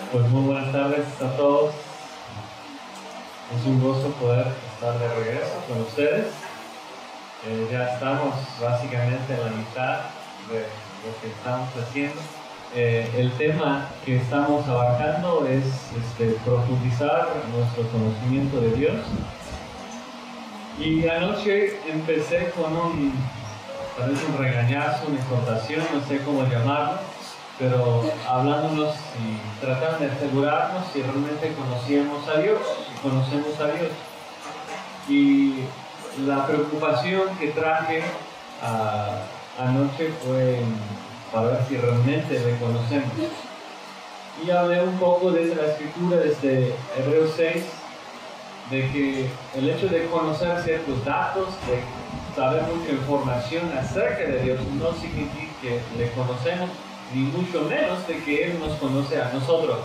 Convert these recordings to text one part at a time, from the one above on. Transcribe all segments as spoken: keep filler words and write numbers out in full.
Pues muy buenas tardes a todos. Es un gozo poder estar de regreso con ustedes. Eh, ya estamos básicamente en la mitad de lo que estamos haciendo. Eh, el tema que estamos abarcando es este, profundizar nuestro conocimiento de Dios. Y anoche empecé con un, tal vez un regañazo, una exhortación, no sé cómo llamarlo, pero hablándonos y tratando de asegurarnos si realmente conocíamos a Dios, si conocemos a Dios. Y la preocupación que traje uh, anoche fue para ver si realmente le conocemos. Y hablé un poco desde la escritura, desde Hebreos seis, de que el hecho de conocer ciertos datos, de saber mucha información acerca de Dios, no significa que le conocemos, ni mucho menos de que Él nos conoce a nosotros.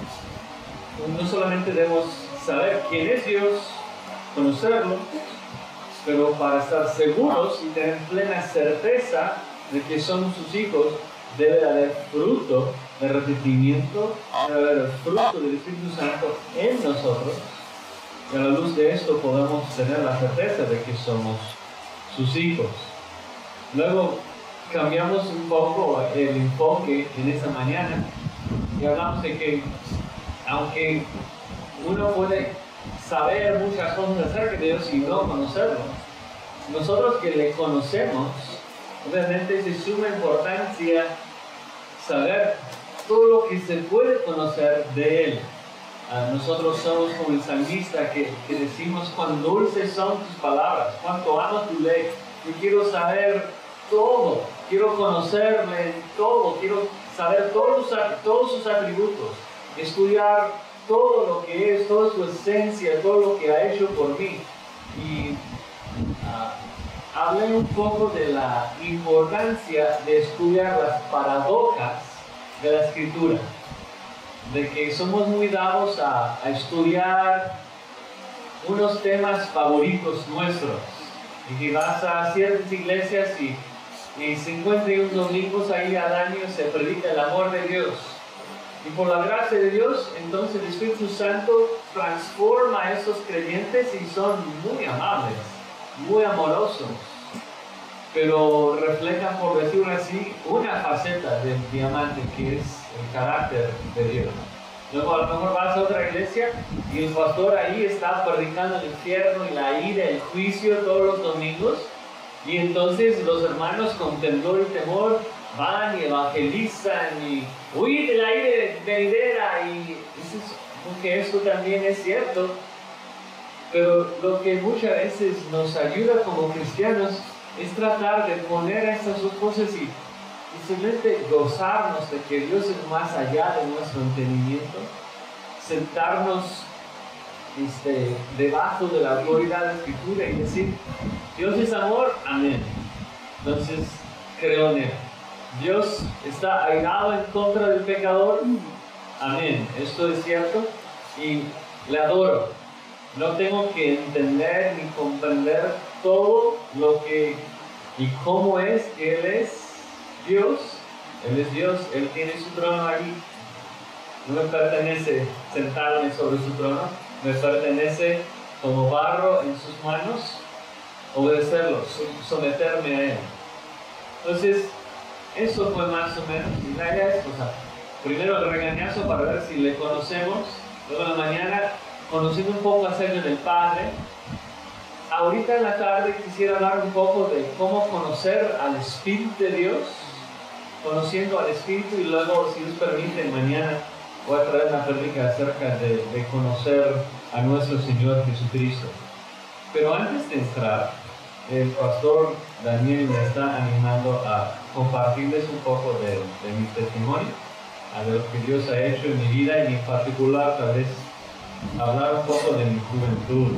No solamente debemos saber quién es Dios, conocerlo, pero para estar seguros y tener plena certeza de que somos sus hijos, debe haber fruto de arrepentimiento, debe haber fruto del Espíritu Santo en nosotros. Y a la luz de esto podemos tener la certeza de que somos sus hijos. Luego cambiamos un poco el enfoque en esta mañana y hablamos de que aunque uno puede saber muchas cosas acerca de Dios y no conocerlo, nosotros que le conocemos, obviamente es de suma importancia saber todo lo que se puede conocer de Él. Uh, nosotros somos como el salmista que, que decimos: cuán dulces son tus palabras, cuánto amo tu ley. Yo quiero saber todo, quiero conocerle todo, quiero saber todos, todos sus atributos, estudiar todo lo que es, toda su esencia, todo lo que ha hecho por mí. Y uh, hablé un poco de la importancia de estudiar las paradojas de la Escritura, de que somos muy dados a, a estudiar unos temas favoritos nuestros, y que vas a ciertas iglesias y, y cincuenta y uno domingos ahí al año se predica el amor de Dios, y por la gracia de Dios entonces el Espíritu Santo transforma a esos creyentes y son muy amables, muy amorosos, pero reflejan, por decirlo así, una faceta del diamante que es el carácter de Dios. Luego a lo mejor vas a otra iglesia y el pastor ahí está predicando el infierno y la ira, el juicio todos los domingos, y entonces los hermanos con temor y temor van y evangelizan y huir de la ira venidera, y aunque esto también es cierto, pero lo que muchas veces nos ayuda como cristianos es tratar de poner estas dos cosas y, y simplemente gozarnos de que Dios es más allá de nuestro entendimiento, sentarnos este, debajo de la autoridad de la Escritura y decir: Dios es amor, amén, entonces creo en Él. Dios está airado en contra del pecador, amén, esto es cierto, y le adoro. No tengo que entender ni comprender todo lo que y cómo es que Él es Dios. Él es Dios, Él tiene su trono allí. No me pertenece sentarme sobre su trono, me pertenece como barro en sus manos obedecerlo, someterme a Él. Entonces, eso fue más o menos. Y la idea es, o sea, primero el regañazo para ver si le conocemos, luego en la mañana conociendo un poco acerca del Padre. Ahorita en la tarde quisiera hablar un poco de cómo conocer al Espíritu de Dios, conociendo al Espíritu, y luego, si Dios permite, mañana voy a traer una prédica acerca de, de conocer a nuestro Señor Jesucristo. Pero antes de entrar, el pastor Daniel me está animando a compartirles un poco de, de mi testimonio, a lo que Dios ha hecho en mi vida, y en particular tal vez hablar un poco de mi juventud,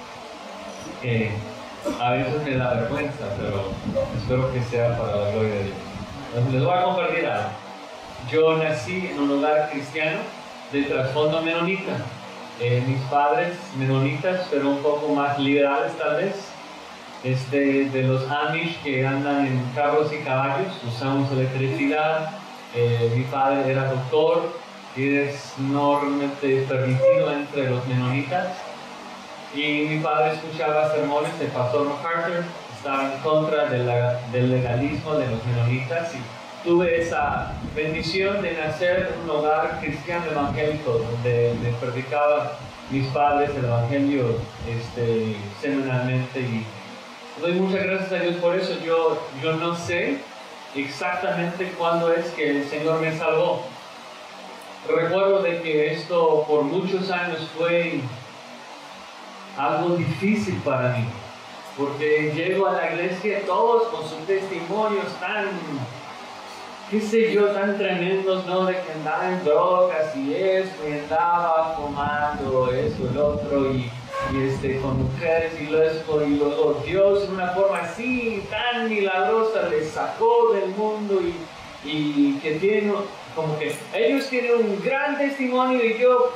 que a veces me da vergüenza, pero espero que sea para la gloria de Dios. Entonces les voy a compartir algo. Yo nací en un hogar cristiano de trasfondo menonita. Eh, mis padres menonitas, pero un poco más liberales tal vez, este, de los Amish que andan en carros y caballos, usamos electricidad. Eh, mi padre era doctor, y es normalmente permitido entre los menonitas. Y mi padre escuchaba sermones del pastor MacArthur, estaba en contra de la, del legalismo de los menonitas, y tuve esa bendición de nacer en un hogar cristiano evangélico donde les predicaba mis padres el evangelio este, semanalmente, y doy muchas gracias a Dios por eso. Yo, yo no sé exactamente cuándo es que el Señor me salvó. Recuerdo de que esto por muchos años fue algo difícil para mí, porque llego a la iglesia todos con sus testimonios tan, qué sé yo, tan tremendos, ¿no? De que andaba en drogas y esto, y andaba fumando eso, el otro, y, y este, con mujeres y lo esto, y luego Dios en una forma así, tan milagrosa, les sacó del mundo, y, y que tienen, como que ellos tienen un gran testimonio, y yo,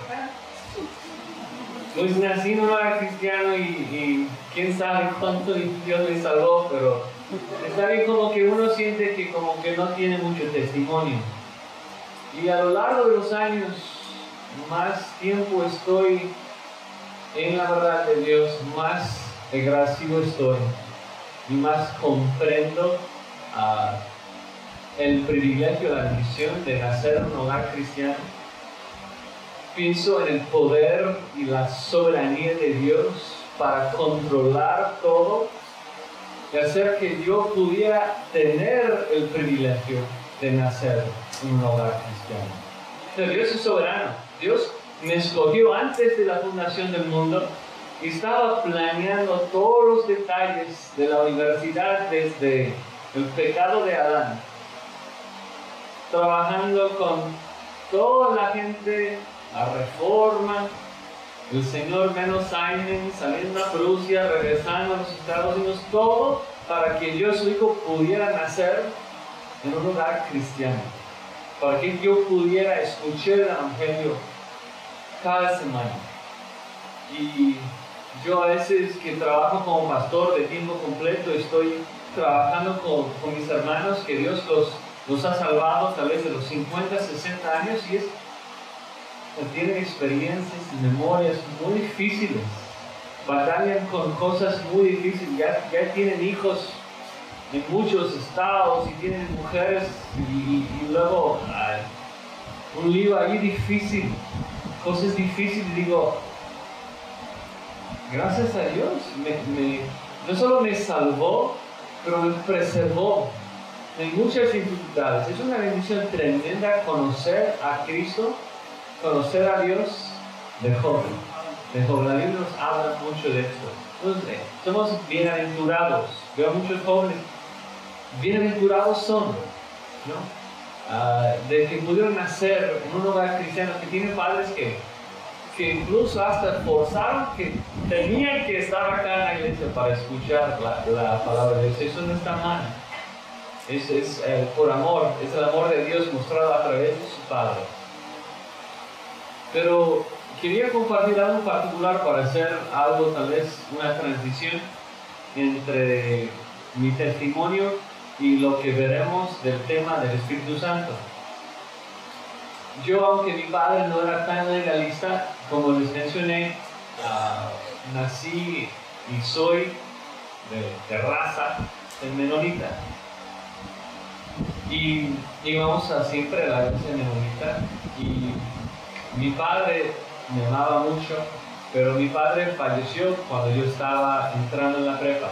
pues nací en un hogar cristiano, y, y quién sabe cuánto Dios me salvó, pero está bien, como que uno siente que como que no tiene mucho testimonio. Y a lo largo de los años, más tiempo estoy en la verdad de Dios, más agradecido estoy y más comprendo uh, el privilegio, la bendición de nacer en un hogar cristiano. Pienso en el poder y la soberanía de Dios para controlar todo y hacer que yo pudiera tener el privilegio de nacer en un hogar cristiano. Pero Dios es soberano. Dios me escogió antes de la fundación del mundo y estaba planeando todos los detalles de la universidad desde el pecado de Adán, trabajando con toda la gente, la reforma, el señor Benno Simon saliendo a Prusia, regresando a los Estados Unidos, todo para que yo, su hijo, pudiera nacer en un hogar cristiano, para que yo pudiera escuchar el evangelio cada semana. Y yo a veces que trabajo como pastor de tiempo completo, estoy trabajando con, con mis hermanos que Dios los, los ha salvado tal vez de los cincuenta, sesenta años, y es tienen experiencias y memorias muy difíciles, batallan con cosas muy difíciles, ya, ya tienen hijos en muchos estados y tienen mujeres, y, y, y luego ay, un lío ahí difícil, cosas difíciles. Digo, gracias a Dios, me, me, no solo me salvó, pero me preservó de muchas dificultades. Es una bendición tremenda conocer a Cristo, conocer a Dios de joven. De joven, la Biblia nos habla mucho de esto. Entonces, somos bienaventurados. Veo muchos jóvenes, bienaventurados son, ¿no? Uh, de que pudieron nacer en un hogar cristiano, que tienen padres que, que incluso hasta forzaron que tenían que estar acá en la iglesia para escuchar la, la palabra de Dios. Eso no está mal. Es, es eh, por amor, es el amor de Dios mostrado a través de su Padre. Pero quería compartir algo particular para hacer algo, tal vez una transición entre mi testimonio y lo que veremos del tema del Espíritu Santo. Yo, aunque mi padre no era tan legalista, como les mencioné, uh, nací y soy de, de raza de menonita. Y íbamos a siempre a la iglesia menonita, y mi padre me amaba mucho, pero mi padre falleció cuando yo estaba entrando en la prepa.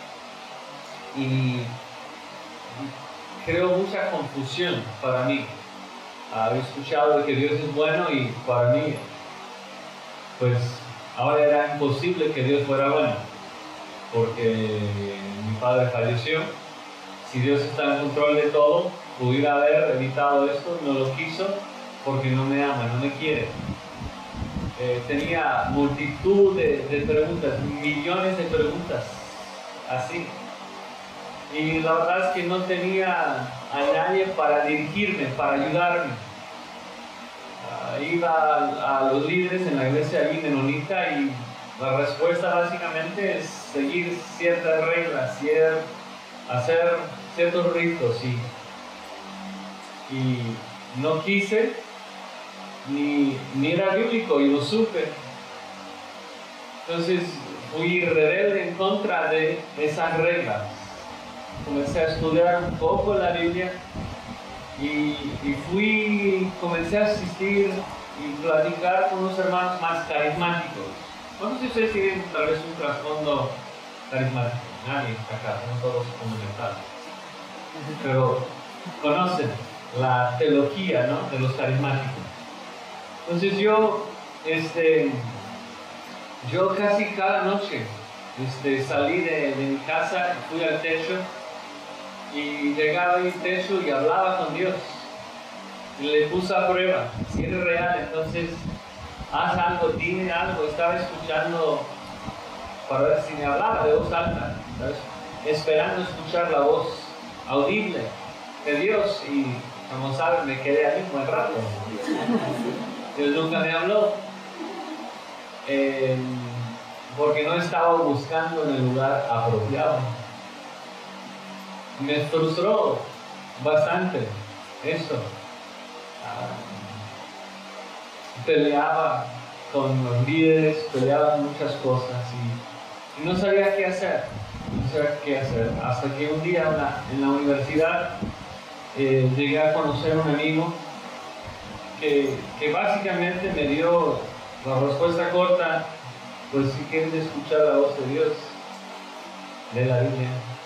Y creó mucha confusión para mí. Había escuchado de que Dios es bueno, y para mí, pues ahora era imposible que Dios fuera bueno, porque mi padre falleció. Si Dios está en control de todo, pudiera haber evitado esto, no lo quiso, porque no me ama, no me quiere. Eh, tenía multitud de, de preguntas, millones de preguntas, así. Y la verdad es que no tenía a nadie para dirigirme, para ayudarme. Uh, iba a, a los líderes en la iglesia ahí menonita, y la respuesta básicamente es seguir ciertas reglas, cier, hacer ciertos ritos, y, y no quise, ni, ni era bíblico y lo supe. Entonces fui rebelde en contra de esas reglas. Comencé a estudiar un poco la Biblia y, y fui, comencé a asistir y platicar con unos hermanos más carismáticos. ¿Cuántos de ustedes tienen tal vez un trasfondo carismático? Nadie acá, no todos comunitarios. Pero conocen la teología, ¿no?, de los carismáticos. Entonces yo, este, yo casi cada noche este, salí de, de mi casa, fui al techo y llegaba al techo y hablaba con Dios. Y le puse a prueba, si eres real, entonces haz algo, dime algo. Estaba escuchando para ver si me hablaba de voz alta, ¿sabes?, esperando escuchar la voz audible de Dios, y como saben me quedé ahí un buen rato. Dios nunca me habló eh, porque no estaba buscando en el lugar apropiado. Me frustró bastante esto. Ah, peleaba con los líderes, peleaba muchas cosas y, y no sabía qué hacer, no sabía qué hacer, hasta que un día en la, en la universidad eh, llegué a conocer a un amigo que, que básicamente me dio la respuesta corta: pues si quieres escuchar la voz de Dios, lee la Biblia.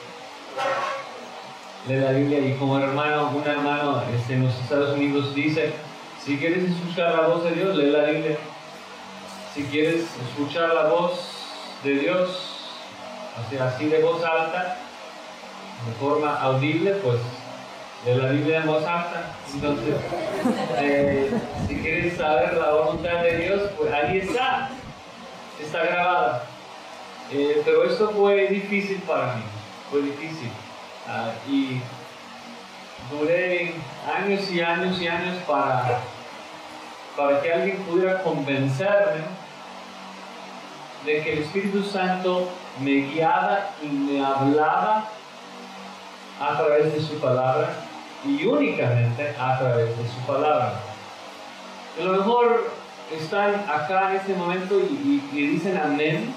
Lee la Biblia. Y como hermano, un hermano este, en los Estados Unidos dice: si quieres escuchar la voz de Dios, lee la Biblia. Si quieres escuchar la voz de Dios, o sea, así de voz alta, de forma audible, pues lee la Biblia en voz alta. Entonces, eh, si quieres saber la voluntad de Dios, pues ahí está, está grabada. Eh, pero esto fue difícil para mí, fue difícil. Uh, y duré años y años y años para, para que alguien pudiera convencerme de que el Espíritu Santo me guiaba y me hablaba a través de su palabra, y únicamente a través de su palabra. A lo mejor están acá en este momento y, y, y dicen amén,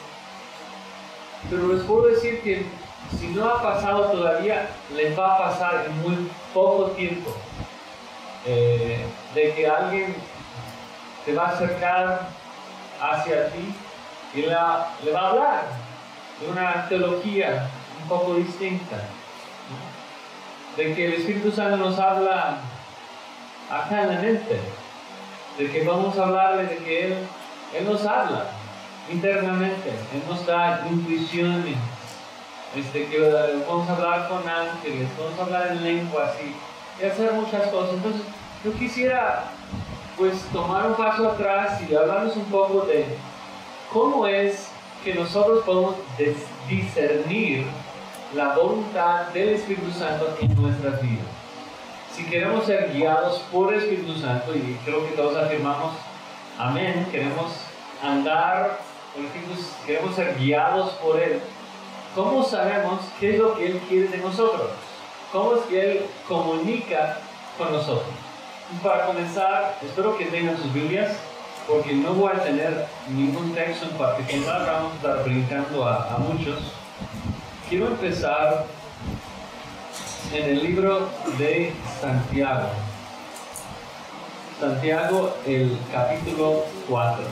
pero les puedo decir que si no ha pasado todavía, les va a pasar en muy poco tiempo, eh, de que alguien se va a acercar hacia ti y la, le va a hablar de una teología un poco distinta, ¿no? De que el Espíritu Santo nos habla acá en la mente, de que vamos a hablarle de que Él, Él nos habla internamente, Él nos da intuiciones. Este, que vamos a hablar con ángeles, vamos a hablar en lenguas y, y hacer muchas cosas. Entonces yo quisiera pues tomar un paso atrás y hablarnos un poco de cómo es que nosotros podemos discernir la voluntad del Espíritu Santo en nuestras vidas. Si queremos ser guiados por el Espíritu Santo, y creo que todos afirmamos amén, queremos andar por el Espíritu, queremos ser guiados por Él, ¿cómo sabemos qué es lo que Él quiere de nosotros? ¿Cómo es que Él comunica con nosotros? Y para comenzar, espero que tengan sus Biblias, porque no voy a tener ningún texto en particular, vamos a estar brincando a, a muchos. Quiero empezar en el libro de Santiago. Santiago, el capítulo cuatro.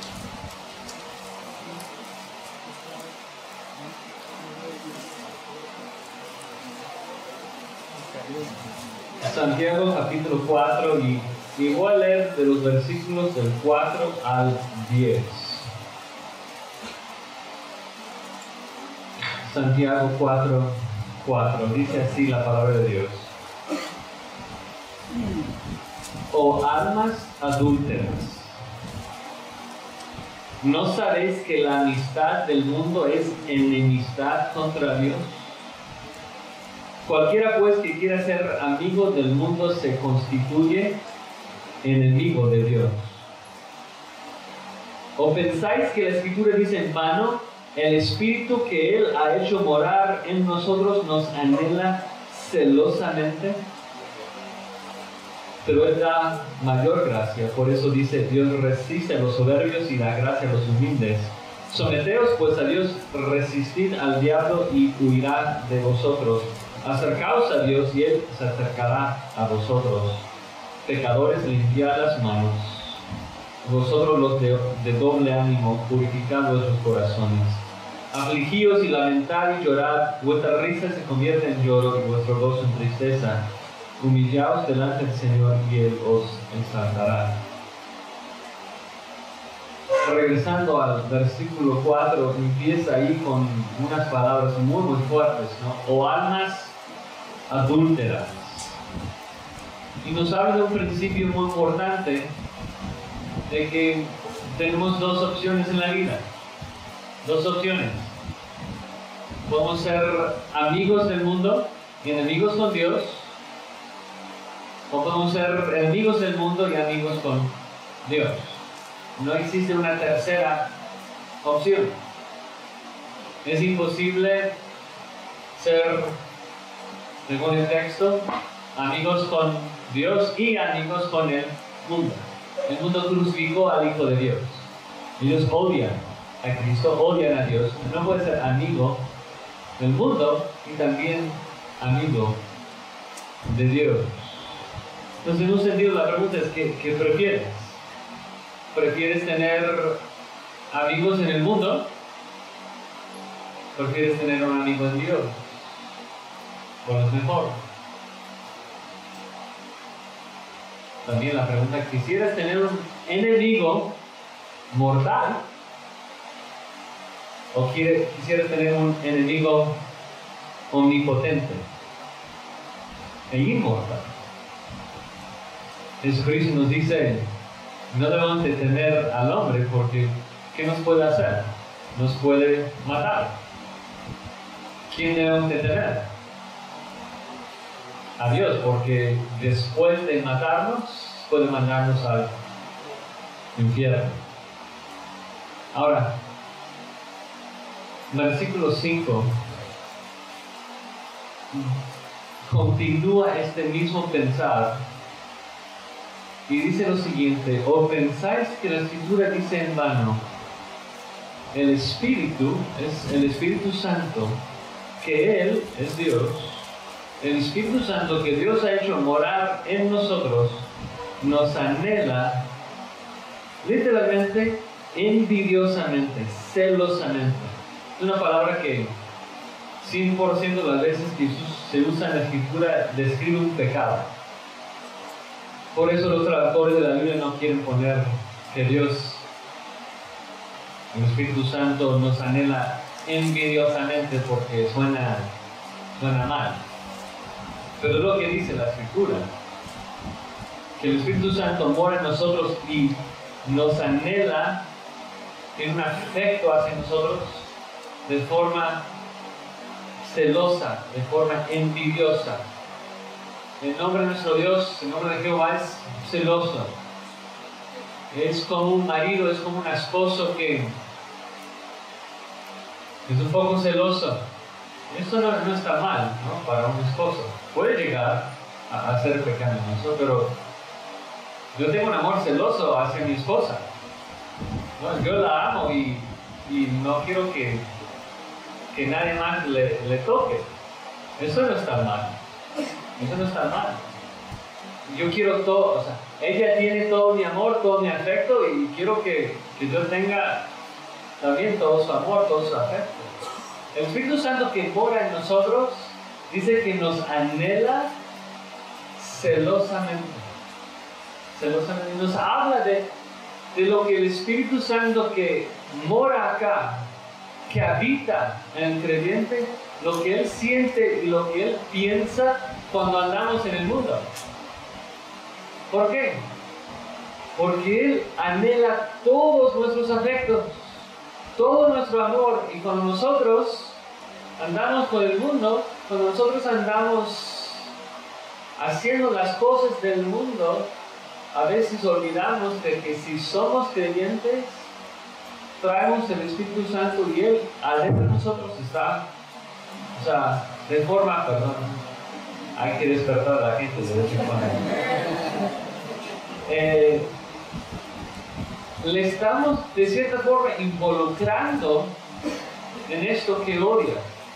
Santiago capítulo cuatro, y, y voy a leer de los versículos del cuatro al diez. Santiago cuatro, cuatro, dice así la palabra de Dios: oh almas adúlteras, ¿no sabéis que la amistad del mundo es enemistad contra Dios? Cualquiera pues que quiera ser amigo del mundo se constituye enemigo de Dios. ¿O pensáis que la Escritura dice en vano: el Espíritu que Él ha hecho morar en nosotros nos anhela celosamente? pero Él da mayor gracia. Por eso dice, Dios resiste a los soberbios y da gracia a los humildes. Someteos pues a Dios, resistid al diablo y huirá de vosotros. Acercaos a Dios y Él se acercará a vosotros. Pecadores, limpiad las manos. Vosotros los de, de doble ánimo, purificad vuestros corazones. Afligíos y lamentad y llorad, vuestra risa se convierte en lloro y vuestro gozo en tristeza. Humillaos delante del Señor y Él os exaltará. Regresando al versículo cuatro, empieza ahí con unas palabras muy muy fuertes, ¿no? O almas adúlteras. Y nos habla de un principio muy importante, de que tenemos dos opciones en la vida. Dos opciones. Podemos ser amigos del mundo y enemigos con Dios, o podemos ser enemigos del mundo y amigos con Dios. No existe una tercera opción. Es imposible ser, según el texto, amigos con Dios y amigos con el mundo. El mundo crucificó al Hijo de Dios. Ellos odian a Cristo, odian a Dios. No puede ser amigo del mundo y también amigo de Dios. Entonces, en un sentido, la pregunta es, ¿qué, qué prefieres? ¿Prefieres tener amigos en el mundo? ¿Prefieres tener un amigo en Dios? ¿Cuál es mejor? También la pregunta, ¿quisieras tener un enemigo mortal? ¿O quiere, quisieras tener un enemigo omnipotente e inmortal? Jesucristo nos dice, no debemos de temer al hombre porque ¿qué nos puede hacer? Nos puede matar. ¿Quién debemos de temer? A Dios, porque después de matarnos puede mandarnos al infierno. Ahora, versículo cinco continúa este mismo pensar y dice lo siguiente: ¿o pensáis que la Escritura dice en vano, el Espíritu es el Espíritu Santo, que Él es Dios, el Espíritu Santo que Dios ha hecho morar en nosotros, nos anhela literalmente, envidiosamente, celosamente? Es una palabra que cien por ciento de las veces que se usa en la Escritura describe un pecado. Por eso los traductores de la Biblia no quieren poner que Dios, el Espíritu Santo, nos anhela envidiosamente, porque suena, suena mal. Pero es lo que dice la Escritura, que el Espíritu Santo mora en nosotros y nos anhela, tiene un afecto hacia nosotros de forma celosa, de forma envidiosa. El nombre de nuestro Dios, el nombre de Jehová, es celoso. Es como un marido, es como un esposo que es un poco celoso. Esto no, no está mal, ¿no? Para un esposo. Puede llegar a, a ser pecaminoso, pero yo tengo un amor celoso hacia mi esposa, ¿no? Yo la amo y, y no quiero que, que nadie más le, le toque. Eso no está mal. Eso no está mal. Yo quiero todo, o sea, ella tiene todo mi amor, todo mi afecto, y quiero que, que yo tenga también todo su amor, todo su afecto. El Espíritu Santo que mora en nosotros dice que nos anhela celosamente. Celosamente. Nos habla de, de lo que el Espíritu Santo que mora acá, que habita en el creyente, lo que Él siente y lo que Él piensa cuando andamos en el mundo. ¿Por qué? Porque Él anhela todos nuestros afectos, todo nuestro amor, y cuando nosotros andamos por el mundo, cuando nosotros andamos haciendo las cosas del mundo, a veces olvidamos de que si somos creyentes, traemos el Espíritu Santo y Él adentro de nosotros está. O sea, de forma, perdón, hay que despertar a la gente de vez en cuando. eh, le estamos de cierta forma involucrando en esto que odia.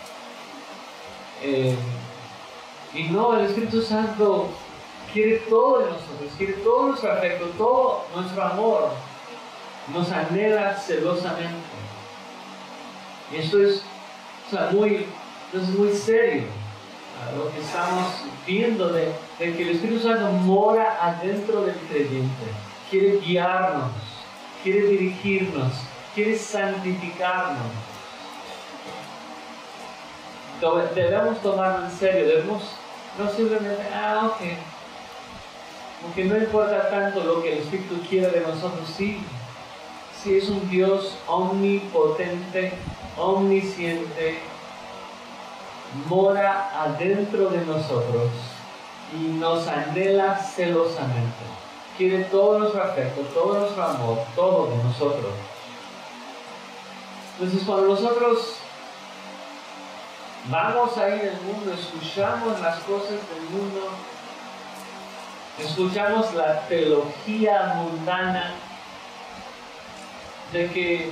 Eh, y no, el Espíritu Santo quiere todo de nosotros, quiere todo nuestro afecto, todo nuestro amor, nos anhela celosamente. Y esto es, o sea, muy, esto es muy serio, ¿no? Lo que estamos viendo de, de que el Espíritu Santo mora adentro del creyente, quiere guiarnos, quiere dirigirnos, quiere santificarnos. Debemos tomarlo en serio, debemos no simplemente, ah, ok, porque no importa tanto lo que el Espíritu quiere de nosotros, sí, sí es un Dios omnipotente, omnisciente, mora adentro de nosotros y nos anhela celosamente, quiere todo nuestro afecto, todo nuestro amor, todo de nosotros. Entonces cuando nosotros vamos ahí en el mundo, escuchamos las cosas del mundo, escuchamos la teología mundana de que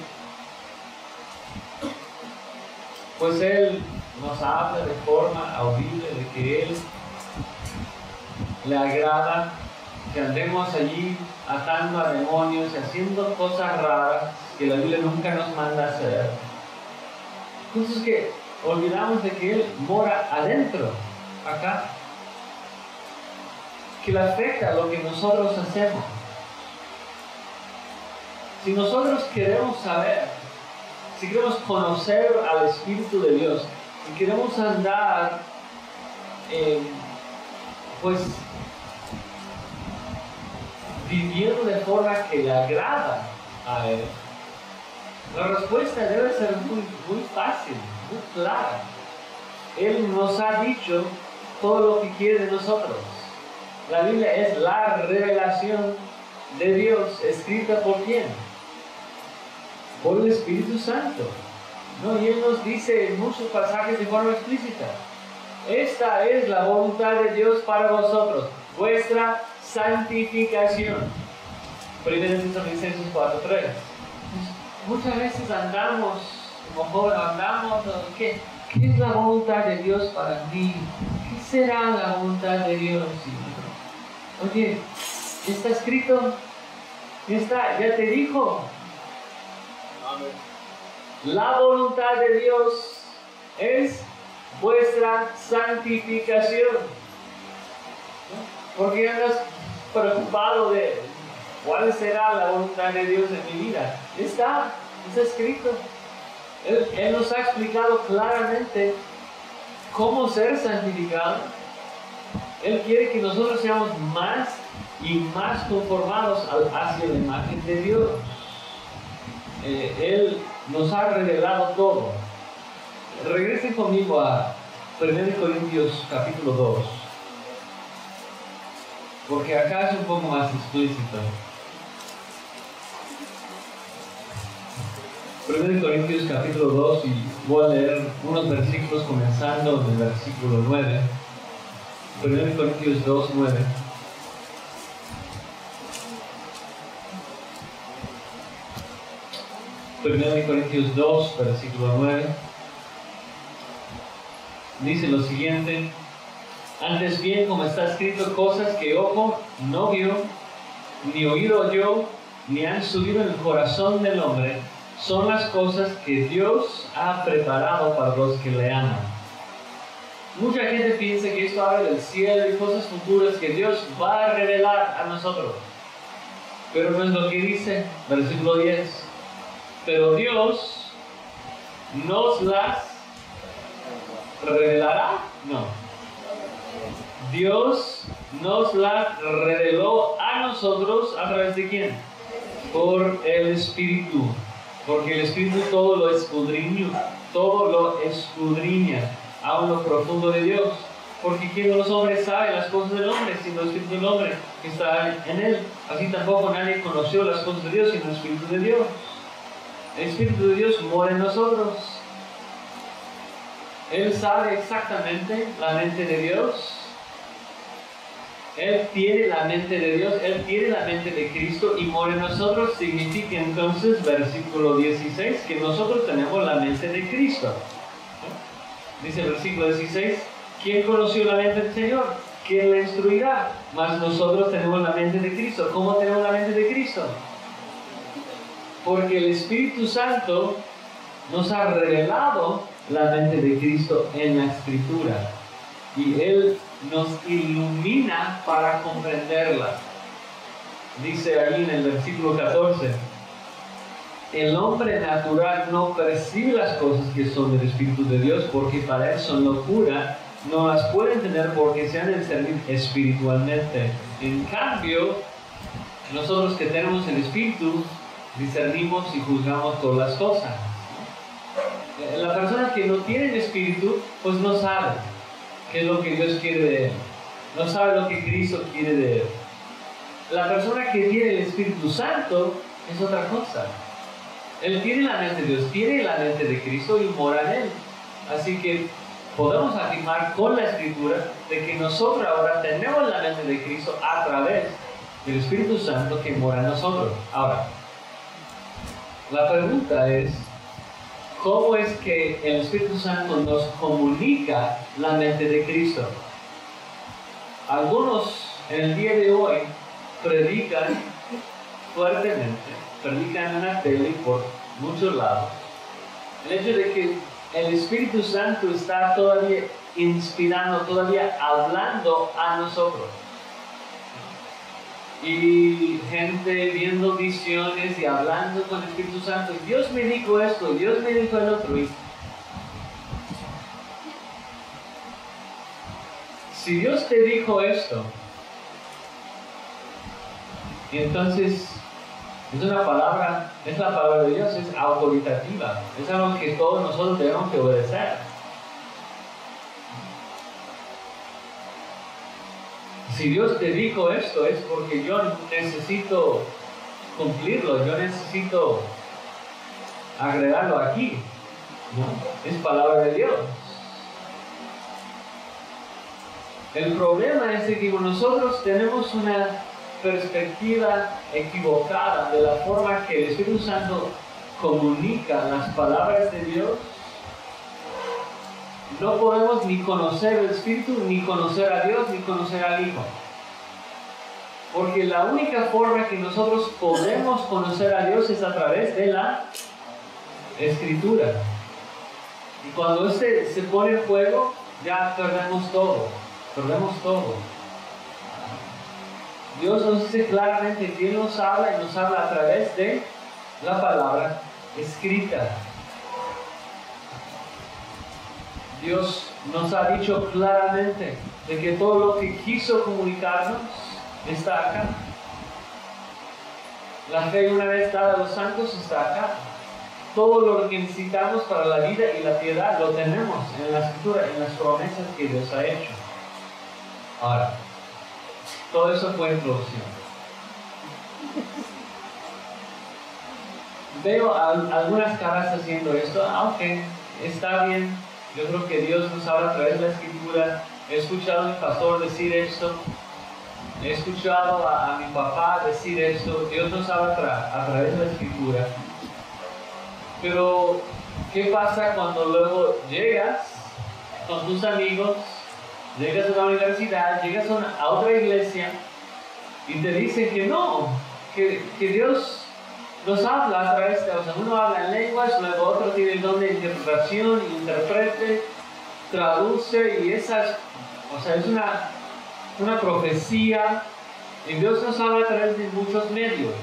pues Él nos habla de forma audible, de que Él le agrada que andemos allí atando a demonios y haciendo cosas raras que la Biblia nunca nos manda a hacer. Entonces que olvidamos de que Él mora adentro, acá, que le afecta lo que nosotros hacemos. Si nosotros queremos saber, si queremos conocer al Espíritu de Dios, si queremos andar, eh, pues, viviendo de forma que le agrada a Él, la respuesta debe ser muy, muy fácil, muy clara. Él nos ha dicho todo lo que quiere de nosotros. La Biblia es la revelación de Dios, escrita por quién? Por el Espíritu Santo, ¿no? Y Él nos dice en muchos pasajes de forma explícita: esta es la voluntad de Dios para vosotros, vuestra santificación. Primera de Tesalonicenses cuatro tres. Muchas veces andamos, como joven, andamos, ¿qué, ¿qué es la voluntad de Dios para mí? ¿Qué será la voluntad de Dios? Oye, está escrito, está, ya te dijo. La voluntad de Dios es vuestra santificación. ¿Por qué andas preocupado de cuál será la voluntad de Dios en mi vida? Está, está escrito. Él, Él nos ha explicado claramente cómo ser santificado. Él quiere que nosotros seamos más y más conformados hacia la imagen de Dios. Eh, Él nos ha revelado todo. Regresen conmigo a primera de Corintios capítulo dos, porque acá es un poco más explícito. primera de Corintios capítulo dos, y voy a leer unos versículos comenzando en el versículo nueve. primera de Corintios dos, nueve. primera de Corintios dos, versículo nueve, dice lo siguiente: antes bien, como está escrito, cosas que ojo no vio, ni oído oyó, ni han subido en el corazón del hombre, son las cosas que Dios ha preparado para los que le aman. Mucha gente piensa que esto habla del cielo y cosas futuras que Dios va a revelar a nosotros, pero no es lo que dice, versículo diez. Pero Dios nos las revelará. No. Dios nos las reveló a nosotros, ¿a través de quién? Por el Espíritu. Porque el Espíritu todo lo escudriña, todo lo escudriña, aún lo profundo de Dios. Porque ¿quién de los hombres sabe las cosas del hombre, sino el Espíritu del hombre que está en él? Así tampoco nadie conoció las cosas de Dios, sino el Espíritu de Dios. El Espíritu de Dios mora en nosotros. Él sabe exactamente la mente de Dios. Él tiene la mente de Dios, Él tiene la mente de Cristo, y mora en nosotros significa entonces, versículo dieciséis, que nosotros tenemos la mente de Cristo. Dice el versículo dieciséis, ¿quién conoció la mente del Señor? ¿Quién le instruirá? Mas nosotros tenemos la mente de Cristo. ¿Cómo tenemos la mente de Cristo? Porque el Espíritu Santo nos ha revelado la mente de Cristo en la Escritura. Y Él nos ilumina para comprenderla. Dice ahí en el versículo catorce, el hombre natural no percibe las cosas que son del Espíritu de Dios, porque para él son locura, no las puede entender porque se han de discernir espiritualmente. En cambio, nosotros que tenemos el Espíritu, discernimos y juzgamos todas las cosas. La persona que no tiene el Espíritu, pues no sabe qué es lo que Dios quiere de él. No sabe lo que Cristo quiere de él. La persona que tiene el Espíritu Santo es otra cosa. Él tiene la mente de Dios, tiene la mente de Cristo y mora en él. Así que podemos afirmar con la Escritura de que nosotros ahora tenemos la mente de Cristo a través del Espíritu Santo que mora en nosotros. Ahora, la pregunta es, ¿cómo es que el Espíritu Santo nos comunica la mente de Cristo? Algunos en el día de hoy predican fuertemente, predican en la tele por muchos lados, el hecho de que el Espíritu Santo está todavía inspirando, todavía hablando a nosotros. Y gente viendo visiones y hablando con el Espíritu Santo. Dios me dijo esto, Dios me dijo el otro. Y si Dios te dijo esto, entonces es una palabra, es la palabra de Dios, es autoritativa. Es algo que todos nosotros tenemos que obedecer. Si Dios te dijo esto, es porque yo necesito cumplirlo, yo necesito agregarlo aquí, ¿no? Es palabra de Dios. El problema es que nosotros tenemos una perspectiva equivocada de la forma que el Espíritu Santo comunica las palabras de Dios. No podemos ni conocer el Espíritu, ni conocer a Dios, ni conocer al Hijo. Porque la única forma que nosotros podemos conocer a Dios es a través de la Escritura. Y cuando este se pone en juego, ya perdemos todo. Perdemos todo. Dios nos dice claramente que Él nos habla y nos habla a través de la palabra escrita. Dios nos ha dicho claramente de que todo lo que quiso comunicarnos está acá. La fe una vez dada a los santos está acá. Todo lo que necesitamos para la vida y la piedad lo tenemos en la Escritura, en las promesas que Dios ha hecho. Ahora, todo eso fue introducción. Veo a, algunas caras haciendo esto, aunque está bien. Yo creo que Dios nos habla a través de la Escritura. He escuchado a mi pastor decir esto. He escuchado a, a mi papá decir esto. Dios nos habla tra a través de la Escritura. Pero, ¿qué pasa cuando luego llegas con tus amigos, llegas a la universidad, llegas a, una, a otra iglesia y te dicen que no, que, que Dios nos habla a través de, o sea, uno habla en lenguas, luego otro tiene el don de interpretación, interprete, traduce, y esas, o sea, es una, una profecía, y Dios nos habla a través de muchos medios.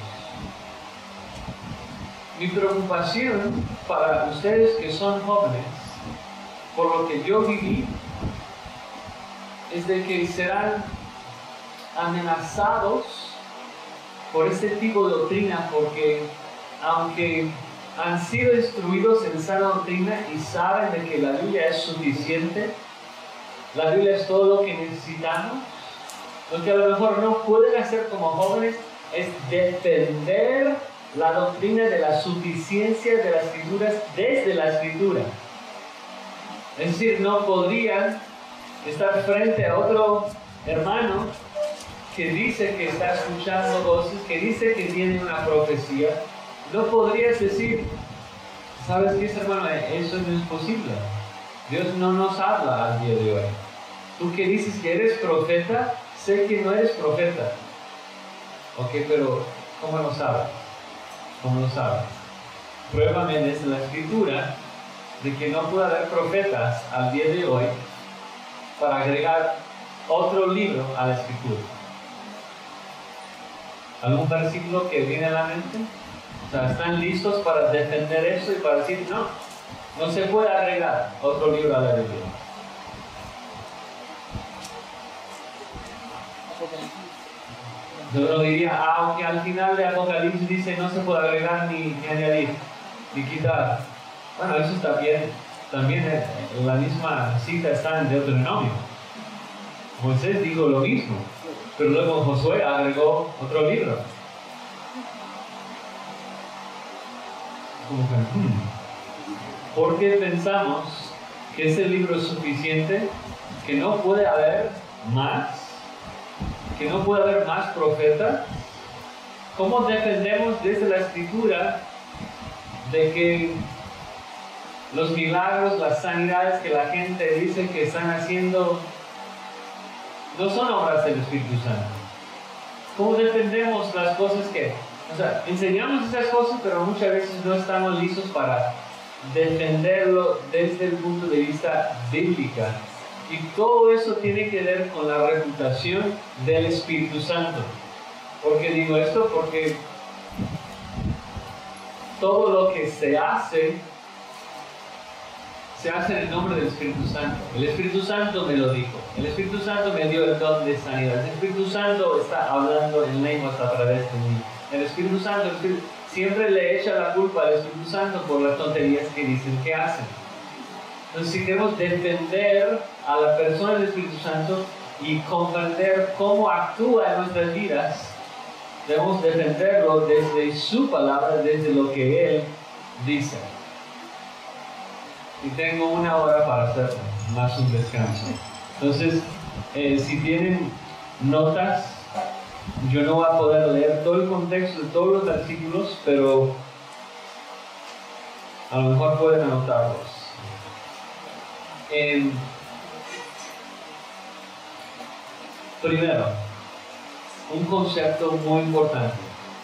Mi preocupación para ustedes que son jóvenes, por lo que yo viví, es de que serán amenazados por este tipo de doctrina, porque aunque han sido instruidos en sana doctrina y saben de que la Biblia es suficiente, la Biblia es todo lo que necesitamos, lo que a lo mejor no pueden hacer como jóvenes es defender la doctrina de la suficiencia de las Escrituras desde la Escritura. Es decir, no podrían estar frente a otro hermano que dice que está escuchando voces, que dice que tiene una profecía, no podrías decir, ¿sabes qué, hermano? Eso no es posible. Dios no nos habla al día de hoy. Tú que dices que eres profeta, sé que no eres profeta. Ok, pero ¿cómo lo sabes? ¿Cómo lo sabes? Pruébame desde la escritura de que no puede haber profetas al día de hoy para agregar otro libro a la escritura. ¿Algún versículo que viene a la mente? O sea, ¿están listos para defender eso y para decir, no, no se puede agregar otro libro a la Biblia? Yo diría, aunque al final de Apocalipsis dice no se puede agregar ni, ni añadir, ni quitar. Bueno, eso está bien. También en la misma cita está en Deuteronomio. Moisés dijo lo mismo, pero luego Josué agregó otro libro. Como que, hmm, ¿por qué pensamos que ese libro es suficiente? ¿Que no puede haber más? ¿Que no puede haber más profetas? ¿Cómo defendemos desde la escritura de que los milagros, las sanidades que la gente dice que están haciendo no son obras del Espíritu Santo? ¿Cómo defendemos las cosas que, o sea, enseñamos esas cosas, pero muchas veces no estamos listos para defenderlo desde el punto de vista bíblico? Y todo eso tiene que ver con la reputación del Espíritu Santo. ¿Por qué digo esto? Porque todo lo que se hace, se hace en el nombre del Espíritu Santo. El Espíritu Santo me lo dijo. El Espíritu Santo me dio el don de sanidad. El Espíritu Santo está hablando en lenguas a través de mí. El Espíritu Santo el Espíritu, siempre le echa la culpa al Espíritu Santo por las tonterías que dicen que hacen. Entonces, si queremos defender a la persona del Espíritu Santo y comprender cómo actúa en nuestras vidas, debemos defenderlo desde su palabra, desde lo que Él dice. Y tengo una hora para hacer más un descanso. Entonces, eh, si tienen notas, yo no voy a poder leer todo el contexto de todos los versículos, pero a lo mejor pueden anotarlos. Eh, primero, un concepto muy importante.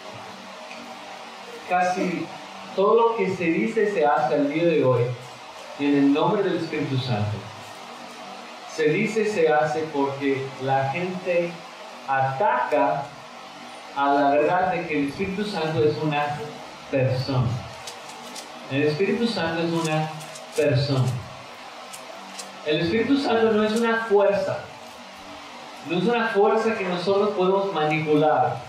Casi todo lo que se dice se hace al día de hoy en el nombre del Espíritu Santo. Se dice se hace porque la gente ataca a la verdad de que el Espíritu Santo es una persona. El Espíritu Santo es una persona. El Espíritu Santo no es una fuerza. No es una fuerza que nosotros podemos manipular.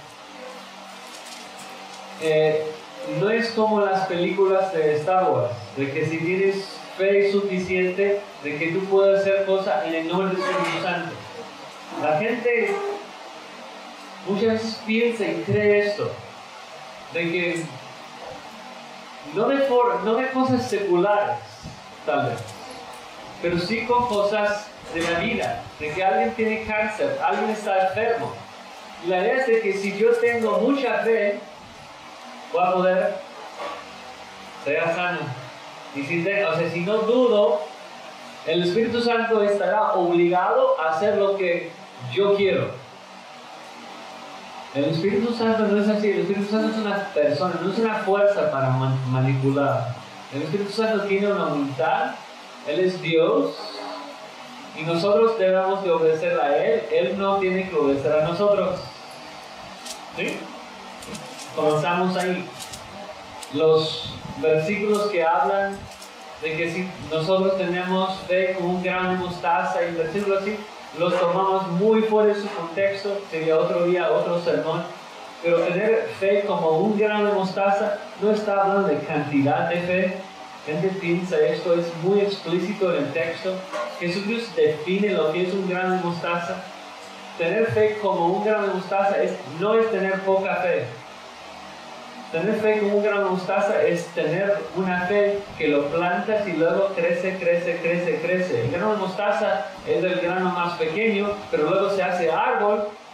Eh, no es como las películas de Star Wars, de que si tienes fe suficiente, de que tú puedes hacer cosas en el nombre del Espíritu Santo. La gente muchas veces piensa y cree esto, de que no de, for, no de cosas seculares, tal vez, pero sí con cosas de la vida, de que alguien tiene cáncer, alguien está enfermo. Y la idea es de que si yo tengo mucha fe, voy a poder ser sano. Y si, te, o sea, si no dudo, el Espíritu Santo estará obligado a hacer lo que yo quiero. El Espíritu Santo no es así. El Espíritu Santo es una persona, no es una fuerza para man manipular. El Espíritu Santo tiene una voluntad. Él es Dios. Y nosotros debemos de obedecer a Él. Él no tiene que obedecer a nosotros. ¿Sí? Comenzamos ahí. Los versículos que hablan de que si nosotros tenemos fe como un grano de mostaza y versículos así, los tomamos muy fuera de su contexto, sería otro día, otro sermón. Pero tener fe como un grano de mostaza no está hablando de cantidad de fe. Gente piensa esto, es muy explícito en el texto. Jesucristo define lo que es un grano de mostaza. Tener fe como un grano de mostaza es, no es tener poca fe. Tener fe como un grano de mostaza es tener una fe que lo plantas y luego crece, crece, crece, crece. El grano de mostaza es el grano más pequeño, pero luego se hace árbol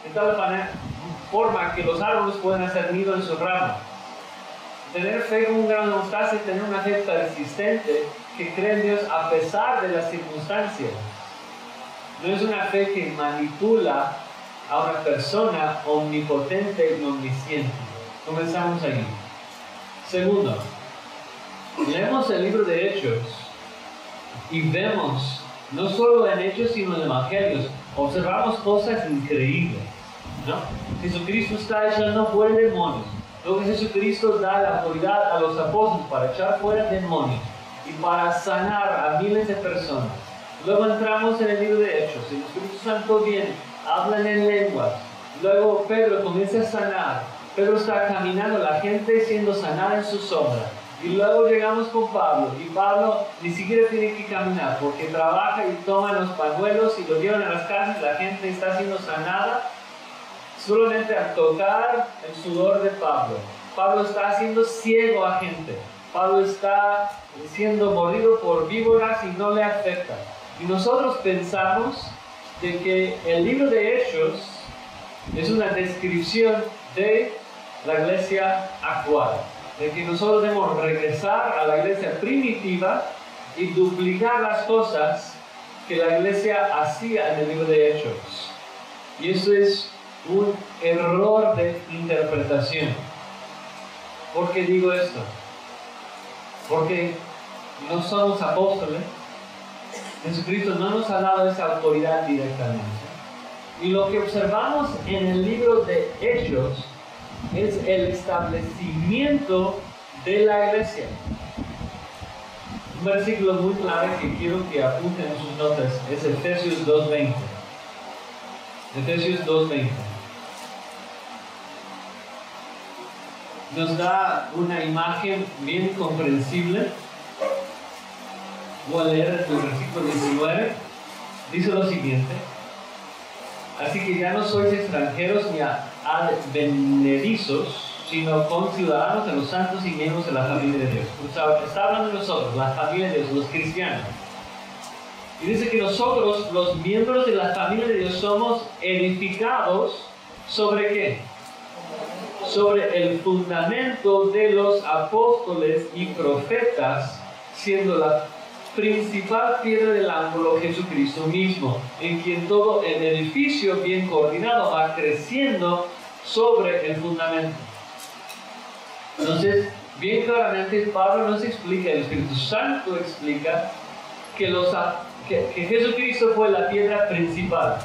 de tal forma que los árboles pueden hacer nido en su rama. Tener fe como un grano de mostaza y tener una fe persistente que cree en Dios a pesar de las circunstancias. No es una fe que manipula a una persona omnipotente y omnisciente. Comenzamos allí. Segundo, leemos el libro de Hechos y vemos, no solo en Hechos sino en Evangelios, observamos cosas increíbles, ¿no? Jesucristo está echando fuera demonios. Luego Jesucristo da la autoridad a los apóstoles para echar fuera demonios y para sanar a miles de personas. Luego entramos en el libro de Hechos, el Espíritu Santo viene, hablan en lenguas. Luego Pedro comienza a sanar. Pedro está caminando, la gente siendo sanada en su sombra. Y luego llegamos con Pablo, y Pablo ni siquiera tiene que caminar, porque trabaja y toma los pañuelos y lo llevan a las casas, la gente está siendo sanada solamente al tocar el sudor de Pablo. Pablo está haciendo ciego a gente. Pablo está siendo mordido por víboras y no le afecta. Y nosotros pensamos de que el libro de Hechos es una descripción de la iglesia actual, de que nosotros debemos regresar a la iglesia primitiva y duplicar las cosas que la iglesia hacía en el libro de Hechos. Y eso es un error de interpretación. ¿Por qué digo esto? Porque no somos apóstoles. Jesucristo no nos ha dado esa autoridad directamente. Y lo que observamos en el libro de Hechos es el establecimiento de la iglesia. Un versículo muy clave que quiero que apunten en sus notas es Efesios dos veinte. Efesios dos veinte. Nos da una imagen bien comprensible. Voy a leer el versículo diecinueve. Dice lo siguiente: así que ya no sois extranjeros ni advenedizos, sino conciudadanos de los santos y miembros de la familia de Dios. Está hablando de nosotros, la familia de Dios, los cristianos. Y dice que nosotros, los miembros de la familia de Dios, somos edificados ¿sobre qué? Sobre el fundamento de los apóstoles y profetas, siendo la principal piedra del ángulo Jesucristo mismo, en quien todo el edificio bien coordinado va creciendo sobre el fundamento. Entonces, bien claramente Pablo nos explica, el Espíritu Santo explica que, los, que, que Jesucristo fue la piedra principal.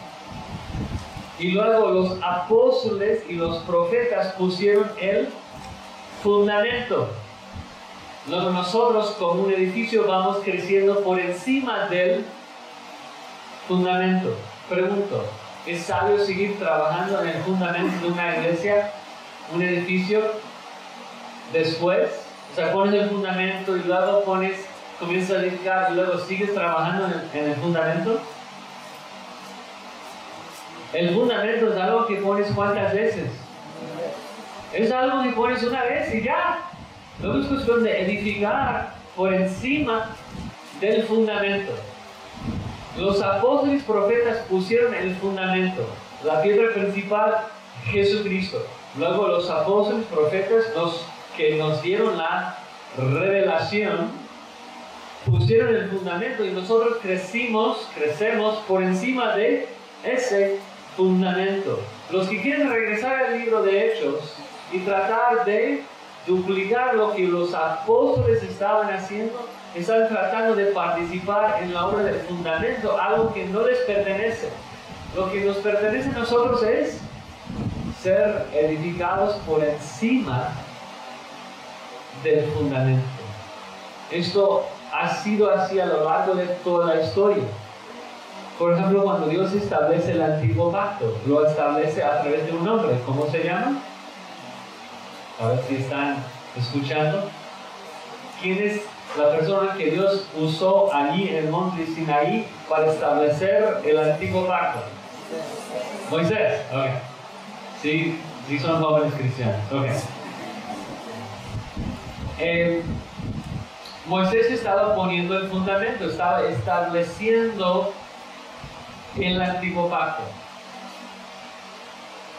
Y luego los apóstoles y los profetas pusieron el fundamento. Luego nosotros como un edificio vamos creciendo por encima del fundamento. Pregunto, ¿es sabio seguir trabajando en el fundamento de una iglesia, un edificio, después? O sea, pones el fundamento y luego pones, comienzas a edificar y luego sigues trabajando en el, en el fundamento. El fundamento es algo que pones ¿cuántas veces? Es algo que pones una vez y ya. No es cuestión de edificar por encima del fundamento. Los apóstoles y profetas pusieron el fundamento, la piedra principal, Jesucristo. Luego los apóstoles y profetas, los que nos dieron la revelación, pusieron el fundamento y nosotros crecimos, crecemos por encima de ese fundamento. Los que quieren regresar al libro de Hechos y tratar de duplicar lo que los apóstoles estaban haciendo, están tratando de participar en la obra del fundamento, algo que no les pertenece. Lo que nos pertenece a nosotros es ser edificados por encima del fundamento. Esto ha sido así a lo largo de toda la historia. Por ejemplo, cuando Dios establece el antiguo pacto, lo establece a través de un hombre. ¿Cómo se llama? A ver si están escuchando. ¿Quién es la persona que Dios usó allí en el monte Sinaí para establecer el antiguo pacto? Moisés. Ok. Sí, sí son jóvenes cristianos. Ok. Eh, Moisés estaba poniendo el fundamento, estaba estableciendo el antiguo pacto.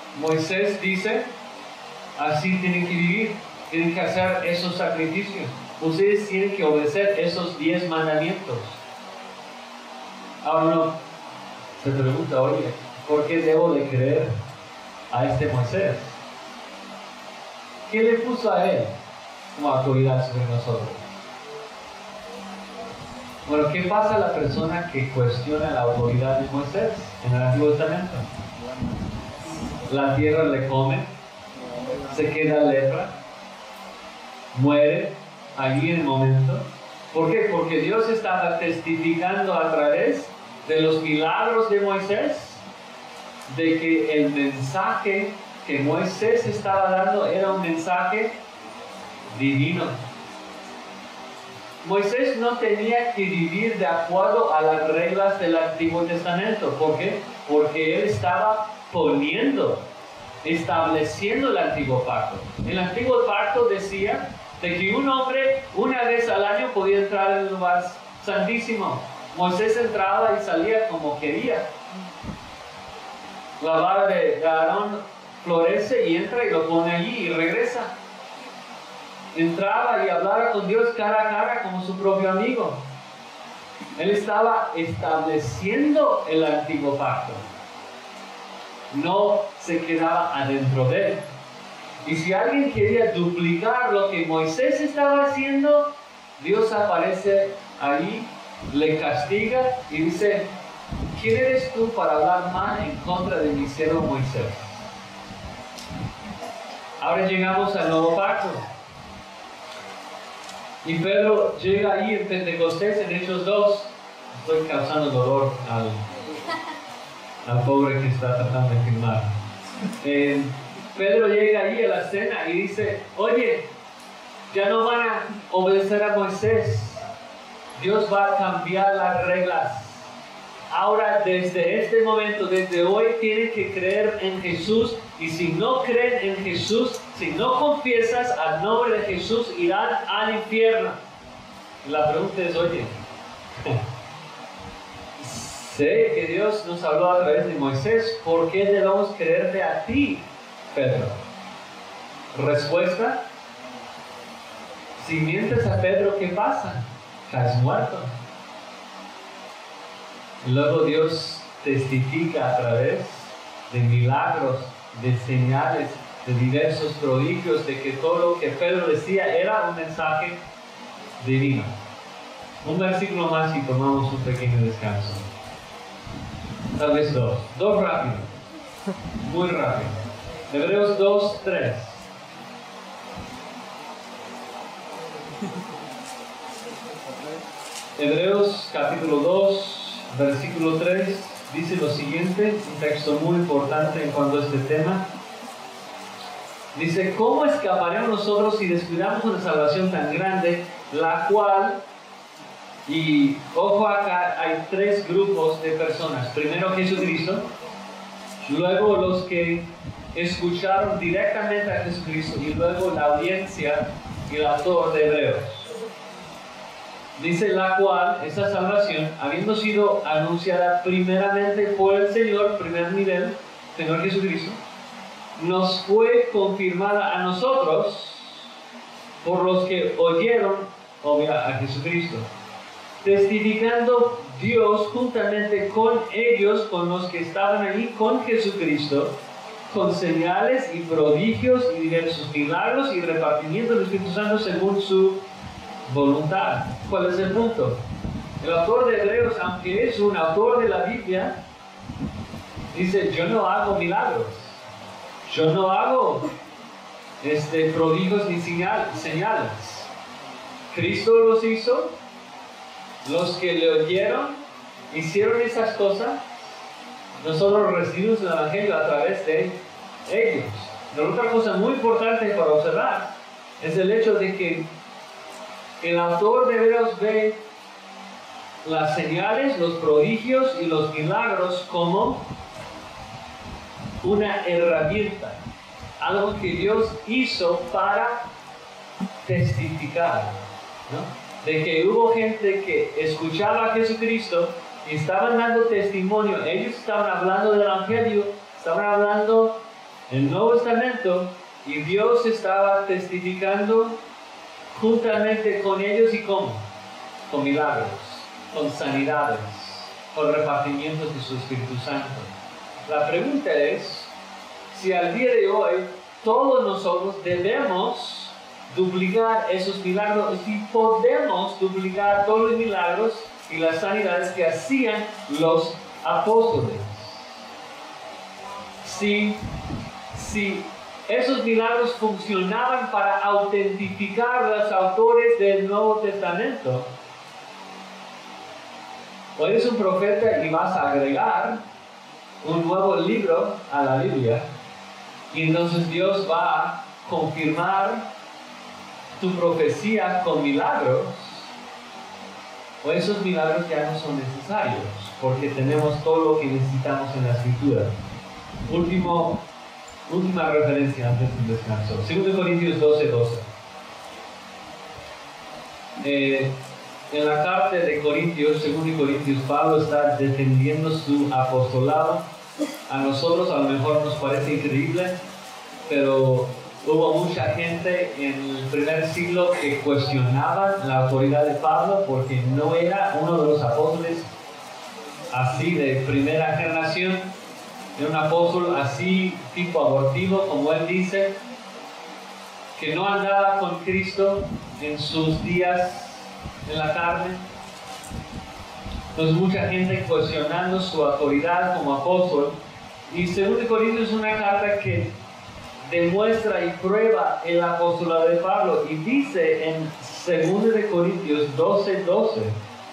Moisés dice, así tienen que vivir, tienen que hacer esos sacrificios. Ustedes tienen que obedecer esos diez mandamientos. Ahora uno se pregunta, oye, ¿por qué debo de creer a este Moisés? ¿Qué le puso a él como autoridad sobre nosotros? Bueno, ¿qué pasa a la persona que cuestiona la autoridad de Moisés en el Antiguo Testamento? La tierra le come, se queda lepra, muere allí en el momento. ¿Por qué? Porque Dios estaba testificando a través de los milagros de Moisés de que el mensaje que Moisés estaba dando era un mensaje divino. Moisés no tenía que vivir de acuerdo a las reglas del Antiguo Testamento. ¿Por qué? Porque él estaba poniendo, estableciendo el Antiguo Pacto. El Antiguo Pacto decía de que un hombre una vez al año podía entrar en el lugar santísimo. Moisés entraba y salía como quería. La vara de Aarón florece y entra y lo pone allí y regresa. Entraba y hablaba con Dios cara a cara como su propio amigo. Él estaba estableciendo el Antiguo Pacto. No se quedaba adentro de él. Y si alguien quería duplicar lo que Moisés estaba haciendo, Dios aparece ahí, le castiga y dice, ¿quién eres tú para hablar mal en contra de mi siervo Moisés? Ahora llegamos al nuevo pacto. Y Pedro llega ahí en Pentecostés, en Hechos dos. Estoy causando dolor al, al pobre que está tratando de filmar. Eh, Pedro llega ahí a la cena y dice, oye, ya no van a obedecer a Moisés. Dios va a cambiar las reglas. Ahora, desde este momento, desde hoy, tienen que creer en Jesús. Y si no creen en Jesús, si no confiesas al nombre de Jesús, irán al infierno. Y la pregunta es, oye, sé que Dios nos habló a través de Moisés, ¿por qué debemos creerte a ti, Pedro? Respuesta, si mientes a Pedro, ¿qué pasa? Caes muerto. Y luego Dios testifica a través de milagros, de señales, de diversos prodigios, de que todo lo que Pedro decía era un mensaje divino. Un versículo más y tomamos un pequeño descanso. Tal vez dos. Dos rápido. Muy rápido. Hebreos dos, tres. Hebreos capítulo dos, versículo tres, dice lo siguiente, un texto muy importante en cuanto a este tema. Dice, ¿cómo escaparemos nosotros si descuidamos una salvación tan grande, la cual, y ojo acá, hay tres grupos de personas. Primero Jesucristo, luego los que escucharon directamente a Jesucristo y luego la audiencia y el autor de Hebreos. Dice la cual, esa salvación, habiendo sido anunciada primeramente por el Señor, primer nivel, Señor Jesucristo, nos fue confirmada a nosotros por los que oyeron, obvio, a Jesucristo, testificando Dios juntamente con ellos, con los que estaban allí con Jesucristo, con señales y prodigios y diversos milagros y repartimiento del Espíritu Santo según su voluntad. ¿Cuál es el punto? El autor de Hebreos, aunque es un autor de la Biblia, dice, yo no hago milagros, yo no hago este, prodigios ni señal, señales. Cristo los hizo, los que le oyeron hicieron esas cosas, nosotros recibimos el Evangelio a través de ellos. Pero otra cosa muy importante para observar es el hecho de que el autor de Hebreos ve las señales, los prodigios y los milagros como una herramienta, algo que Dios hizo para testificar, ¿no? De que hubo gente que escuchaba a Jesucristo y estaban dando testimonio, ellos estaban hablando del Evangelio, estaban hablando el Nuevo Testamento, y Dios estaba testificando juntamente con ellos. ¿Y cómo? Con milagros, con sanidades, con repartimientos de su Espíritu Santo. La pregunta es si al día de hoy todos nosotros debemos duplicar esos milagros, si podemos duplicar todos los milagros y las sanidades que hacían los apóstoles. Si, si esos milagros funcionaban para autentificar a los autores del Nuevo Testamento, o eres un profeta y vas a agregar un nuevo libro a la Biblia, y entonces Dios va a confirmar tu profecía con milagros, o esos milagros ya no son necesarios, porque tenemos todo lo que necesitamos en la Escritura. Último, última referencia antes del descanso. Segundo Corintios doce, doce. Eh, en la carta de Corintios, Segundo Corintios, Pablo está defendiendo su apostolado. A nosotros a lo mejor nos parece increíble, pero hubo mucha gente en el primer siglo que cuestionaba la autoridad de Pablo porque no era uno de los apóstoles así de primera generación. Era un apóstol así tipo abortivo, como él dice, que no andaba con Cristo en sus días en la carne. Entonces mucha gente cuestionando su autoridad como apóstol. Y Segundo Corintios es una carta que demuestra y prueba el apostolado de Pablo, y dice en Segundo Corintios doce, doce: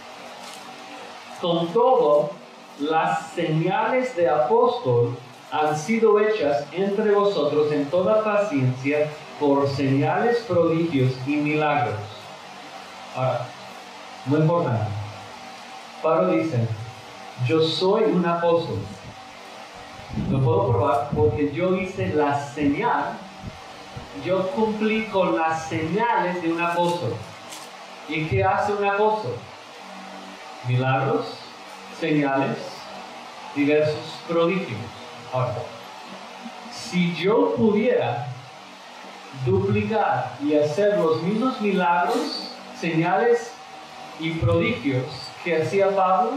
con todo, las señales de apóstol han sido hechas entre vosotros en toda paciencia por señales, prodigios y milagros. Ahora, muy importante, Pablo dice: yo soy un apóstol. Lo puedo probar porque yo hice la señal, yo cumplí con las señales de un apóstol. ¿Y qué hace un apóstol? Milagros, señales, diversos prodigios. Ahora, si yo pudiera duplicar y hacer los mismos milagros, señales y prodigios que hacía Pablo,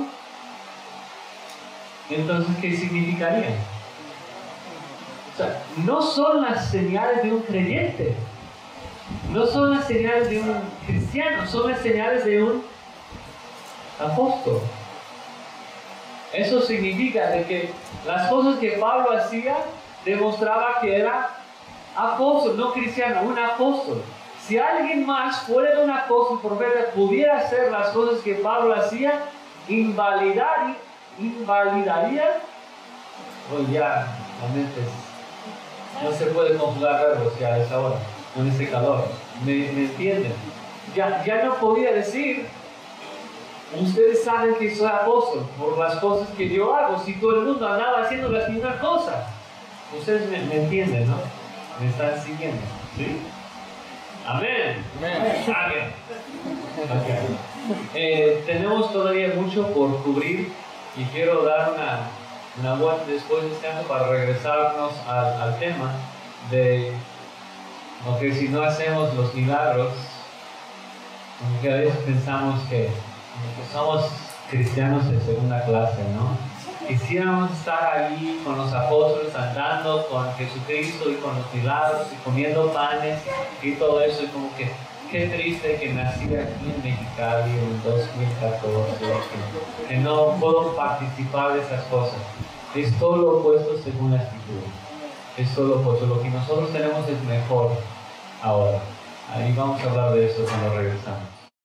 entonces, ¿qué significaría? O sea, no son las señales de un creyente, no son las señales de un cristiano, son las señales de un apóstol. Eso significa de que las cosas que Pablo hacía demostraba que era apóstol, no cristiano, un apóstol. Si alguien más fuera de un apóstol, profeta, pudiera hacer las cosas que Pablo hacía, invalidar, invalidaría, o ya, realmente no se puede conjugar verbos ya a esa hora, con ese calor. ¿Me, me entienden? Ya, ya no podía decir: ustedes saben que soy apóstol por las cosas que yo hago, si todo el mundo andaba haciendo las mismas cosas. Ustedes me, me entienden, ¿no? Me están siguiendo, ¿sí? Amén. Amén. Amén. Okay. Eh, tenemos todavía mucho por cubrir y quiero dar una, una vuelta después de descanso para regresarnos al, al tema de, porque si no hacemos los milagros, como que a veces pensamos que, que somos cristianos de segunda clase, ¿no? Quisiéramos estar allí con los apóstoles, andando con Jesucristo y con los milagros y comiendo panes y todo eso, y como que qué triste que nací aquí en Mexicali en dos mil catorce, que, que no puedo participar de esas cosas. Es todo lo opuesto según la Escritura. Es todo lo opuesto. Lo que nosotros tenemos es mejor ahora. Ahí vamos a hablar de eso cuando regresamos.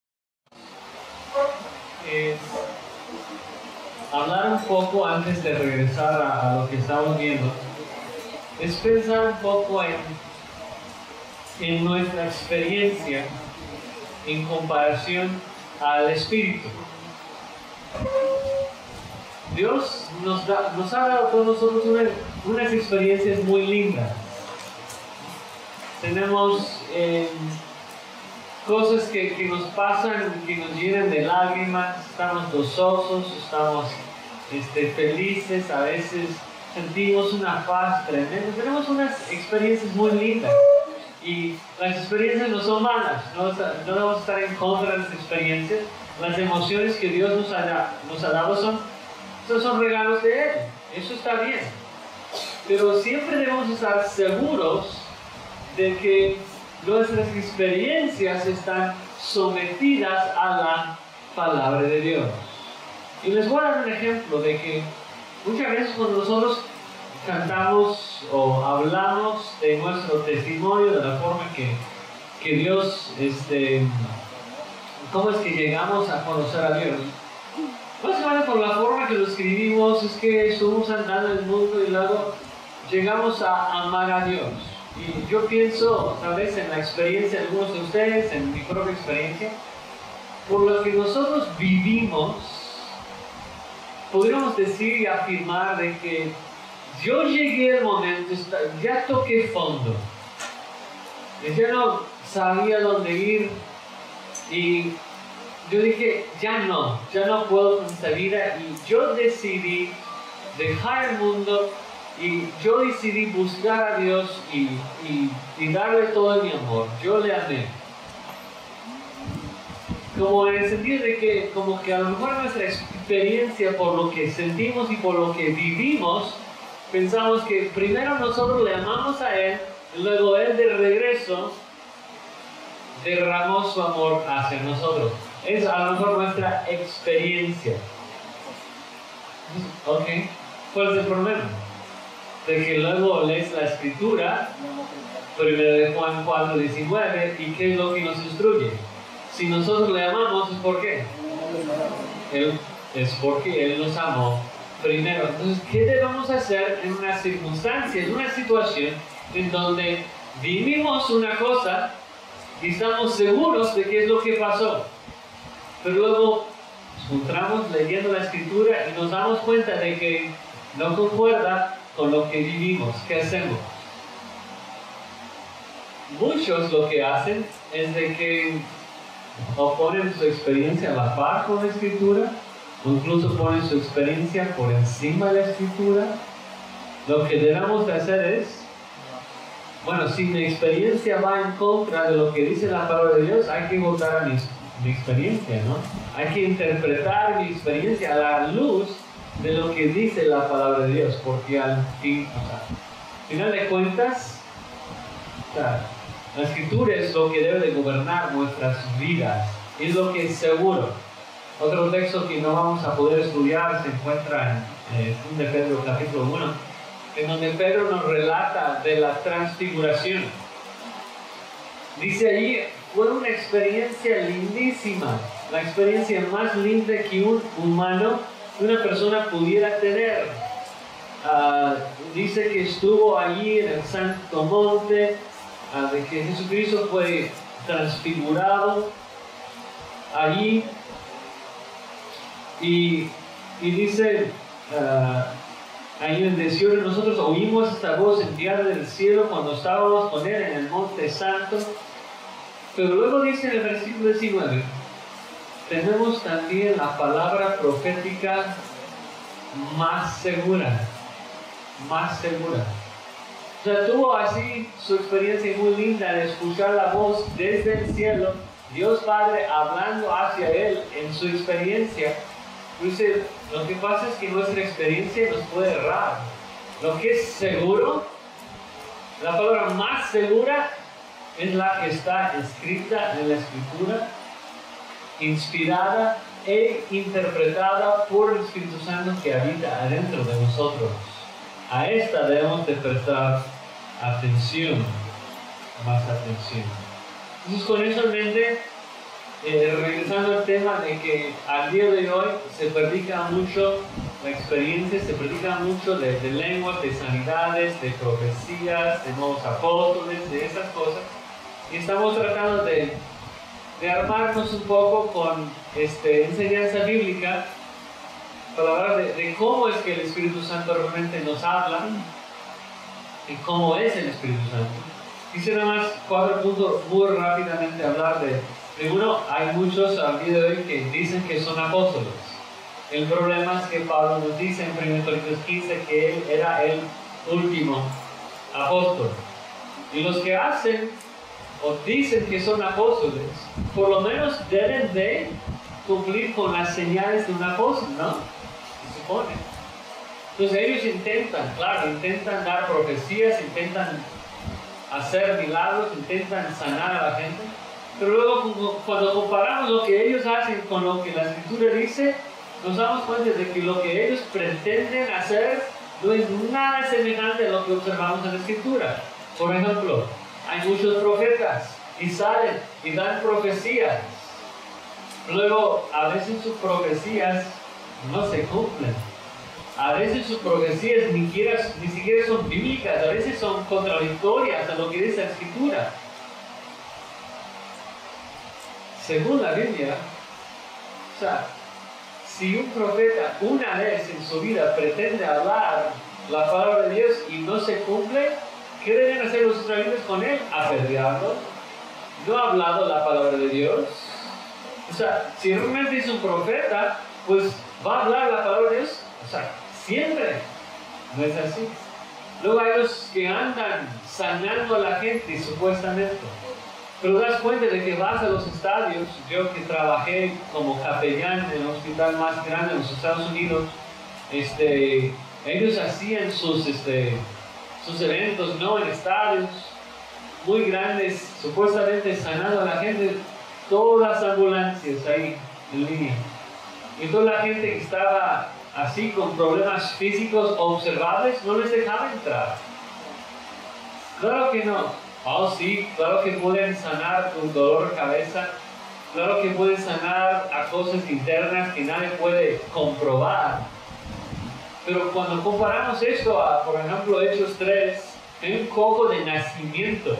Es hablar un poco antes de regresar a, a lo que estamos viendo. Es pensar un poco en en nuestra experiencia en comparación al Espíritu. Dios nos, da, nos ha dado a todos nosotros una, unas experiencias muy lindas. Tenemos eh, cosas que, que nos pasan, que nos llenan de lágrimas, estamos gozosos, estamos este, felices, a veces sentimos una paz tremenda, tenemos unas experiencias muy lindas. Y las experiencias no son malas, no, no debemos estar en contra de las experiencias. Las emociones que Dios nos ha, nos ha dado son, son regalos de Él, eso está bien. Pero siempre debemos estar seguros de que nuestras experiencias están sometidas a la palabra de Dios. Y les voy a dar un ejemplo de que muchas veces cuando nosotros cantamos o hablamos de nuestro testimonio, de la forma que, que Dios, este, cómo es que llegamos a conocer a Dios. Básicamente por la forma que lo escribimos es que estuvimos andando en el mundo y luego llegamos a amar a Dios. Y yo pienso, tal vez en la experiencia de algunos de ustedes, en mi propia experiencia, por lo que nosotros vivimos, podríamos decir y afirmar de que yo llegué al momento, ya toqué fondo, ya no sabía dónde ir y yo dije, ya no, ya no puedo con esta vida y yo decidí dejar el mundo y yo decidí buscar a Dios y, y, y darle todo mi amor, yo le amé. Como en el sentido de que, como que a lo mejor nuestra experiencia por lo que sentimos y por lo que vivimos, pensamos que primero nosotros le amamos a Él, y luego Él de regreso derramó su amor hacia nosotros. Es a lo mejor nuestra experiencia. Ok, ¿cuál es el problema? De que luego lees la escritura, primero de Juan cuatro diecinueve, y ¿qué es lo que nos instruye? Si nosotros le amamos, ¿es por qué? Él, es porque Él nos amó primero. Entonces, ¿qué debemos hacer en una circunstancia, en una situación en donde vivimos una cosa y estamos seguros de qué es lo que pasó? Pero luego nos encontramos leyendo la escritura y nos damos cuenta de que no concuerda con lo que vivimos. ¿Qué hacemos? Muchos lo que hacen es de que o ponen su experiencia a la par con la escritura, o incluso ponen su experiencia por encima de la escritura. Lo que debemos de hacer es, bueno, si mi experiencia va en contra de lo que dice la palabra de Dios, hay que votar a mi, mi experiencia, ¿no? Hay que interpretar mi experiencia a la luz de lo que dice la palabra de Dios, porque al fin, o sea, al final de cuentas, o sea, la escritura es lo que debe de gobernar nuestras vidas, es lo que es seguro. Otro texto que no vamos a poder estudiar se encuentra en eh, de Pedro capítulo uno, en donde Pedro nos relata de la transfiguración. Dice allí, fue una experiencia lindísima, la experiencia más linda que un humano, una persona pudiera tener. Uh, dice que estuvo allí en el Santo Monte, de que Jesucristo fue transfigurado allí y, y dice uh, ahí en el desierto, nosotros oímos esta voz enviada del cielo cuando estábamos con Él en el Monte Santo. Pero luego dice en el versículo diecinueve, tenemos también la palabra profética más segura, más segura. O sea, tuvo así su experiencia muy linda de escuchar la voz desde el cielo, Dios Padre hablando hacia Él en su experiencia. Dice, lo que pasa es que nuestra experiencia nos puede errar. Lo que es seguro, la palabra más segura, es la que está escrita en la Escritura, inspirada e interpretada por el Espíritu Santo que habita adentro de nosotros. A esta debemos de prestar atención, más atención. Entonces, con eso en mente, eh, regresando al tema de que al día de hoy se predica mucho la experiencia, se predica mucho de, de lenguas, de sanidades, de profecías, de nuevos apóstoles, de esas cosas, y estamos tratando de, de armarnos un poco con este, enseñanza bíblica para hablar de, de cómo es que el Espíritu Santo realmente nos habla y cómo es el Espíritu Santo. Quisiera nada más cuatro puntos muy rápidamente hablar de, de uno, hay muchos al día de hoy que dicen que son apóstoles. El problema es que Pablo nos dice en primera Corintios quince que él era el último apóstol. Y los que hacen o dicen que son apóstoles, por lo menos deben de cumplir con las señales de un apóstol, ¿no? Se supone. Entonces ellos intentan, claro, intentan dar profecías, intentan hacer milagros, intentan sanar a la gente, pero luego cuando comparamos lo que ellos hacen con lo que la Escritura dice, nos damos cuenta de que lo que ellos pretenden hacer no es nada semejante a lo que observamos en la Escritura. Por ejemplo, hay muchos profetas y salen y dan profecías. Luego, a veces sus profecías no se cumplen. A veces sus profecías ni siquiera, ni siquiera son bíblicas, a veces son contradictorias a lo que dice la Escritura. Según la Biblia, o sea, si un profeta una vez en su vida pretende hablar la palabra de Dios y no se cumple, ¿qué deben hacer los israelitas con él? Apedrearlo. No ha hablado la palabra de Dios. O sea, si realmente es un profeta, pues va a hablar la palabra de Dios. O sea, siempre. No es así. Luego hay los que andan sanando a la gente, supuestamente. Pero das cuenta de que vas a los estadios. Yo que trabajé como capellán en el hospital más grande en los Estados Unidos, este, ellos hacían sus, este, sus eventos, no en estadios muy grandes, supuestamente sanando a la gente, todas las ambulancias ahí en línea. Y toda la gente que estaba así con problemas físicos observables, no les dejaba entrar. Claro que no. Oh, sí, claro que pueden sanar un dolor de cabeza, claro que pueden sanar a cosas internas que nadie puede comprobar. Pero cuando comparamos esto a, por ejemplo, Hechos tres, hay un cojo de nacimiento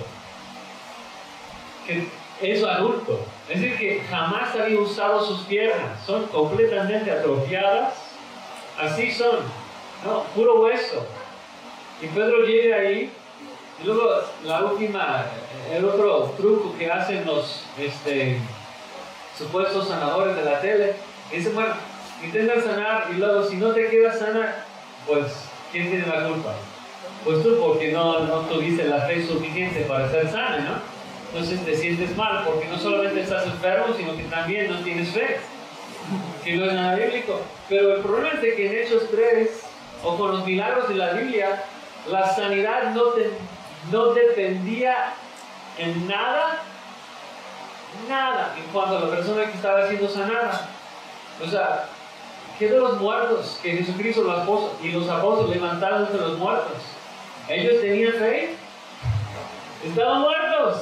que es adulto, es decir, que jamás había usado sus piernas, son completamente atrofiadas, así son, ¿no? Puro hueso. Y Pedro llega ahí. Y luego la última, el otro truco que hacen los este, supuestos sanadores de la tele, dicen, bueno, intentan sanar y luego si no te quedas sana, pues ¿quién tiene la culpa? Pues tú, porque no, no tuviste la fe suficiente para ser sana, ¿no? Entonces te sientes mal porque no solamente estás enfermo, sino que también no tienes fe, que no es nada bíblico. Pero el problema es de que en Hechos tres, o con los milagros de la Biblia, la sanidad no te... no dependía en nada, nada, en cuanto a la persona que estaba siendo sanada. O sea, ¿qué de los muertos que Jesucristo los apóstoles, y los apóstoles levantaron de los muertos? ¿Ellos tenían fe? ¡Estaban muertos!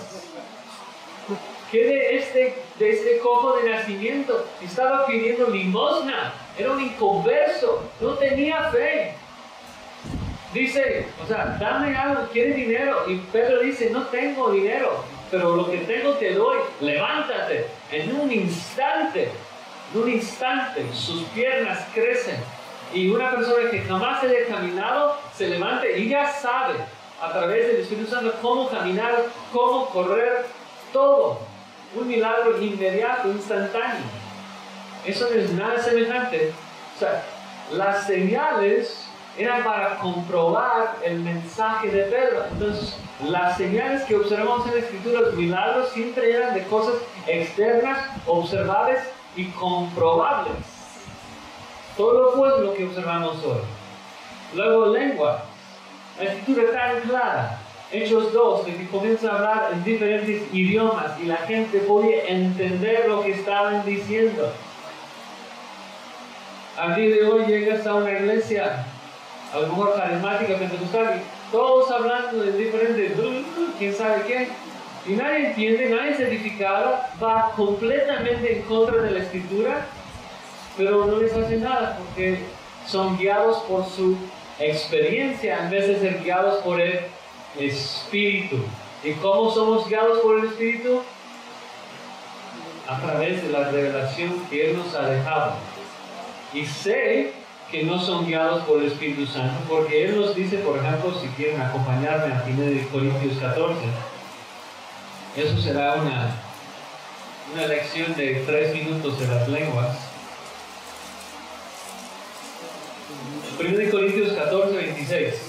¿Qué de este, de este cojo de nacimiento? Estaba pidiendo limosna, era un inconverso, no tenía fe. Dice, o sea, dame algo, quiere dinero. Y Pedro dice, no tengo dinero, pero lo que tengo te doy, levántate. En un instante, en un instante, sus piernas crecen. Y una persona que jamás haya caminado, se levanta y ya sabe, a través del Espíritu Santo, cómo caminar, cómo correr, todo. Un milagro inmediato, instantáneo. Eso no es nada semejante. O sea, las señales eran para comprobar el mensaje de Pedro. Entonces, las señales que observamos en la Escritura, los milagros, siempre eran de cosas externas, observables y comprobables. Todo pues lo que observamos hoy. Luego, lengua. La Escritura es tan clara. Hechos dos, de que comienza a hablar en diferentes idiomas y la gente podía entender lo que estaban diciendo. Al día de hoy llegas a una iglesia, a lo mejor carismática, pentecostal, todos hablando de diferentes, quién sabe qué, y nadie entiende, nadie se edifica, va completamente en contra de la Escritura, pero no les hace nada porque son guiados por su experiencia en vez de ser guiados por el Espíritu. ¿Y cómo somos guiados por el Espíritu? A través de la revelación que Él nos ha dejado. Y sé que no son guiados por el Espíritu Santo, porque Él nos dice, por ejemplo, si quieren acompañarme a primera de Corintios catorce, eso será una, una lección de tres minutos de las lenguas. primero Corintios catorce, veintiséis.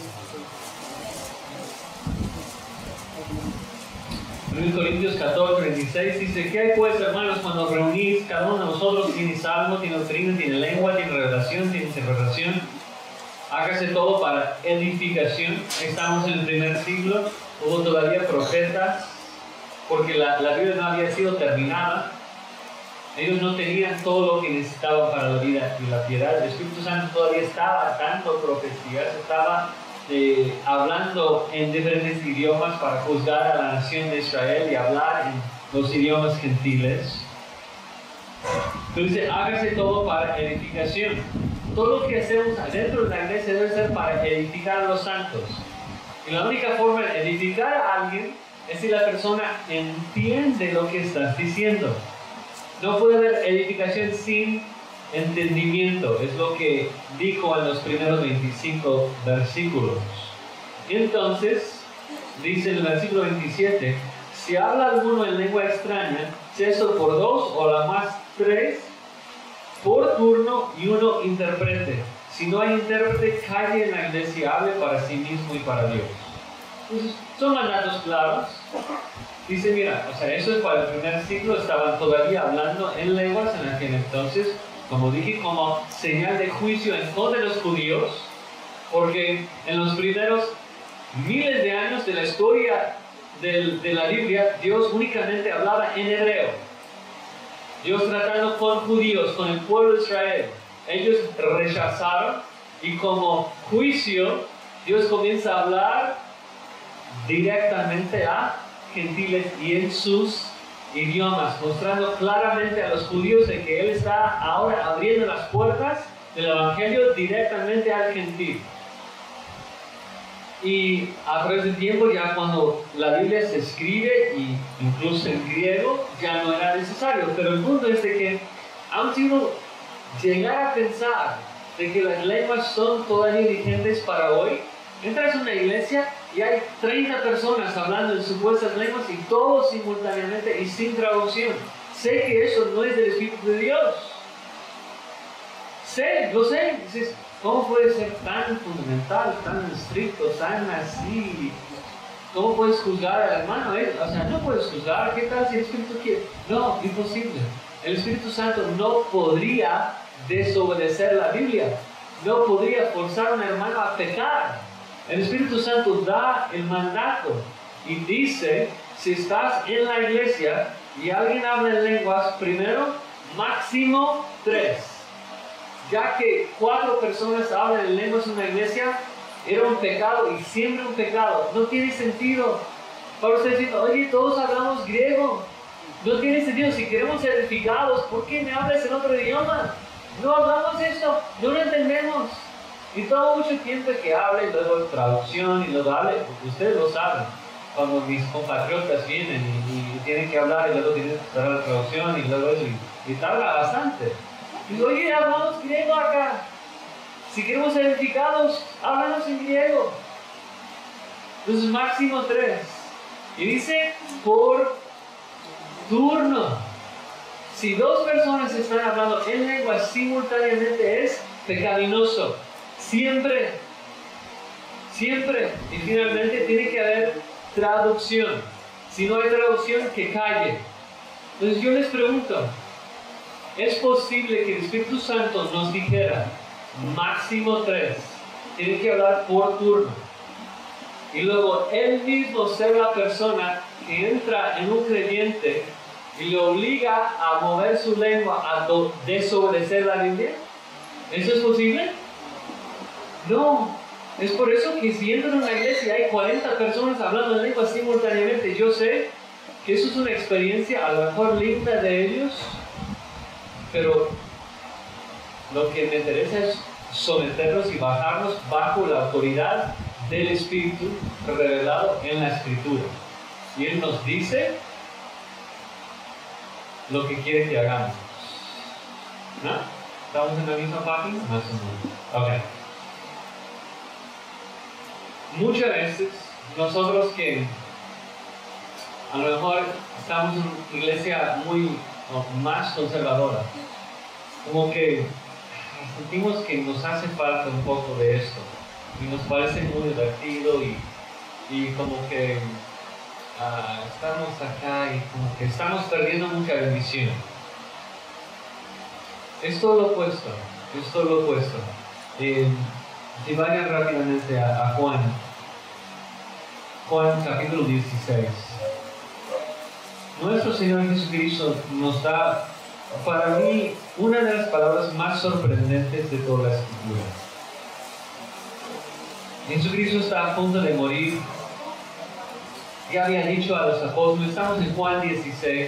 primero Corintios catorce, veintiséis dice: ¿qué hay pues, hermanos, cuando reunís? Cada uno de nosotros tiene salmo, tiene doctrina, tiene lengua, tiene revelación, tiene interpretación. Hágase todo para edificación. Estamos en el primer siglo, hubo todavía profetas, porque la, la Biblia no había sido terminada. Ellos no tenían todo lo que necesitaban para la vida y la piedad. El Espíritu Santo todavía estaba dando profecías, estaba eh, hablando en diferentes idiomas para juzgar a la nación de Israel y hablar en los idiomas gentiles. Entonces, hágase todo para edificación. Todo lo que hacemos adentro de la iglesia debe ser para edificar a los santos. Y la única forma de edificar a alguien es si la persona entiende lo que estás diciendo. No puede haber edificación sin entendimiento. Es lo que dijo en los primeros veinticinco versículos. Entonces, dice en el versículo veintisiete: si habla alguno en lengua extraña, sea eso por dos o la más tres, por turno, y uno interprete. Si no hay intérprete, calle en la iglesia, hable para sí mismo y para Dios. Entonces, son mandatos claros. Dice, mira, o sea, eso es para el primer siglo, estaban todavía hablando en lenguas en aquel entonces, como dije, como señal de juicio en contra de los judíos, porque en los primeros miles de años de la historia de, de la Biblia, Dios únicamente hablaba en hebreo. Dios tratando con judíos, con el pueblo de Israel. Ellos rechazaron y como juicio, Dios comienza a hablar directamente a gentiles y en sus idiomas, mostrando claramente a los judíos de que Él está ahora abriendo las puertas del Evangelio directamente al gentil. Y a través del tiempo, ya cuando la Biblia se escribe, y incluso en griego, ya no era necesario. Pero el punto es de que, aun si uno llegara a pensar de que las lenguas son todavía vigentes para hoy, entras a una iglesia y hay treinta personas hablando en supuestas lenguas y todos simultáneamente y sin traducción. Sé que eso no es del Espíritu de Dios. Sé, lo sé. Dices, ¿cómo puede ser tan fundamental, tan estricto, tan así? ¿Cómo puedes juzgar al hermano? ¿Eh? O sea, no puedes juzgar. ¿Qué tal si el Espíritu quiere? No, imposible. El Espíritu Santo no podría desobedecer la Biblia. No podría forzar a un hermano a pecar. El Espíritu Santo da el mandato y dice, si estás en la iglesia y alguien habla en lenguas, primero, máximo tres. Ya que cuatro personas hablan en lenguas en una iglesia, era un pecado y siempre un pecado. No tiene sentido. Pablo está diciendo, oye, todos hablamos griego. No tiene sentido. Si queremos ser edificados, ¿por qué me hablas en otro idioma? No hablamos esto, no lo entendemos. Y todo mucho tiempo que hable, y luego traducción, y luego hable, porque ustedes lo saben. Cuando mis compatriotas vienen y, y tienen que hablar, y luego tienen que dar la traducción, y luego eso, y, y tarda bastante. Y digo, oye, hablamos griego acá. Si queremos ser edificados, háblanos en griego. Entonces, máximo tres. Y dice, por turno. Si dos personas están hablando en lengua simultáneamente, es pecaminoso. Siempre. Siempre. Y finalmente tiene que haber traducción. Si no hay traducción, que calle. Entonces yo les pregunto, ¿es posible que el Espíritu Santo nos dijera máximo tres? Tiene que hablar por turno. Y luego él mismo ser la persona que entra en un creyente y le obliga a mover su lengua, a desobedecer la Biblia. ¿Eso es posible? No. Es por eso que si entro en una iglesia y hay cuarenta personas hablando en lengua simultáneamente, yo sé que eso es una experiencia a lo mejor linda de ellos, pero lo que me interesa es someterlos y bajarlos bajo la autoridad del Espíritu revelado en la Escritura. Y Él nos dice lo que quiere que hagamos. ¿No? ¿Estamos en la misma página? Más o menos. Ok. Muchas veces nosotros que a lo mejor estamos en una iglesia muy o más conservadora, como que y sentimos que nos hace falta un poco de esto. Y nos parece muy divertido y, y como que uh, estamos acá y como que estamos perdiendo mucha bendición. Es todo lo opuesto, es todo lo opuesto. Eh, si vayan rápidamente a, a Juan, Juan capítulo dieciséis. Nuestro Señor Jesucristo nos da, para mí, una de las palabras más sorprendentes de toda la Escritura. Jesucristo está a punto de morir. Ya había dicho a los apóstoles, estamos en Juan dieciséis,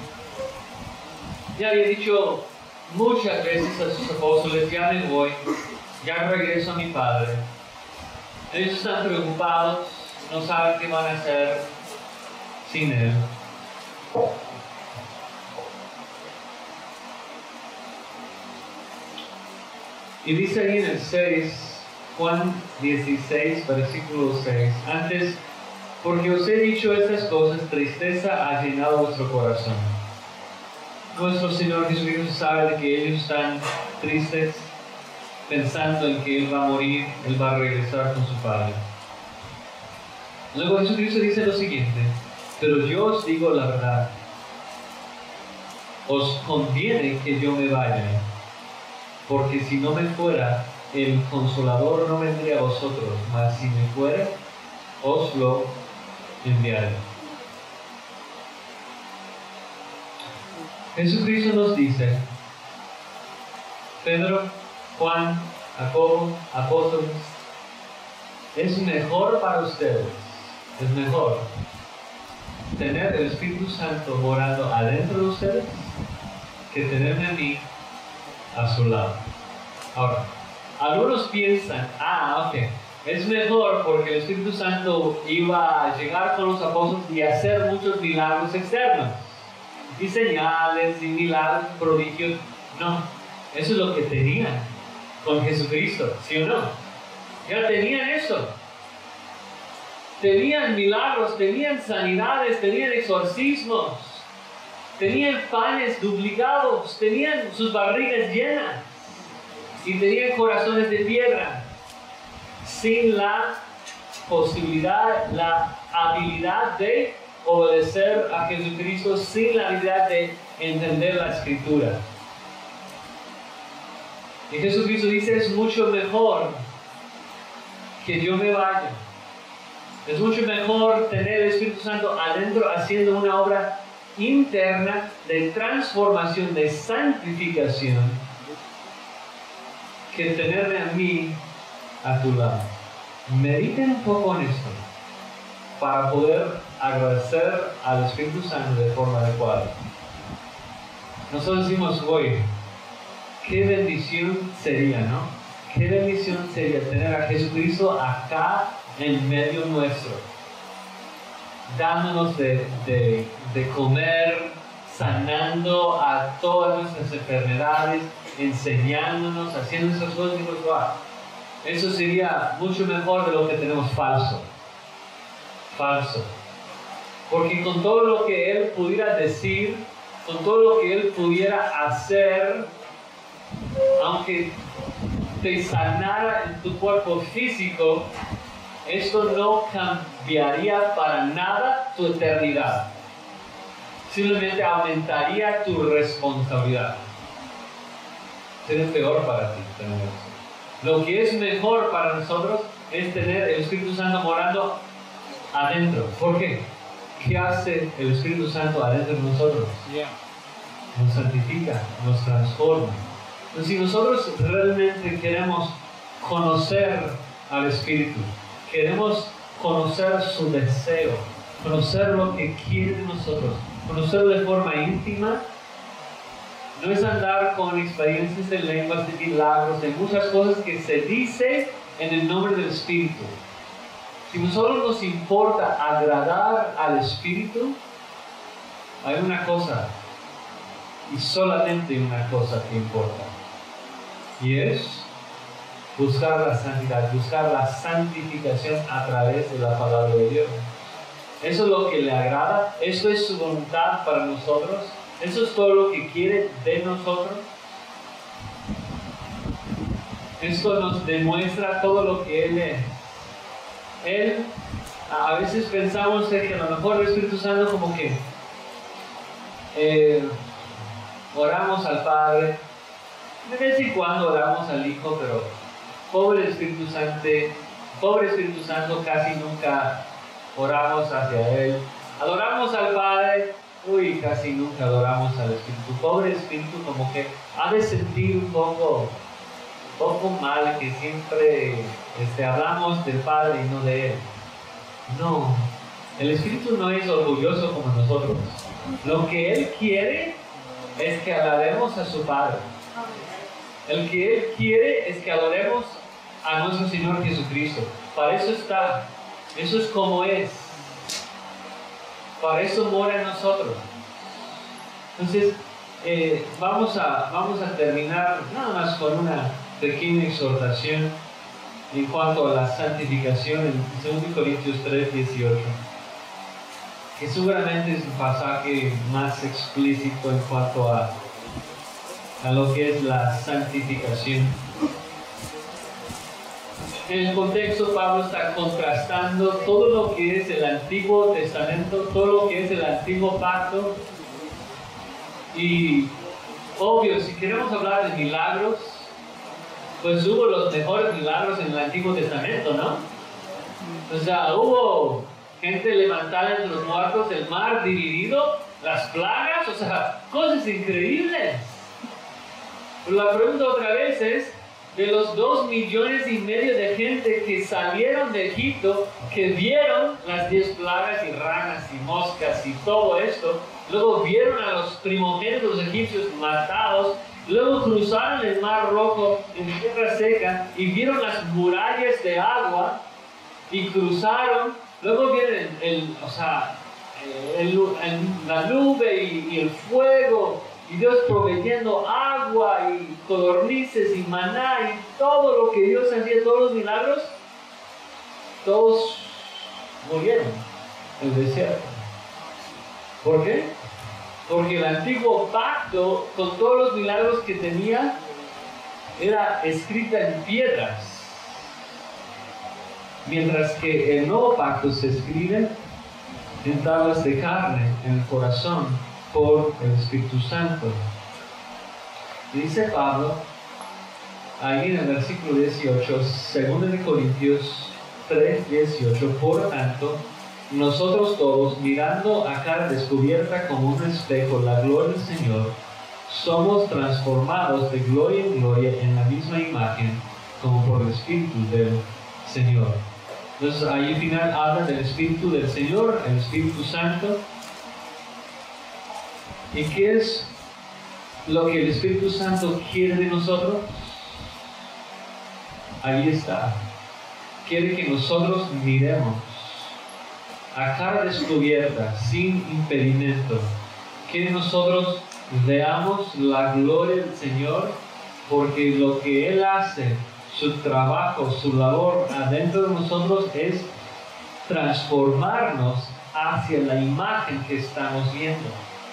ya había dicho muchas veces a sus apóstoles, ya me voy, ya regreso a mi Padre. Ellos están preocupados, no saben qué van a hacer sin Él. Y dice ahí en el seis, Juan dieciséis, versículo seis, antes, porque os he dicho estas cosas, tristeza ha llenado vuestro corazón. Nuestro Señor Jesucristo sabe de que ellos están tristes, pensando en que Él va a morir, Él va a regresar con su Padre. Luego Jesucristo dice lo siguiente, pero yo os digo la verdad, os conviene que yo me vaya, porque si no me fuera, el Consolador no vendría a vosotros, mas si me fuera, os lo enviaré. Jesucristo nos dice, Pedro, Juan, Jacobo, apóstoles, es mejor para ustedes, es mejor tener el Espíritu Santo morando adentro de ustedes que tenerme a mí a su lado. Ahora, algunos piensan, ah, ok, es mejor porque el Espíritu Santo iba a llegar con los apóstoles y hacer muchos milagros externos, y señales, y milagros, prodigios. No, eso es lo que tenían con Jesucristo, ¿sí o no? Ya tenían eso. Tenían milagros, tenían sanidades, tenían exorcismos, tenían panes duplicados, tenían sus barrigas llenas y tenían corazones de piedra, sin la posibilidad, la habilidad de obedecer a Jesucristo, sin la habilidad de entender la Escritura. Y Jesucristo dice, es mucho mejor que yo me vaya. Es mucho mejor tener el Espíritu Santo adentro haciendo una obra interna de transformación, de santificación, que tenerme a mí a tu lado. Mediten un poco en esto para poder agradecer al Espíritu Santo de forma adecuada. Nosotros decimos hoy, qué bendición sería, ¿no? Qué bendición sería tener a Jesucristo acá en medio nuestro, dándonos de, de, de comer, sanando a todas nuestras enfermedades, enseñándonos, haciendo esas cosas. Y pues, wow, eso sería mucho mejor de lo que tenemos falso. Falso. Porque con todo lo que Él pudiera decir, con todo lo que Él pudiera hacer, aunque te sanara en tu cuerpo físico, esto no cambiaría para nada tu eternidad. Simplemente aumentaría tu responsabilidad. Sería peor para ti tener eso. Lo que es mejor para nosotros es tener el Espíritu Santo morando adentro. ¿Por qué? ¿Qué hace el Espíritu Santo adentro de nosotros? Yeah. Nos santifica, nos transforma. Entonces, si nosotros realmente queremos conocer al Espíritu, queremos conocer su deseo, conocer lo que quiere de nosotros, conocerlo de forma íntima, no es andar con experiencias de lenguas, de milagros, de muchas cosas que se dice en el nombre del Espíritu. Si nosotros nos importa agradar al Espíritu, hay una cosa, y solamente una cosa que importa, y es buscar la santidad, buscar la santificación a través de la palabra de Dios. Eso es lo que le agrada, eso es su voluntad para nosotros, eso es todo lo que quiere de nosotros. Esto nos demuestra todo lo que Él es. Él, a veces pensamos que a lo mejor el Espíritu Santo como que eh, oramos al Padre, de vez en cuando oramos al Hijo, pero pobre Espíritu Santo, pobre Espíritu Santo, casi nunca oramos hacia Él. Adoramos al Padre, uy, casi nunca adoramos al Espíritu. Pobre Espíritu, como que ha de sentir un poco, poco mal que siempre este, hablamos del Padre y no de Él. No, el Espíritu no es orgulloso como nosotros. Lo que Él quiere es que alabemos a su Padre. El que Él quiere es que adoremos a nuestro Señor Jesucristo. Para eso está. Eso es como es. Para eso mora en nosotros. Entonces, eh, vamos, a, vamos a terminar nada más con una pequeña exhortación en cuanto a la santificación en segundo Corintios tres, dieciocho, que seguramente es un pasaje más explícito en cuanto a, a lo que es la santificación. En el contexto, Pablo está contrastando todo lo que es el Antiguo Testamento, todo lo que es el Antiguo Pacto. Y obvio, si queremos hablar de milagros, pues hubo los mejores milagros en el Antiguo Testamento, ¿no? O sea, hubo gente levantada entre los muertos, el mar dividido, las plagas, o sea, cosas increíbles. Pero la pregunta otra vez es, de los dos millones y medio de gente que salieron de Egipto, que vieron las diez plagas y ranas y moscas y todo esto, luego vieron a los primogénitos egipcios matados, luego cruzaron el Mar Rojo en tierra seca y vieron las murallas de agua y cruzaron, luego vieron el, el, o sea, el, el, la nube y, y el fuego, y Dios proveyendo agua y codornices y maná y todo lo que Dios hacía, todos los milagros, todos murieron en el desierto. ¿Por qué? Porque el antiguo pacto, con todos los milagros que tenía, era escrita en piedras, mientras que el nuevo pacto se escribe en tablas de carne, en el corazón, por el Espíritu Santo. Dice Pablo ahí en el versículo dieciocho, segundo de Corintios tres, dieciocho, por tanto, nosotros todos, mirando a cara descubierta como un espejo la gloria del Señor, somos transformados de gloria en gloria en la misma imagen, como por el Espíritu del Señor. Entonces ahí al final habla del Espíritu del Señor, el Espíritu Santo. ¿Y qué es lo que el Espíritu Santo quiere de nosotros? Ahí está. Quiere que nosotros miremos a cara descubierta, sin impedimento. Que nosotros veamos la gloria del Señor, porque lo que Él hace, su trabajo, su labor adentro de nosotros es transformarnos hacia la imagen que estamos viendo.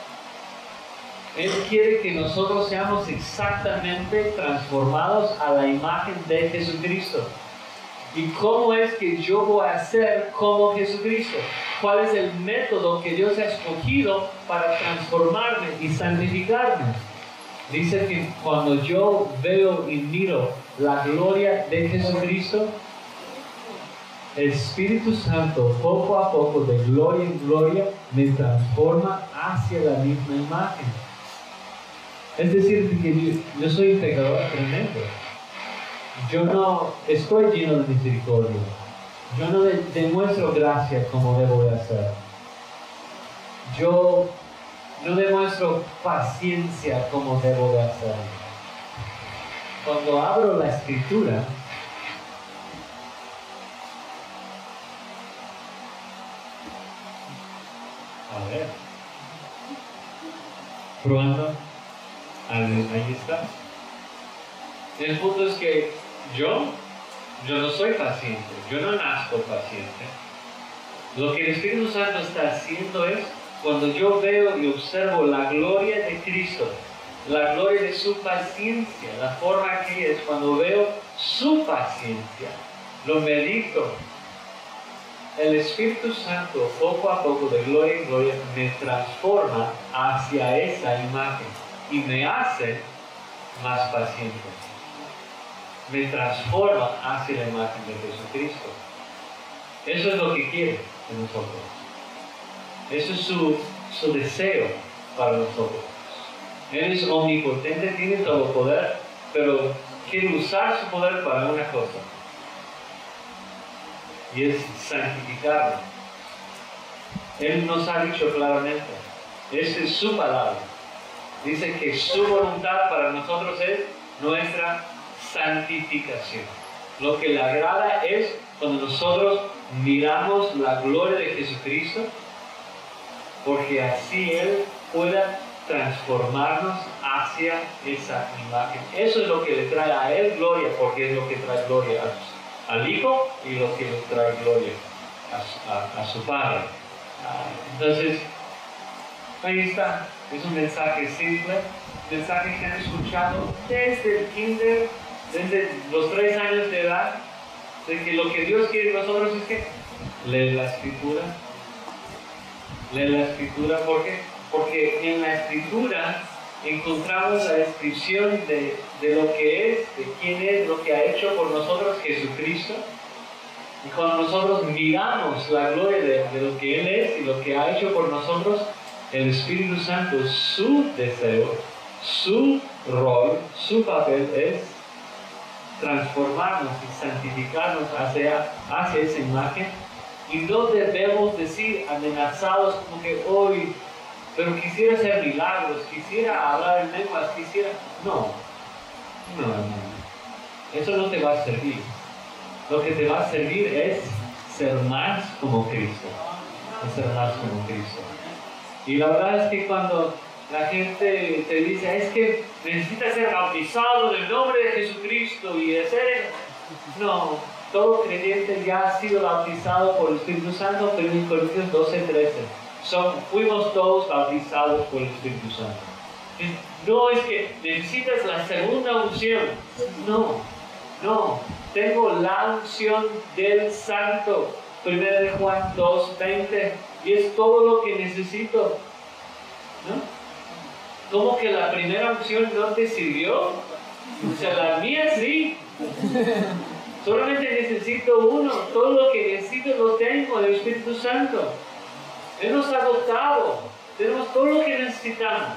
Él quiere que nosotros seamos exactamente transformados a la imagen de Jesucristo. ¿Y cómo es que yo voy a ser como Jesucristo? ¿Cuál es el método que Dios ha escogido para transformarme y santificarme? Dice que cuando yo veo y miro la gloria de Jesucristo, el Espíritu Santo poco a poco, de gloria en gloria, me transforma hacia la misma imagen. Es decir, que yo, yo soy un pecador tremendo. Yo no estoy lleno de misericordia. Yo no de, demuestro gracia como debo de hacer. Yo no demuestro paciencia como debo de hacer. Cuando abro la Escritura, a ver, probando, ahí está. El punto es que yo, yo no soy paciente, yo no nazco paciente. Lo que el Espíritu Santo está haciendo es, cuando yo veo y observo la gloria de Cristo, la gloria de su paciencia. La forma que es cuando veo su paciencia, lo medito. El Espíritu Santo, poco a poco, de gloria en gloria, me transforma hacia esa imagen y me hace más paciente. Me transforma hacia la imagen de Jesucristo. Eso es lo que quiere de nosotros. Eso es su, su deseo para nosotros. Él es omnipotente, tiene todo poder, pero quiere usar su poder para una cosa. Y es santificarlo. Él nos ha dicho claramente, esta es su palabra. Dice que su voluntad para nosotros es nuestra santificación. Lo que le agrada es cuando nosotros miramos la gloria de Jesucristo, porque así Él pueda transformarnos hacia esa imagen. Eso es lo que le trae a Él gloria, porque es lo que trae gloria a, al Hijo y lo que le trae gloria a, a, a su Padre. Entonces, ahí está. Es un mensaje simple, mensaje que han escuchado desde el kinder, desde los tres años de edad, de que lo que Dios quiere de nosotros es que leer la Escritura. Leer la Escritura, ¿por qué? Porque en la Escritura encontramos la descripción de, de lo que es, de quién es, lo que ha hecho por nosotros Jesucristo. Y cuando nosotros miramos la gloria de, de lo que Él es y lo que ha hecho por nosotros, el Espíritu Santo, su deseo, su rol, su papel es transformarnos y santificarnos hacia, hacia esa imagen. Y no debemos decir amenazados como que hoy, pero quisiera hacer milagros, quisiera hablar en lenguas, quisiera... No, no, no. Eso no te va a servir. Lo que te va a servir es ser más como Cristo. Es ser más como Cristo. Y la verdad es que cuando la gente te dice, es que necesitas ser bautizado en el nombre de Jesucristo y de ser... No, todo creyente ya ha sido bautizado por el Espíritu Santo, pero en Corintios doce, trece. Son, fuimos todos bautizados por el Espíritu Santo. No es que necesitas la segunda unción. No, no. Tengo la unción del Santo. primera de Juan dos, veinte. Y es todo lo que necesito. ¿No? ¿Cómo que la primera unción no te sirvió? O sea, la mía sí. Solamente necesito uno. Todo lo que necesito lo tengo del Espíritu Santo. Él nos ha dotado. Tenemos todo lo que necesitamos.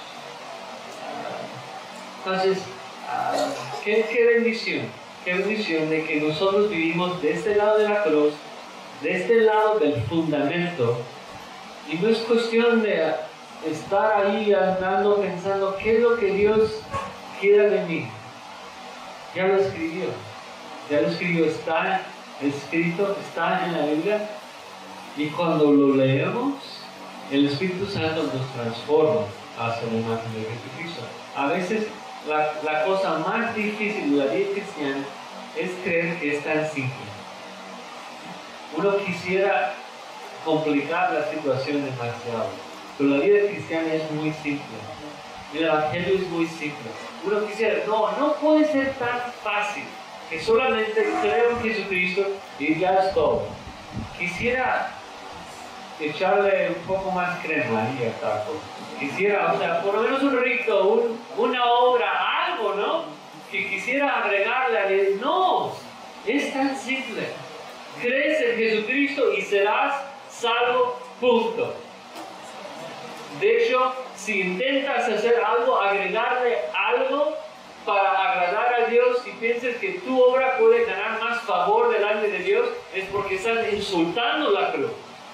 Entonces, qué, qué bendición. Qué bendición de que nosotros vivimos de este lado de la cruz, de este lado del fundamento. Y no es cuestión de estar ahí andando pensando qué es lo que Dios quiere de mí. Ya lo escribió. Ya lo escribió. Está escrito, está en la Biblia. Y cuando lo leemos, el Espíritu Santo nos transforma hacia la imagen de Jesucristo. A veces la, la cosa más difícil de la vida cristiana es creer que es tan simple. Uno quisiera complicar la situación demasiado, pero la vida cristiana es muy simple. El Evangelio es muy simple. Uno quisiera, no, no puede ser tan fácil que solamente creo en Jesucristo y ya es todo. Quisiera echarle un poco más crema ahí a taco. Quisiera, o sea, por lo menos un rito, un, una obra, algo, ¿no? Que quisiera agregarle a él. No, es tan simple. Crees en Jesucristo y serás salvo, punto. De hecho, si intentas hacer algo, agregarle algo para agradar a Dios y piensas que tu obra puede ganar más favor delante de Dios, es porque estás insultando la cruz.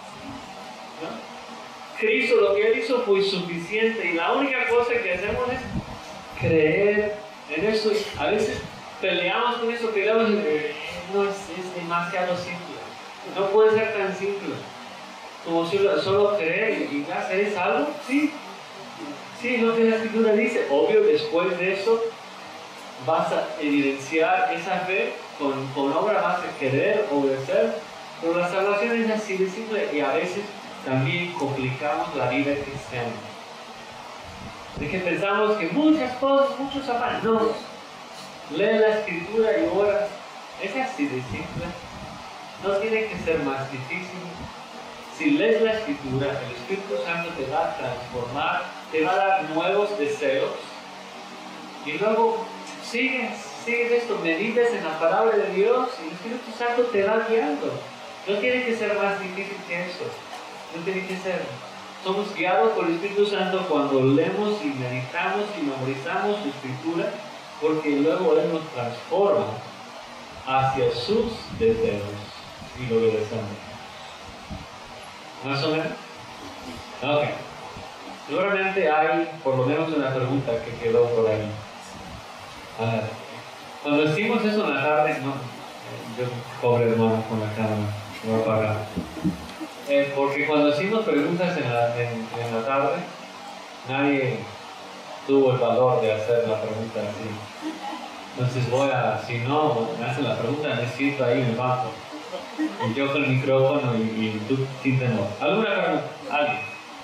¿No? Cristo, lo que Él hizo fue suficiente y la única cosa que hacemos es creer en eso. A veces peleamos con eso, peleamos, eh, no es, es demasiado simple. No puede ser tan simple como si solo creer y ya eres algo. Sí, sí, lo que la Escritura dice. Obvio, después de eso vas a evidenciar esa fe con, con obra, vas a querer obedecer, pero la salvación es así de simple y a veces también complicamos la vida cristiana. de que pensamos que muchas cosas, muchos afanes. No, lee la escritura y ora. Es así de simple. No tiene que ser más difícil. Si lees la escritura, el Espíritu Santo te va a transformar, te va a dar nuevos deseos. Y luego sigues, sigues esto, meditas en la palabra de Dios y el Espíritu Santo te va guiando. No tiene que ser más difícil que eso. No tiene que ser. Somos guiados por el Espíritu Santo cuando leemos y meditamos y memorizamos su escritura, porque luego Él nos transforma hacia sus deseos y lo obedecemos. ¿Más o menos? Ok. Seguramente hay por lo menos una pregunta que quedó por ahí. A ver. Cuando decimos eso en la tarde, no, yo, pobre hermano con la cámara, no voy a pagar. Eh, porque cuando decimos preguntas en la, en, en la tarde, nadie tuvo el valor de hacer la pregunta así. Entonces voy a, si no me hacen la pregunta, me siento ahí en el banco. Y yo con el micrófono y, y tú sin temor. ¿Alguna pregunta? ¿Alguien?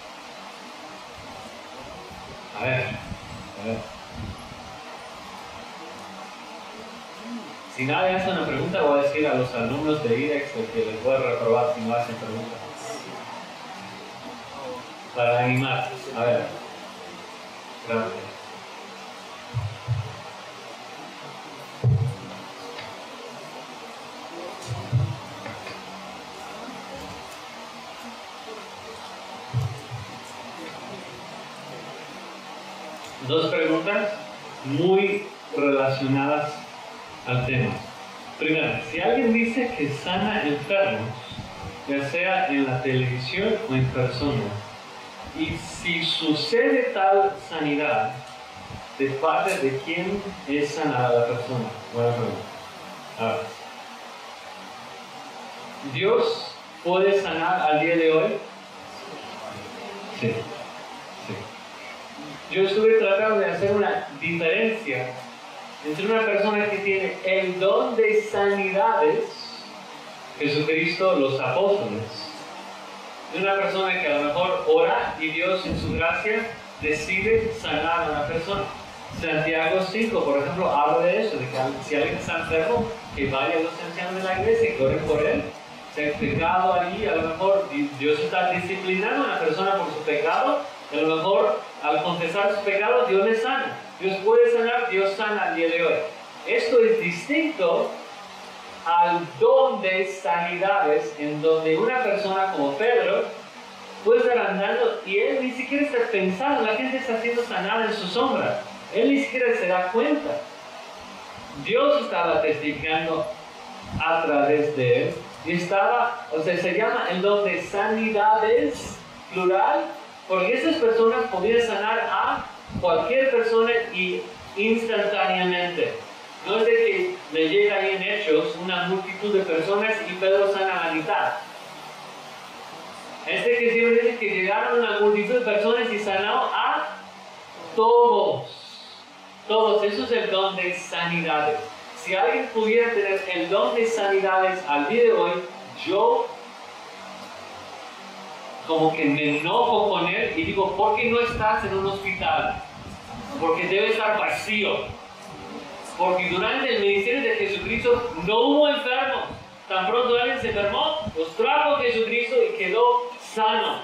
A ver, a ver. Si nadie hace una pregunta, voy a decir a los alumnos de I D E X que les voy a reprobar si no hacen preguntas. Para animar. A ver. Gracias. Dos preguntas muy relacionadas al tema. Primero, si alguien dice que sana enfermos, ya sea en la televisión o en persona, y si sucede tal sanidad, ¿de parte de quién es sanada la persona? Buena pregunta. A ver. ¿Dios puede sanar al día de hoy? Sí. Sí. Yo estuve tratando de hacer una diferencia entre una persona que tiene el don de sanidades, Jesucristo, los apóstoles, y una persona que a lo mejor ora y Dios en su gracia decide sanar a una persona. Santiago cinco, por ejemplo, habla de eso, de que si alguien está enfermo, que vaya a los ancianos de la iglesia y que oren por él. Si hay pecado allí, a lo mejor Dios está disciplinando a una persona por su pecado, y a lo mejor al confesar sus pecados, Dios le sana. Dios puede sanar, Dios sana al día de hoy. Esto es distinto al don de sanidades, en donde una persona como Pedro puede estar andando y él ni siquiera está pensando, la gente está siendo sanada en su sombra. Él ni siquiera se da cuenta. Dios estaba testificando a través de él y estaba, o sea, se llama el don de sanidades, plural, porque esas personas podían sanar a cualquier persona y instantáneamente. No es de que le llega ahí en Hechos una multitud de personas y Pedro sana a la mitad. Es de que siempre dice que llegaron una multitud de personas y sanó a todos. Todos. Eso es el don de sanidades. Si alguien pudiera tener el don de sanidades al día de hoy, yo como que me enojo con él y digo, ¿por qué no estás en un hospital? Porque debe estar vacío. Porque durante el ministerio de Jesucristo no hubo enfermos. Tan pronto alguien se enfermó, los trajo Jesucristo y quedó sano.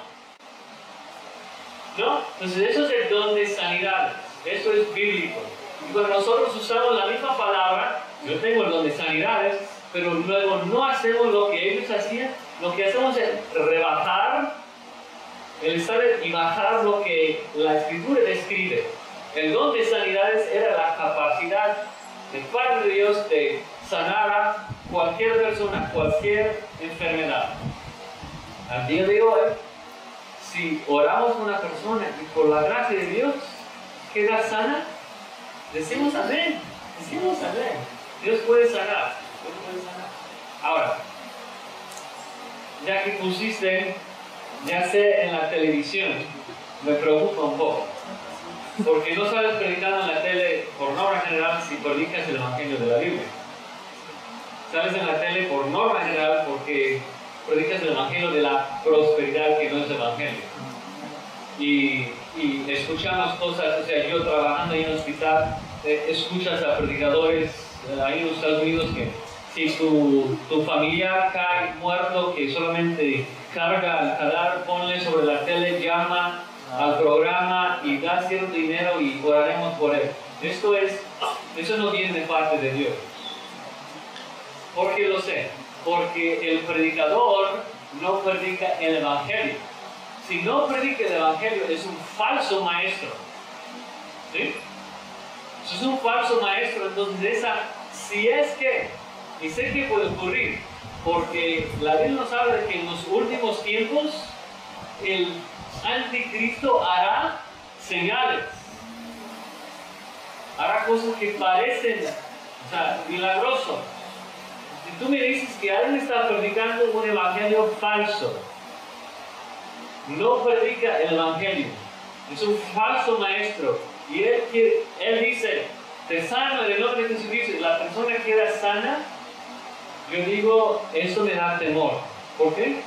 ¿No? Entonces eso es el don de sanidad. Eso es bíblico. Y cuando nosotros usamos la misma palabra, yo tengo el don de sanidades, pero luego no hacemos lo que ellos hacían, lo que hacemos es rebajar el estar y bajar lo que la Escritura describe. El don de sanidades era la capacidad de parte de Dios de sanar a cualquier persona, cualquier enfermedad. Al día de hoy, si oramos a una persona y por la gracia de Dios queda sana, decimos amén, decimos amén. Dios puede sanar, Dios puede sanar. Ahora, ya que pusiste, ya sé en la televisión, me preocupa un poco. Porque no sabes predicar en la tele por norma general si predicas el Evangelio de la Biblia. Sales en la tele por norma general porque predicas el Evangelio de la prosperidad, que no es Evangelio. Y, y escuchamos cosas, o sea, yo trabajando en un hospital, eh, escuchas a predicadores eh, ahí en los Estados Unidos que si tu, tu familiar cae muerto, que solamente carga al cadáver, ponle sobre la tele, llama al programa y da cierto dinero y oraremos por él. Esto es, eso no viene de parte de Dios. ¿Por qué lo sé? Porque el predicador no predica el Evangelio. Si no predica el Evangelio, es un falso maestro. ¿Sí? Eso es un falso maestro. Entonces, esa, si es que, y sé que puede ocurrir, porque la Biblia nos habla de que en los últimos tiempos el anticristo hará señales, hará cosas que parecen, o sea, milagrosas. Si tú me dices que alguien está predicando un evangelio falso, no predica el evangelio, es un falso maestro, y él, él dice, te sano en el nombre de Jesucristo, y la persona queda sana, yo digo, eso me da temor. ¿Por qué?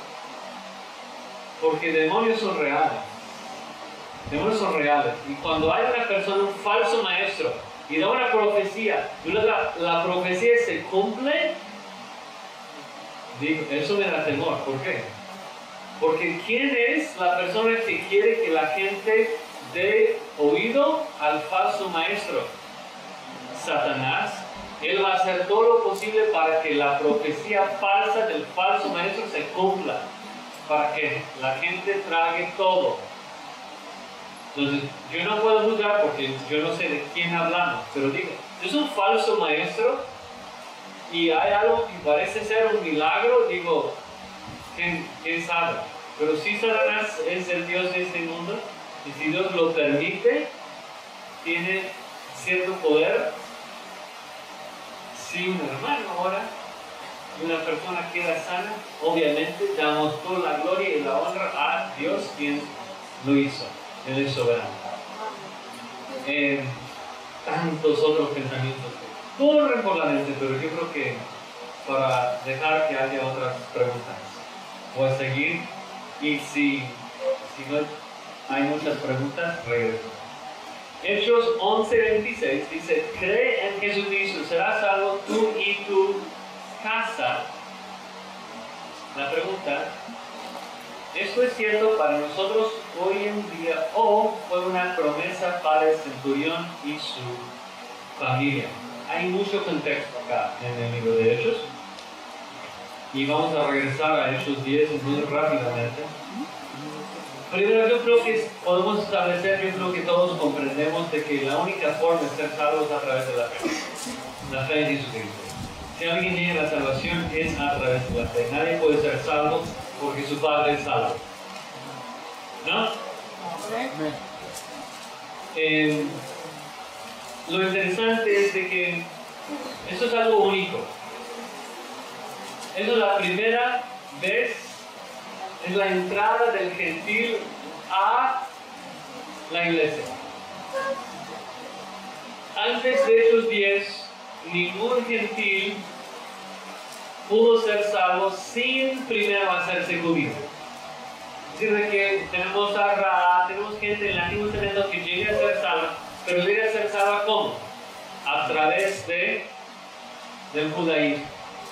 Porque demonios son reales. Demonios son reales. Y cuando hay una persona, un falso maestro, y da una profecía, y la, la profecía se cumple, digo, eso me da temor. ¿Por qué? Porque ¿quién es la persona que quiere que la gente dé oído al falso maestro? Satanás. Él va a hacer todo lo posible para que la profecía falsa del falso maestro se cumpla, para que la gente trague todo. Entonces, yo no puedo juzgar porque yo no sé de quién hablamos, pero digo, es un falso maestro y hay algo que parece ser un milagro, digo, ¿quién, quién sabe? Pero si Satanás es el Dios de este mundo, y si Dios lo permite, tiene cierto poder. Si un hermano ora y una persona queda sana, obviamente damos toda la gloria y la honra a Dios quien lo hizo. Él es soberano. Eh, tantos otros pensamientos que corren por la mente, pero yo creo que para dejar que haya otras preguntas, voy a seguir y si, si no hay muchas preguntas, regreso. Hechos once veintiséis dice, cree en Jesucristo, serás salvo tú y tu casa. La pregunta, ¿esto es cierto para nosotros hoy en día o fue una promesa para el centurión y su familia? Hay mucho contexto acá en el libro de Hechos y vamos a regresar a Hechos diez muy rápidamente. Primero, yo creo que podemos establecer, yo creo que todos comprendemos de que la única forma de ser salvos es a través de la fe. La fe en Jesucristo. Si alguien niega la salvación es a través de la fe. Nadie puede ser salvo porque su Padre es salvo. ¿No? Eh, lo interesante es de que esto es algo único. Eso es la primera vez. Es la entrada del gentil a la iglesia. Antes de Hechos diez, ningún gentil pudo ser salvo sin primero hacerse judío. Es decir, que tenemos a Ra, tenemos gente en el Antiguo Testamento que llega a ser salva, pero llega a ser salva ¿cómo? A través de, del judaísmo.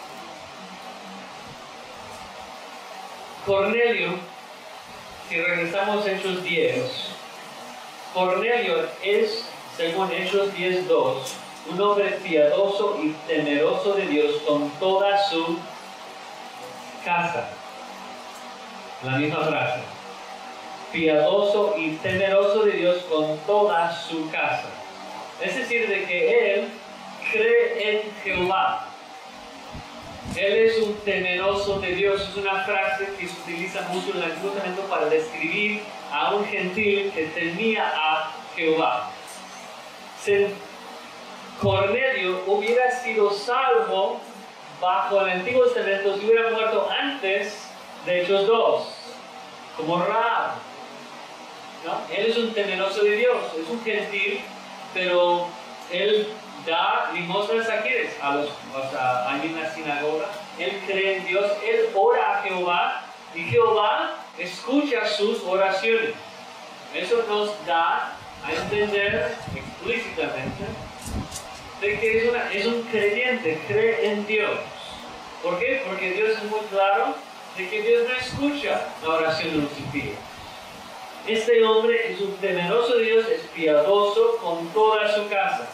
Cornelio, si regresamos a Hechos diez, Cornelio es, según Hechos diez dos, un hombre piadoso y temeroso de Dios con toda su casa. La misma frase. Piadoso y temeroso de Dios con toda su casa. Es decir, de que él cree en Jehová. Él es un temeroso de Dios. Es una frase que se utiliza mucho en el Antiguo Testamento para describir a un gentil que temía a Jehová. Si Cornelio hubiera sido salvo bajo el Antiguo Testamento, si hubiera muerto antes de Hechos dos, como Rahab, ¿no? Él es un temeroso de Dios, es un gentil, pero él da limosnas a quienes, a los, o sea, hay en la sinagoga, él cree en Dios, él ora a Jehová y Jehová escucha sus oraciones. Eso nos da a entender explícitamente de que es, una, es un creyente, cree en Dios. ¿Por qué? Porque Dios es muy claro de que Dios no escucha la oración de los impíos. Este hombre es un temeroso de Dios, es piadoso con toda su casa.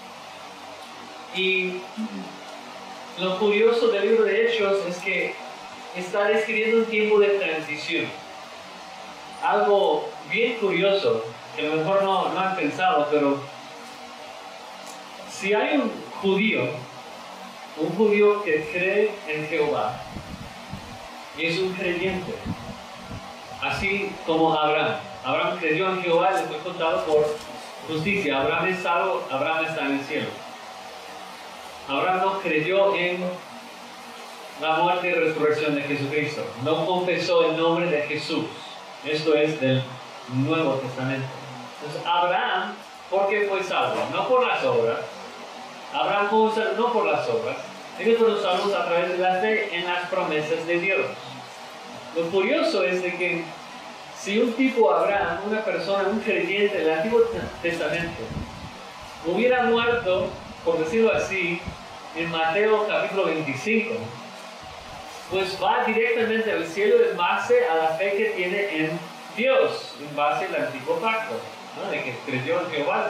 Y lo curioso del libro de Hechos es que está describiendo un tiempo de transición. Algo bien curioso, que a lo mejor no, no han pensado, pero si hay un judío, un judío que cree en Jehová, y es un creyente, así como Abraham. Abraham creyó en Jehová y le fue contado por justicia. Abraham es salvo, Abraham está en el cielo. Abraham no creyó en la muerte y resurrección de Jesucristo. No confesó el nombre de Jesús. Esto es del Nuevo Testamento. Entonces, Abraham, ¿por qué fue salvo? No por las obras. Abraham fue salvo no por las obras. Ellos fueron salvos a través de la fe en las promesas de Dios. Lo curioso es de que si un tipo Abraham, una persona, un creyente del Antiguo Testamento, hubiera muerto, por decirlo así, en Mateo capítulo veinticinco, pues va directamente al cielo en base a la fe que tiene en Dios, en base al antiguo pacto, ¿no? De que creyó en Jehová.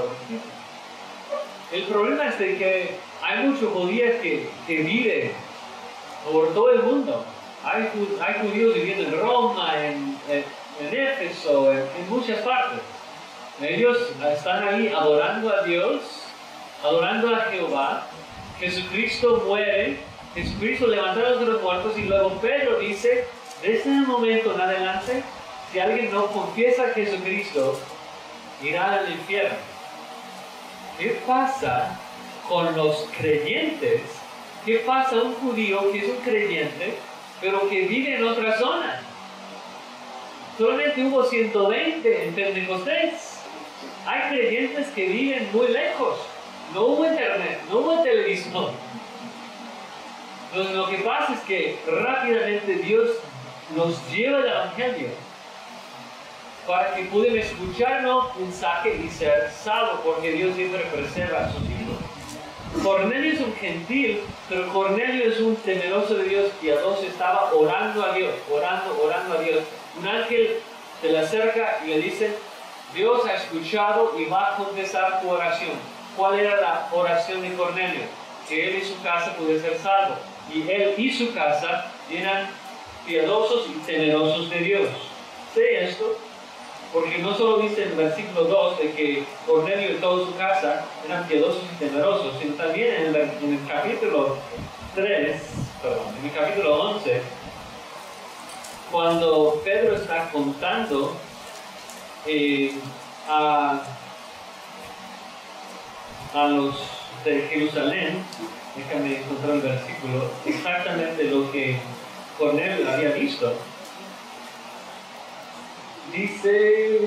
El problema es de que hay muchos judíos que, que viven por todo el mundo. Hay, hay judíos viviendo en Roma, en, en, en Éfeso, en, en muchas partes. Ellos están ahí adorando a Dios, adorando a Jehová. Jesucristo muere, Jesucristo levantado de los muertos, y luego Pedro dice, desde ese momento en adelante, si alguien no confiesa a Jesucristo, irá al infierno. ¿Qué pasa con los creyentes? ¿Qué pasa a un judío que es un creyente, pero que vive en otra zona? Solamente hubo ciento veinte en Pentecostés. Hay creyentes que viven muy lejos. No hubo internet, no hubo televisión. Entonces, lo que pasa es que rápidamente Dios nos lleva el Evangelio para que puedan escucharnos mensaje y ser salvos, porque Dios siempre preserva a sus hijos. Cornelio es un gentil, pero Cornelio es un temeroso de Dios, piadoso, estaba orando a Dios, orando, orando a Dios. Un ángel se le acerca y le dice, Dios ha escuchado y va a contestar tu oración. ¿Cuál era la oración de Cornelio? Que él y su casa pudiesen ser salvos. Y él y su casa eran piadosos y temerosos de Dios. Sé esto, porque no solo dice en el versículo dos de que Cornelio y toda su casa eran piadosos y temerosos, sino también en el, en el capítulo tres, perdón, en el capítulo once, cuando Pedro está contando eh, a, a los de Jerusalén, déjame encontrar el versículo, exactamente lo que Cornelio había visto. Dice,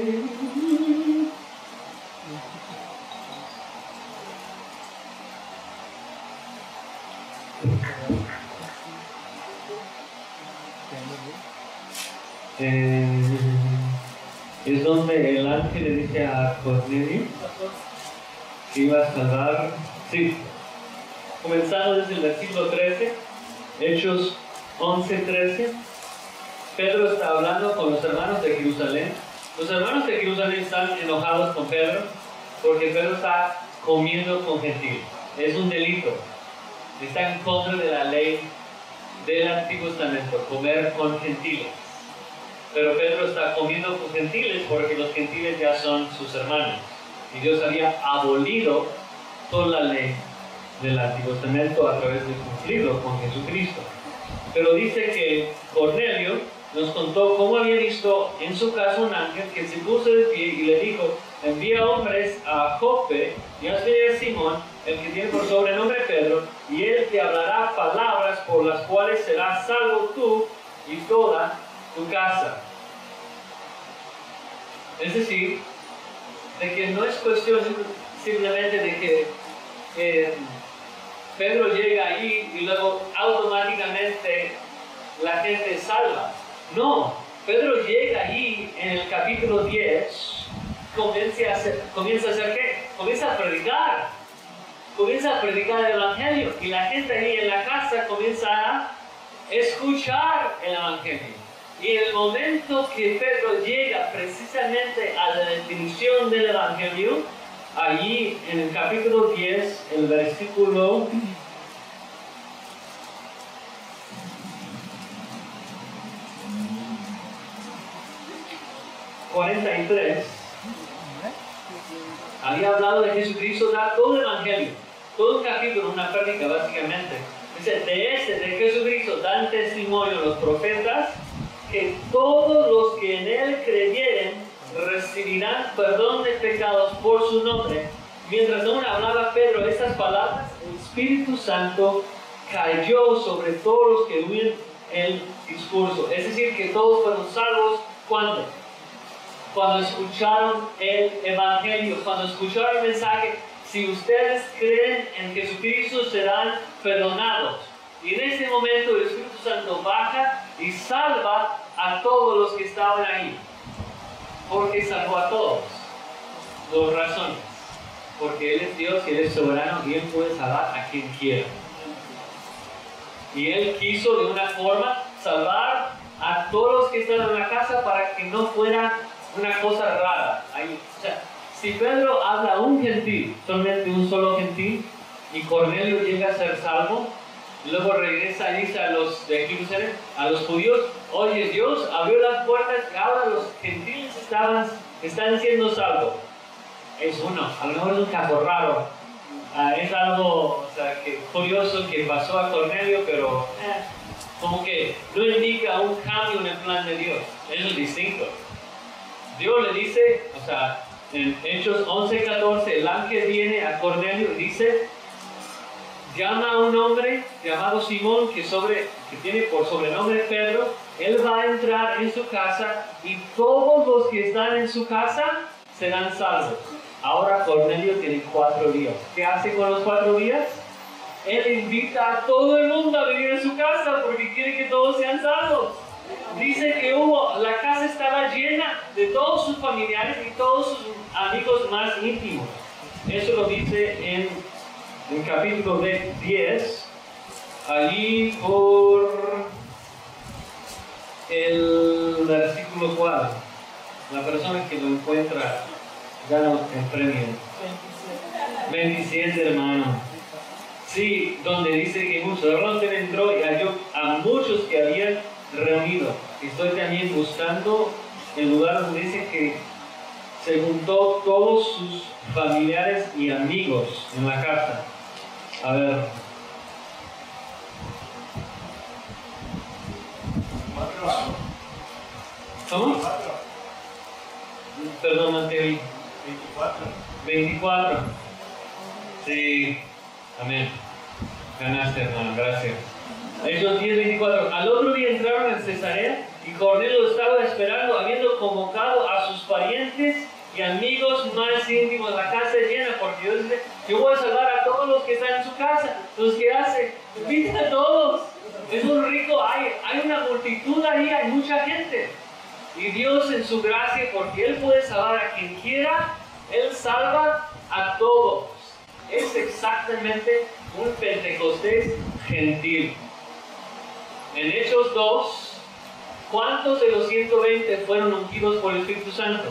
eh, es donde el ángel le dice a Cornelio que iba a salvar, sí, comenzando desde el versículo trece, Hechos once, trece. Pedro está hablando con los hermanos de Jerusalén. Los hermanos de Jerusalén están enojados con Pedro porque Pedro está comiendo con gentiles. Es un delito. Está en contra de la ley del Antiguo Testamento, comer con gentiles. Pero Pedro está comiendo con gentiles porque los gentiles ya son sus hermanos. Y Dios había abolido toda la ley del Antiguo Testamento a través de cumplirlo con Jesucristo. Pero dice que Cornelio nos contó cómo había visto en su casa un ángel que se puso de pie y le dijo, envía hombres a Jope y hazle a Simón, el que tiene por sobrenombre Pedro, y él te hablará palabras por las cuales serás salvo tú y toda tu casa. Es decir, de que no es cuestión simplemente de que eh, Pedro llega ahí y luego automáticamente la gente es salva. No, Pedro llega allí en el capítulo diez, comienza a hacer, comienza a hacer ¿qué? Comienza a predicar, comienza a predicar el Evangelio, y la gente ahí en la casa comienza a escuchar el Evangelio. Y en el momento que Pedro llega precisamente a la definición del Evangelio, allí en el capítulo diez, el versículo cuarenta y tres, había hablado de Jesucristo, da todo el Evangelio, todo un capítulo, una prédica básicamente. Dice, de este, de Jesucristo, dan testimonio los profetas, que todos los que en Él creyeren recibirán perdón de pecados por su nombre. Mientras aún hablaba Pedro estas palabras, el Espíritu Santo cayó sobre todos los que oían el discurso. Es decir, que todos fueron salvos. ¿Cuándo? Cuando escucharon el Evangelio, cuando escucharon el mensaje. Si ustedes creen en Jesucristo, serán perdonados. Y en ese momento el Espíritu Santo baja y salva a todos los que estaban ahí. ¿Por qué salvó a todos? Dos razones. Porque Él es Dios y Él es soberano y Él puede salvar a quien quiera. Y Él quiso de una forma salvar a todos los que estaban en la casa para que no fuera una cosa rara. Ahí, o sea, si Pedro habla a un gentil, solamente un solo gentil, y Cornelio llega a ser salvo, luego regresa y dice a los de Jerusalén, a los judíos, oye, Dios abrió las puertas y ahora los gentiles estaban, están siendo salvos. Es uno, a lo mejor es un caso raro, uh, es algo o sea, que, curioso que pasó a Cornelio, pero eh, como que no indica un cambio en el plan de Dios, eso es distinto. Dios le dice, o sea, en Hechos once catorce, el ángel viene a Cornelio y dice, llama a un hombre llamado Simón, que, sobre, que tiene por sobrenombre Pedro, él va a entrar en su casa y todos los que están en su casa serán salvos. Ahora Cornelio tiene cuatro días. ¿Qué hace con los cuatro días? Él invita a todo el mundo a venir a su casa porque quiere que todos sean salvos. Dice que hubo, la casa estaba llena de todos sus familiares y todos sus amigos más íntimos. Eso lo dice en el capítulo diez, allí por el versículo cuatro. La persona que lo encuentra gana el premio. veintisiete, hermano. Sí, donde dice que un sacerdote entró y halló a muchos que habían reunido. Estoy también buscando el lugar donde dice que se juntó todos sus familiares y amigos en la casa. A ver. ¿Cómo? Perdón, Mateo. veinticuatro. veinticuatro. Sí. Amén. Ganaste, hermano. Gracias. Hechos diez, veinticuatro. Al otro día entraron en Cesarea y Cornelio estaba esperando, habiendo convocado a sus parientes y amigos más íntimos. La casa llena, porque Dios dice, yo voy a salvar a todos los que están en su casa. Entonces, ¿qué hace? Invita a todos. Es un rico, hay, hay una multitud ahí, hay mucha gente. Y Dios en su gracia, porque Él puede salvar a quien quiera, Él salva a todos. Es exactamente un Pentecostés gentil. En Hechos dos, ¿cuántos de los ciento veinte fueron ungidos por el Espíritu Santo?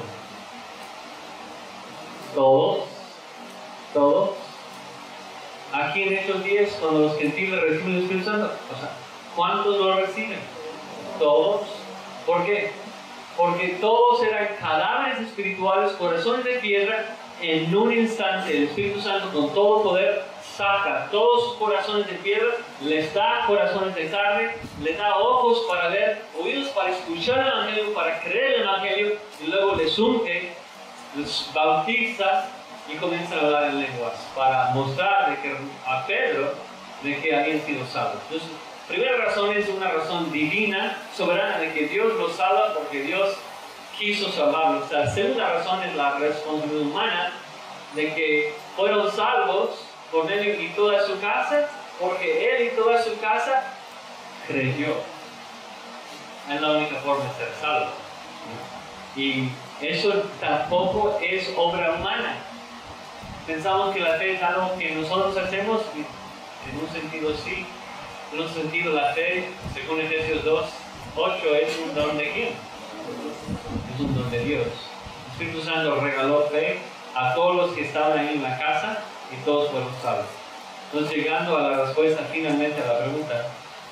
Todos. Todos. Aquí en Hechos diez, cuando los gentiles reciben el Espíritu Santo, o sea, ¿cuántos lo reciben? Todos. ¿Por qué? Porque todos eran cadáveres espirituales, corazones de piedra. En un instante el Espíritu Santo con todo poder saca todos sus corazones de piedra, les da corazones de carne, les da ojos para ver, oídos para escuchar el Evangelio, para creer el Evangelio, y luego les unge, les bautiza y comienzan a hablar en lenguas para mostrar de que, a Pedro de que habían sido salvos. Entonces, primera razón es una razón divina, soberana, de que Dios los salva porque Dios quiso salvarlos. La segunda razón es la responsabilidad humana de que fueron salvos Cornelio y toda su casa, porque él y toda su casa creyó. es la única forma de ser salvo. Y eso tampoco es obra humana. Pensamos que la fe es algo que nosotros hacemos, y en un sentido sí, en un sentido la fe, según Efesios dos, ocho, es un don de quién? Es un don de Dios. El Espíritu Santo regaló fe a todos los que estaban ahí en la casa y todos fueron salvos. Entonces, llegando a la respuesta finalmente a la pregunta,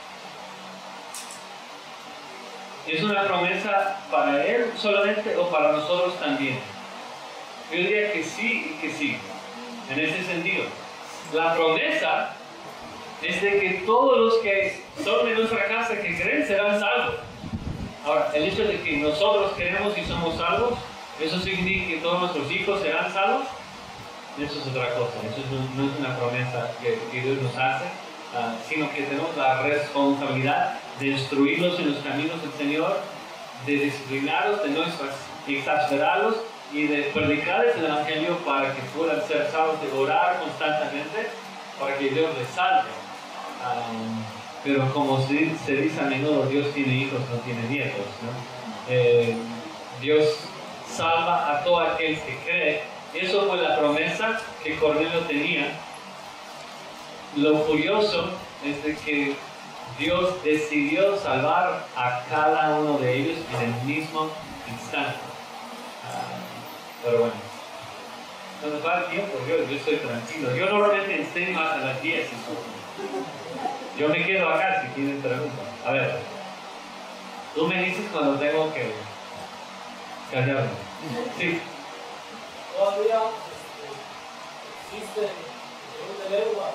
¿es una promesa para él solamente o para nosotros también? Yo diría que sí y que sí, en ese sentido. La promesa es de que todos los que son de nuestra casa que creen serán salvos. Ahora, el hecho de que nosotros creemos y somos salvos, ¿eso significa que todos nuestros hijos serán salvos? Eso es otra cosa, eso no, no es una promesa que, que Dios nos hace, uh, sino que tenemos la responsabilidad de instruirlos en los caminos del Señor, de disciplinarlos, de no exasperarlos y de predicarles el Evangelio para que puedan ser salvos, de orar constantemente para que Dios les salve. Um, pero como se, se dice a menudo, Dios tiene hijos, no tiene nietos, ¿no? Eh, Dios salva a todo aquel que cree. Eso fue la promesa que Cornelio tenía. Lo curioso es de que Dios decidió salvar a cada uno de ellos en el mismo instante. Uh, pero bueno, no nos va el tiempo, yo, yo estoy tranquilo. Yo normalmente enseño hasta las diez. Yo me quedo acá si tienen preguntas. A ver, tú me dices cuando tengo que callarme. Sí. Todavía existe un de lengua.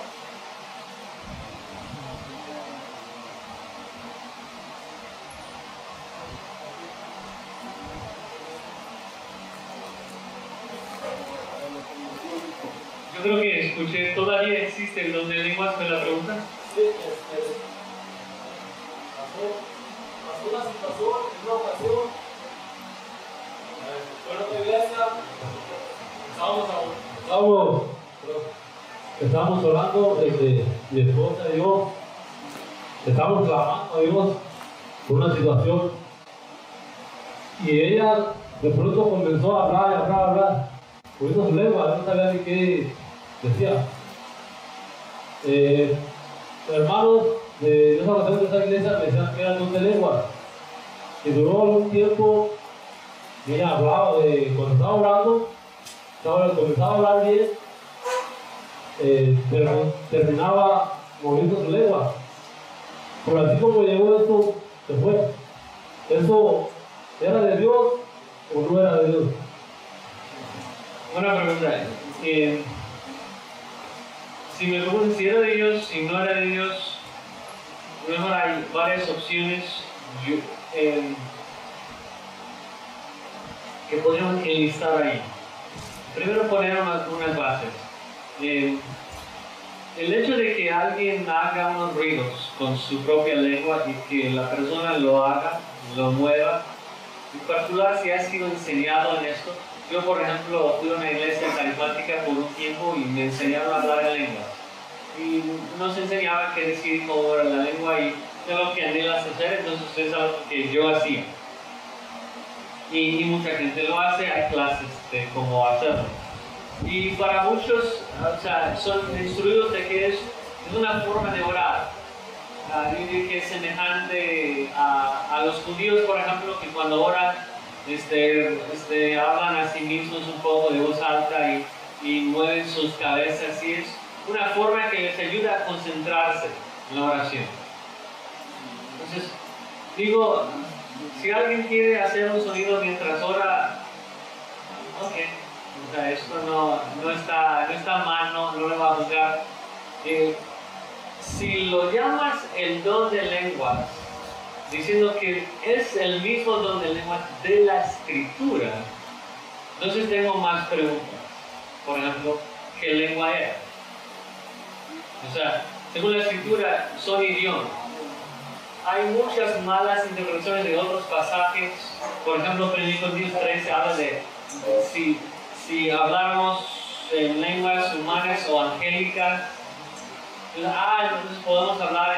Yo creo que escuché, ¿todavía existe el don de lenguas? ¿Fue la pregunta? Sí, este, pasó, pasó una situación, en una ocasión, fue en otra iglesia, estábamos, estábamos, estábamos orando, este, mi esposa y yo, estábamos clamando a Dios por una situación, y ella de pronto comenzó a hablar, y hablar, hablar, poniendo su lengua, no sabía ni qué decía. Eh, hermanos de esa ocasión de esa iglesia me decían que eran dos de lengua, y duró algún tiempo, y ella hablaba de cuando estaba orando, estaba, comenzaba a hablar bien, eh, pero terminaba moviendo su lengua. Pero así como llegó esto, se fue. ¿Eso era de Dios o no era de Dios? Una pregunta. Eh, si me preguntan si era de Dios, si no era de Dios, a lo mejor hay varias opciones yo, eh, que podríamos enlistar ahí. Primero poner unas, unas bases. Eh, el hecho de que alguien haga unos ruidos con su propia lengua y que la persona lo haga, lo mueva, en particular si ha sido enseñado en esto. Yo, por ejemplo, fui a una iglesia carismática por un tiempo y me enseñaron a hablar en lengua. Y nos enseñaban qué decir, cómo era la lengua, y es lo que anhelas hacer, entonces es algo que yo hacía. Y, y mucha gente lo hace, hay clases de cómo hacerlo. Y para muchos, o sea, son instruidos de que es, es una forma de orar. Uh, yo diría que es semejante a, a los judíos, por ejemplo, que cuando oran, Este, este, hablan a sí mismos un poco de voz alta y, y mueven sus cabezas, y es una forma que les ayuda a concentrarse en la oración. Entonces, digo, si alguien quiere hacer un sonido mientras ora, ok, o sea, esto no, no, está, no está mal, no, no le va a juzgar. Eh, si lo llamas el don de lenguas, diciendo que es el mismo don de lenguas de la Escritura, entonces tengo más preguntas. Por ejemplo, ¿qué lengua era? O sea, según la Escritura, son idiomas. Hay muchas malas interpretaciones de otros pasajes. Por ejemplo, en Corintios trece habla de si, si habláramos en lenguas humanas o angélicas, ah, entonces podemos hablar en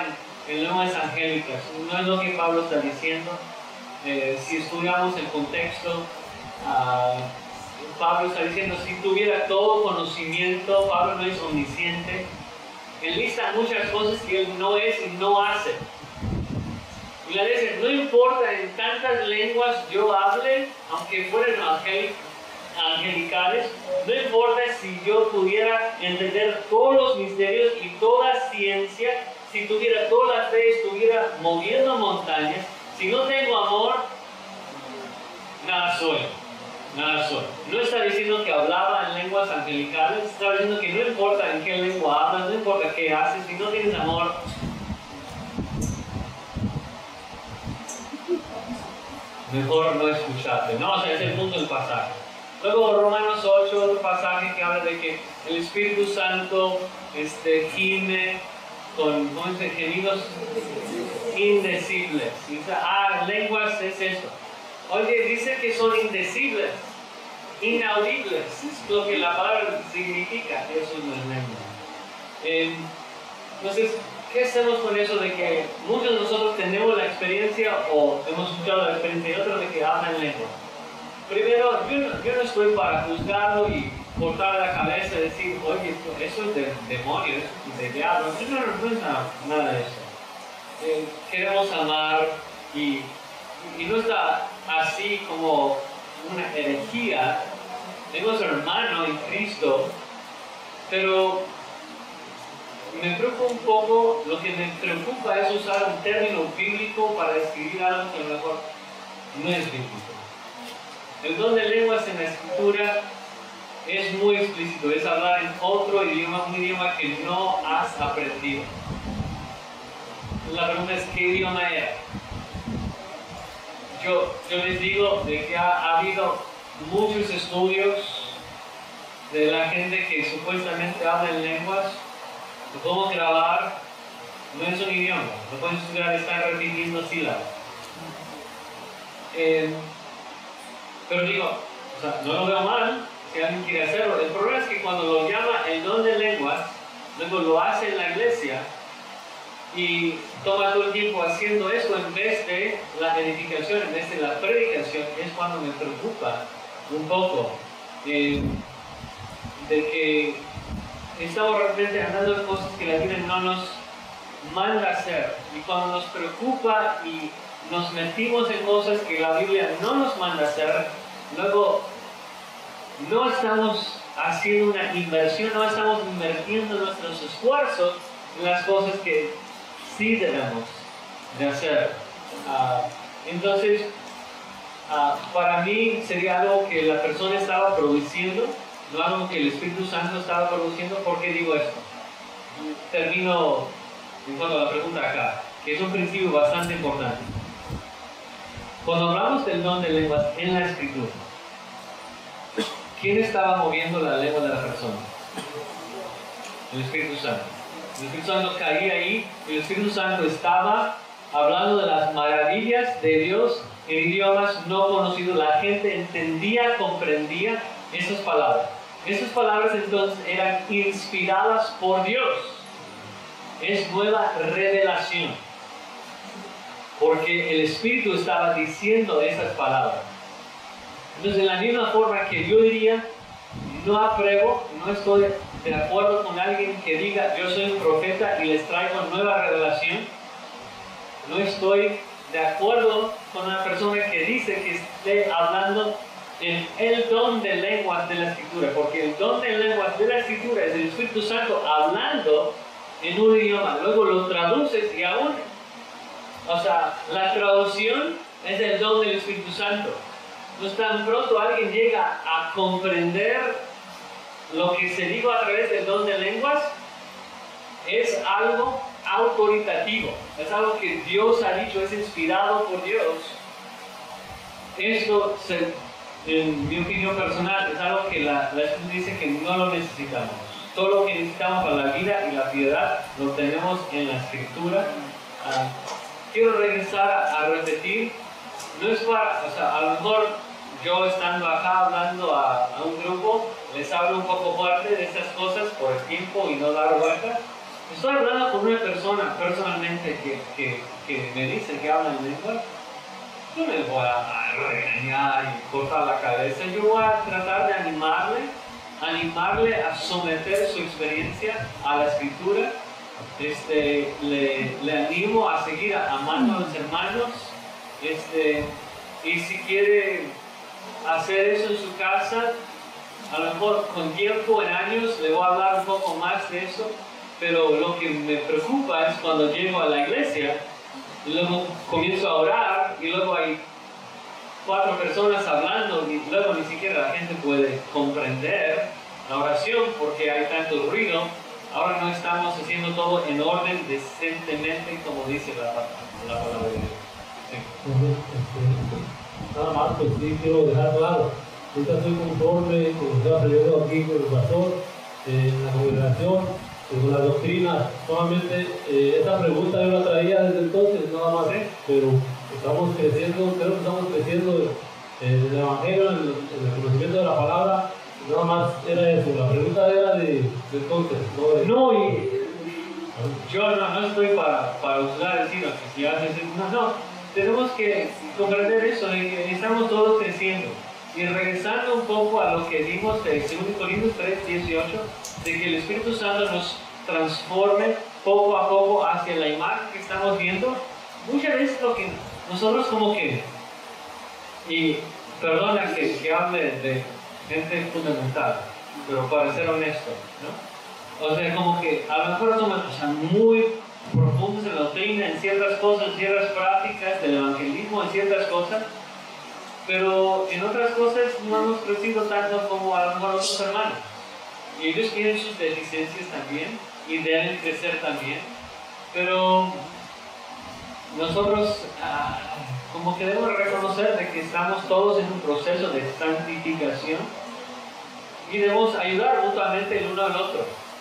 en lenguas angélicas. No es lo que Pablo está diciendo. Eh, si estudiamos el contexto, uh, Pablo está diciendo, si tuviera todo conocimiento, Pablo no es omnisciente. Él lista muchas cosas que él no es y no hace. Y le dice, no importa en tantas lenguas yo hable, aunque fueran angel angelicales, no importa si yo pudiera entender todos los misterios y toda ciencia, si tuviera toda la fe, estuviera moviendo montañas, si no tengo amor, nada soy, nada soy. No está diciendo que hablaba en lenguas angelicales, está diciendo que no importa en qué lengua hablas, no importa qué haces, si no tienes amor, mejor no escucharte, ¿no? O sea, es el punto del pasaje. Luego Romanos ocho, otro pasaje que habla de que el Espíritu Santo este, gime con, ¿cómo se dice? Gemidos indecibles. Y dice, ah, lenguas es esto. Oye, dice que son indecibles, inaudibles, es lo que la palabra significa, eso no es lengua. Eh, entonces, ¿qué hacemos con eso de que muchos de nosotros tenemos la experiencia o hemos escuchado la experiencia de otros de que hablan lengua? Primero, yo no, yo no estoy para juzgarlo y cortar la cabeza y decir, oye, eso es de demonio, eso es de diablo. No, no, no es nada, nada de eso. Eh, queremos amar y, y no está así como una herejía. Tengo a su hermano en Cristo, pero me preocupa un poco, lo que me preocupa es usar un término bíblico para describir algo que a lo mejor no es bíblico. El don de lenguas en la escritura es muy explícito, es hablar en otro idioma, un idioma que no has aprendido. La pregunta es, ¿qué idioma era? Yo, yo les digo de que ha, ha habido muchos estudios de la gente que supuestamente habla en lenguas. Lo podemos grabar, no es un idioma, no puedes estudiar, están repitiendo sílabas. Eh, pero digo, o sea, no lo veo mal si alguien quiere hacerlo. El problema es que cuando lo llama el don de lenguas, luego lo hace en la iglesia y toma todo el tiempo haciendo eso en vez de la edificación, en vez de la predicación, es cuando me preocupa un poco eh, de que estamos realmente andando en cosas que la Biblia no nos manda a hacer. Y cuando nos preocupa y nos metimos en cosas que la Biblia no nos manda a hacer, luego no estamos haciendo una inversión, no estamos invirtiendo nuestros esfuerzos en las cosas que sí debemos de hacer. Uh, entonces, uh, para mí sería algo que la persona estaba produciendo, no algo que el Espíritu Santo estaba produciendo. ¿Por qué digo esto? Termino en cuanto a la pregunta acá, que es un principio bastante importante. Cuando hablamos del don de lenguas en la Escritura, ¿quién estaba moviendo la lengua de la persona? El Espíritu Santo. El Espíritu Santo caía ahí, el Espíritu Santo estaba hablando de las maravillas de Dios en idiomas no conocidos. La gente entendía, comprendía esas palabras. Esas palabras entonces eran inspiradas por Dios. Es nueva revelación. Porque el Espíritu estaba diciendo esas palabras. Entonces, de la misma forma que yo diría, no apruebo, no estoy de acuerdo con alguien que diga, yo soy un profeta y les traigo nueva revelación. No estoy de acuerdo con una persona que dice que esté hablando en el don de lenguas de la Escritura, porque el don de lenguas de la Escritura es el Espíritu Santo hablando en un idioma, luego lo traduces y aún, o sea, la traducción es el don del Espíritu Santo. No tan pronto alguien llega a comprender lo que se dijo a través del don de lenguas, es algo autoritativo, es algo que Dios ha dicho, es inspirado por Dios. Esto, se, en mi opinión personal, es algo que la, la Escritura dice que no lo necesitamos. Todo lo que necesitamos para la vida y la piedad lo tenemos en la Escritura. Uh, quiero regresar a, a repetir, no es para, o sea, a lo mejor yo estando acá hablando a, a un grupo, les hablo un poco fuerte de estas cosas por el tiempo y no dar vuelta. estoy hablando con una persona personalmente que, que, que me dice que habla en lengua, yo no le voy a regañar y cortar la cabeza. Yo voy a tratar de animarle, animarle a someter su experiencia a la escritura. Este, le, le animo a seguir amando a los hermanos. Este, y si quiere hacer eso en su casa, a lo mejor con tiempo, en años, le voy a hablar un poco más de eso. Pero lo que me preocupa es cuando llego a la iglesia y luego comienzo a orar y luego hay cuatro personas hablando y luego ni siquiera la gente puede comprender la oración porque hay tanto ruido. Ahora no estamos haciendo todo en orden, decentemente, como dice la, la palabra de Dios. Sí. Entonces, este, nada más, pues sí quiero dejar claro, ahorita estoy conforme con lo que está aprendiendo aquí con el pastor, eh, en la congregación, con la doctrina. Solamente eh, esta pregunta yo la traía desde entonces, nada más, ¿eh? Pero estamos creciendo, creo que estamos creciendo en el Evangelio, en el, en el conocimiento de la palabra. Nada más era eso, la pregunta era de, de entonces, no de... No, y yo no, no estoy para, para usar el sino que si haces no, no, tenemos que comprender eso, de que estamos todos creciendo. Y regresando un poco a lo que vimos de dos Corintios tres, dieciocho, de que el Espíritu Santo nos transforme poco a poco hacia la imagen que estamos viendo, muchas veces lo que nosotros como que, y perdona que, que hable de gente fundamental, pero para ser honesto, ¿no? O sea, como que a lo mejor somos o sea, muy profundos en la doctrina, en ciertas cosas, en ciertas prácticas del evangelismo, en ciertas cosas, pero en otras cosas no hemos crecido tanto como a lo mejor otros hermanos. Y ellos tienen sus deficiencias también y deben crecer también, pero nosotros ah, como que debemos reconocer de que estamos todos en un proceso de santificación y debemos ayudar mutuamente el uno al otro.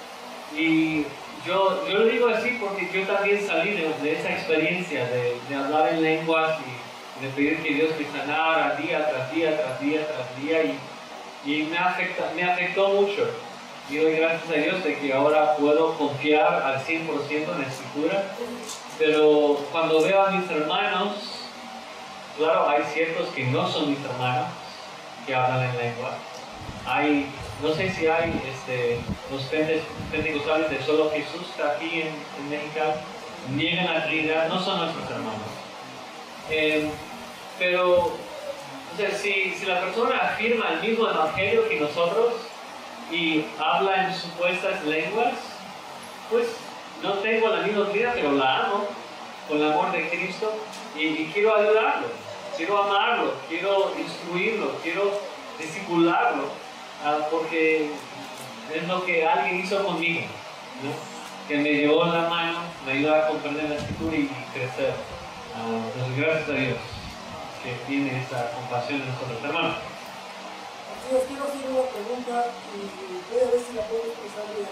Y yo, yo lo digo así porque yo también salí de, de esa experiencia de, de hablar en lenguas y de pedir que Dios me sanara día tras día, tras día, tras día, y, y me, afecta, me afectó mucho. Y doy gracias a Dios de que ahora puedo confiar al cien por ciento en la Escritura. Pero cuando veo a mis hermanos, claro, hay ciertos que no son mis hermanos, que hablan en lengua. Hay, no sé si hay este, los pentecostales de Solo Jesús aquí en, en México, niegan la Trinidad, no son nuestros hermanos. Eh, pero, o sea, si, si la persona afirma el mismo evangelio que nosotros y habla en supuestas lenguas, pues no tengo la misma doctrina, pero la amo con el amor de Cristo y, y quiero ayudarlo, quiero amarlo, quiero instruirlo, quiero discipularlo, uh, porque es lo que alguien hizo conmigo, ¿no? Que me llevó la mano, me ayudó a comprender la Escritura y, y crecer. Uh, entonces, gracias a Dios que tiene esa compasión en nosotros, hermanos. Yo quiero hacer una pregunta y voy a ver si la puedo expresar bien.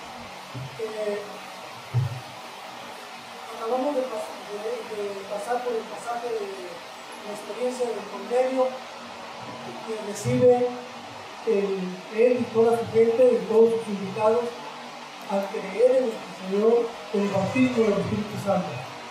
Eh, acabamos de, pas de, de pasar por el pasaje de la experiencia del Cornelio, que recibe el, él y toda su gente y todos sus invitados al creer en nuestro Señor el bautismo del Espíritu Santo.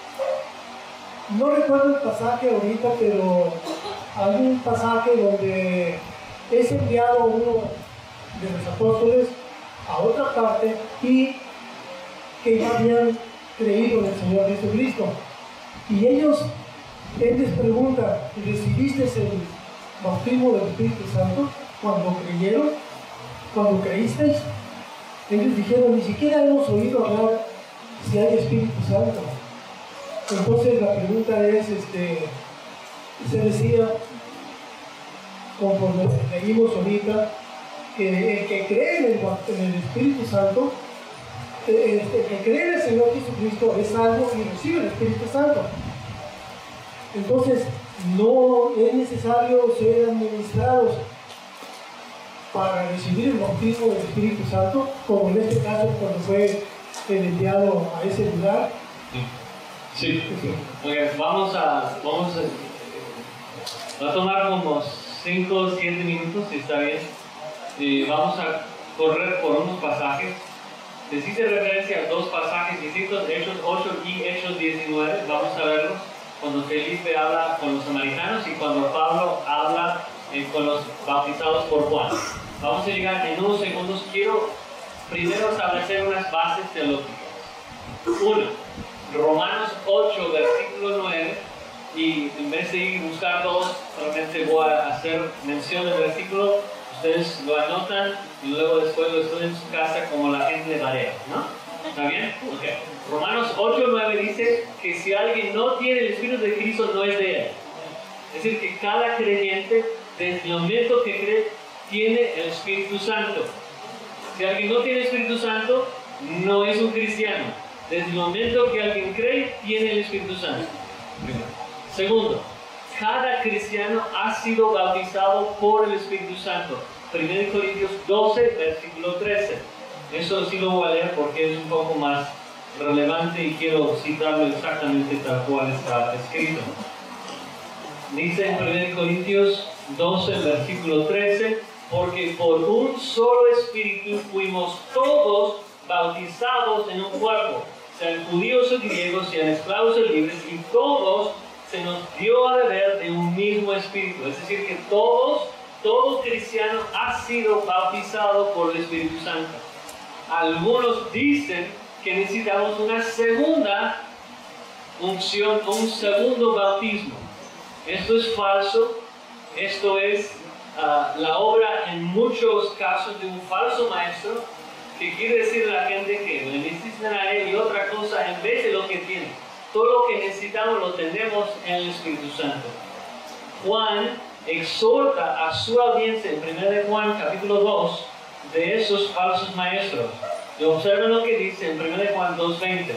No recuerdo el pasaje ahorita, pero hay un pasaje donde es enviado uno de los apóstoles a otra parte y que ya habían creído en el Señor Jesucristo. Y ellos, él les pregunta, ¿recibiste el bautismo del Espíritu Santo cuando creyeron? ¿Cuando creísteis? Ellos dijeron, ni siquiera hemos oído hablar si hay Espíritu Santo. Entonces la pregunta es, este, se decía, conforme leímos ahorita, que el que cree en el, en el Espíritu Santo, el, el que cree en el Señor Jesucristo es salvo y recibe el Espíritu Santo. Entonces, no es necesario ser administrados para recibir el bautismo del Espíritu Santo, como en este caso cuando fue enviado a ese lugar. Sí. Sí. Okay, vamos a, vamos a, va a tomar como cinco o siete minutos, si está bien. Y vamos a correr por unos pasajes. les hice referencia a dos pasajes distintos, Hechos ocho y Hechos diecinueve, vamos a verlos, cuando Felipe habla con los samaritanos y cuando Pablo habla eh, con los bautizados por Juan. Vamos a llegar en unos segundos. Quiero primero establecer unas bases teológicas. Uno, Romanos ocho, versículo nueve, y en vez de ir a buscar todos, solamente voy a hacer mención del versículo. Ustedes lo anotan y luego después lo estudian en su casa como la gente de Barea, ¿no? ¿Está bien? Okay. Romanos ocho, nueve dice que si alguien no tiene el Espíritu de Cristo, no es de él. Es decir, que cada creyente, desde el momento que cree, tiene el Espíritu Santo. Si alguien no tiene el Espíritu Santo, no es un cristiano. Desde el momento que alguien cree, tiene el Espíritu Santo. Primero. Segundo, cada cristiano ha sido bautizado por el Espíritu Santo. primero Corintios doce, versículo trece. Eso sí lo voy a leer porque es un poco más relevante y quiero citarlo exactamente tal cual está escrito. Dice en primero Corintios doce, versículo trece, porque por un solo Espíritu fuimos todos bautizados en un cuerpo, sean judíos o griegos, sean esclavos o libres, y todos se nos dio a beber de un mismo Espíritu. Es decir, que todos, todo cristiano ha sido bautizado por el Espíritu Santo. Algunos dicen que necesitamos una segunda unción, un segundo bautismo. Esto es falso. Esto es uh, la obra en muchos casos de un falso maestro que quiere decir a la gente que le necesitan a él y otra cosa en vez de lo que tiene. Todo lo que necesitamos lo tenemos en el Espíritu Santo. Juan exhorta a su audiencia en primero de Juan capítulo dos de esos falsos maestros. Y observen lo que dice en primero de Juan dos veinte.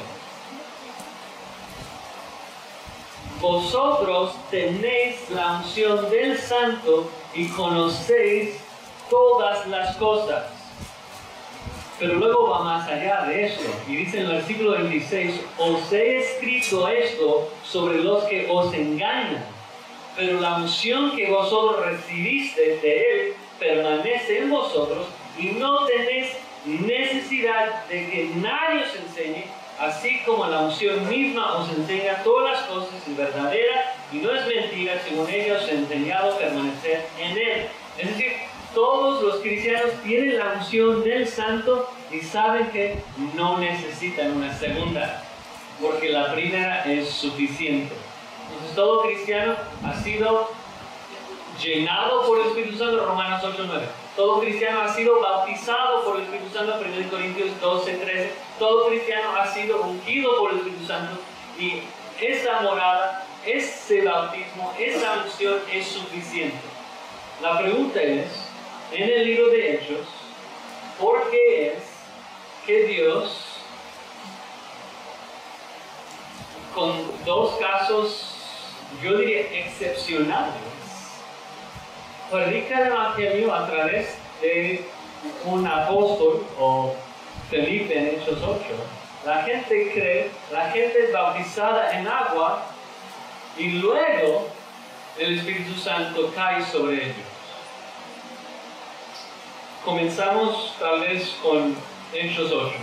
Vosotros tenéis la unción del Santo y conocéis todas las cosas. Pero luego va más allá de eso y dice en el versículo veintiséis, os he escrito esto sobre los que os engañan, pero la unción que vosotros recibiste de él permanece en vosotros y no tenéis necesidad de que nadie os enseñe, así como la unción misma os enseña todas las cosas, es verdadera y no es mentira, según ella os ha enseñado a permanecer en él. Es decir, todos los cristianos tienen la unción del Santo y saben que no necesitan una segunda, porque la primera es suficiente. Entonces todo cristiano ha sido llenado por el Espíritu Santo, Romanos ocho nueve. Todo cristiano ha sido bautizado por el Espíritu Santo, primero Corintios doce trece. Todo cristiano ha sido ungido por el Espíritu Santo y esa morada, ese bautismo, esa unción es suficiente. La pregunta es, en el libro de Hechos, ¿por qué es que Dios, con dos casos, yo diría excepcionales, predica el Evangelio a través de un apóstol o Felipe en Hechos ocho? La gente cree, la gente es bautizada en agua y luego el Espíritu Santo cae sobre ellos. Comenzamos tal vez con Hechos ocho.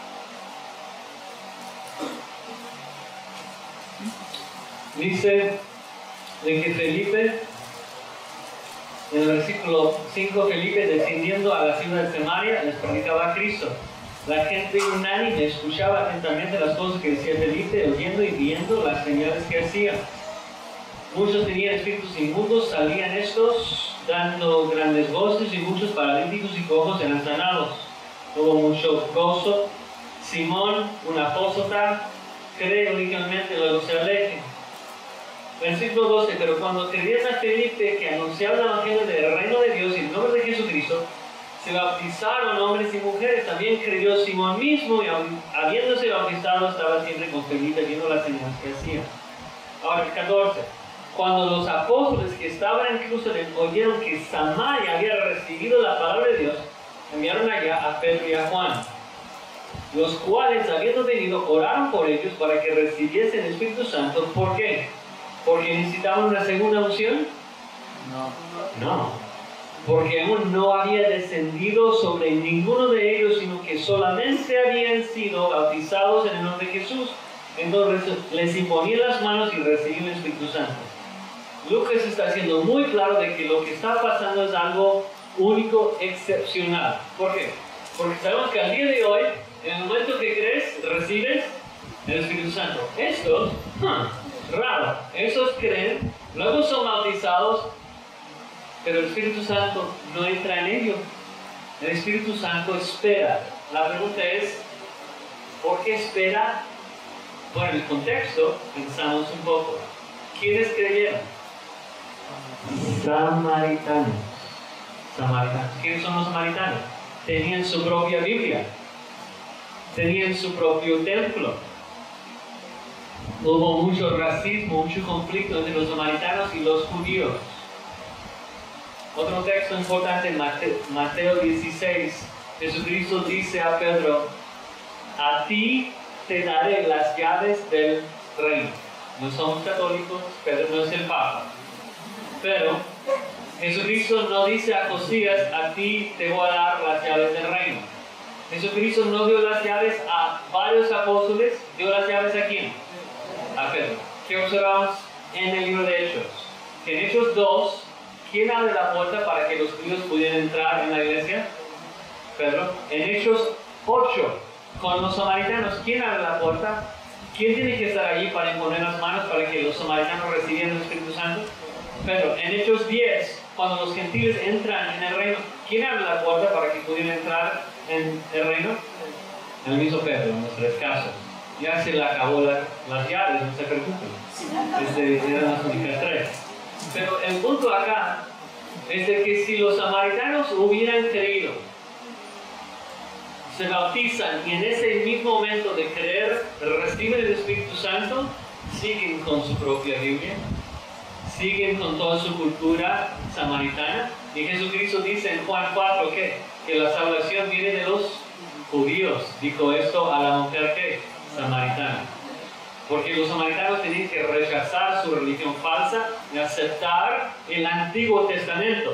Dice de que Felipe, en el versículo cinco, Felipe descendiendo a la ciudad de Samaria les predicaba a Cristo. La gente unánime escuchaba atentamente las cosas que decía Felipe, oyendo y viendo las señales que hacía. Muchos tenían espíritus inmundos, salían estos dando grandes voces y muchos paralíticos y cojos eran sanados. Hubo mucho gozo. Simón, un apóstata, cree únicamente, luego se aleja. Versículo doce, pero cuando creyeron a Felipe que anunciaba el Evangelio del reino de Dios y el nombre de Jesucristo, se bautizaron hombres y mujeres. También creyó Simón mismo y habiéndose bautizado estaba siempre con Felipe viendo las señales que hacía. Ahora el catorce. Cuando los apóstoles que estaban en Jerusalén oyeron que Samaria había recibido la palabra de Dios, enviaron allá a Pedro y a Juan, los cuales, habiendo venido, oraron por ellos para que recibiesen el Espíritu Santo. ¿Por qué? ¿Porque necesitaban una segunda unción? No. No. porque aún no había descendido sobre ninguno de ellos, sino que solamente habían sido bautizados en el nombre de Jesús. Entonces les imponían las manos y recibían el Espíritu Santo. Lucas está haciendo muy claro de que lo que está pasando es algo único, excepcional. ¿Por qué? Porque sabemos que al día de hoy, en el momento que crees, recibes el Espíritu Santo. Estos, huh, raro, estos creen, luego son bautizados, pero el Espíritu Santo no entra en ellos. El Espíritu Santo espera. La pregunta es, ¿por qué espera? Bueno, en el contexto, pensamos un poco. ¿Quiénes creyeron? Samaritanos. Samaritanos. ¿Quiénes son los samaritanos? Tenían su propia Biblia. Tenían su propio templo. Hubo mucho racismo, mucho conflicto entre los samaritanos y los judíos. Otro texto importante en Mateo, Mateo dieciséis. Jesucristo dice a Pedro, a ti te daré las llaves del reino. No somos católicos, Pedro no es el Papa. Pero Jesucristo no dice a Josías, a ti te voy a dar las llaves del reino. Jesucristo no dio las llaves a varios apóstoles, dio las llaves a quién? A Pedro. ¿Qué observamos en el libro de Hechos? Que en Hechos dos, ¿quién abre la puerta para que los judíos pudieran entrar en la iglesia? Pedro. En Hechos ocho, con los samaritanos, ¿quién abre la puerta? ¿Quién tiene que estar allí para imponer las manos para que los samaritanos recibieran el Espíritu Santo? Pedro. En Hechos diez, cuando los gentiles entran en el reino, ¿quién abre la puerta para que pudieran entrar en el reino? El mismo Pedro, en los tres casos. Ya se le acabó la, las llaves, no se preocupen. Este, eran las únicas tres. Pero el punto acá es de que si los samaritanos hubieran creído, se bautizan y en ese mismo momento de creer reciben el Espíritu Santo, siguen con su propia Biblia, siguen con toda su cultura samaritana. Y Jesucristo dice en Juan cuatro que, que la salvación viene de los judíos. Dijo esto a la mujer que samaritana. Porque los samaritanos tenían que rechazar su religión falsa y aceptar el Antiguo Testamento.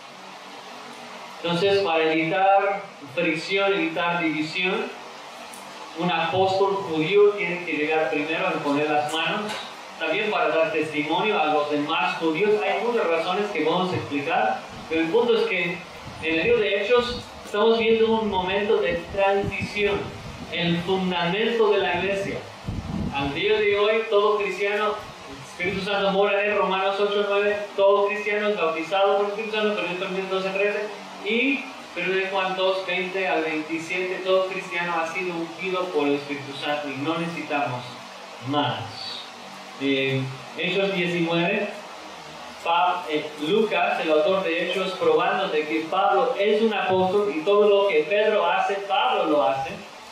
Entonces, para evitar fricción, evitar división, un apóstol judío tiene que llegar primero a imponer las manos, también para dar testimonio a los demás judíos. Hay muchas razones que vamos a explicar, pero el punto es que en el libro de Hechos estamos viendo un momento de transición, el fundamento de la iglesia. Al día de hoy, todo cristiano, el Espíritu Santo mora en Romanos ocho nueve, todo cristiano es bautizado por el Espíritu Santo, pero en doce trece, y pero de Juan dos veinte al veintisiete, todo cristiano ha sido ungido por el Espíritu Santo y no necesitamos más. Eh, Hechos diecinueve, Pa, eh, Lucas, el autor de Hechos, probando de que Pablo es un apóstol y todo lo que Pedro hace, Pablo lo hace.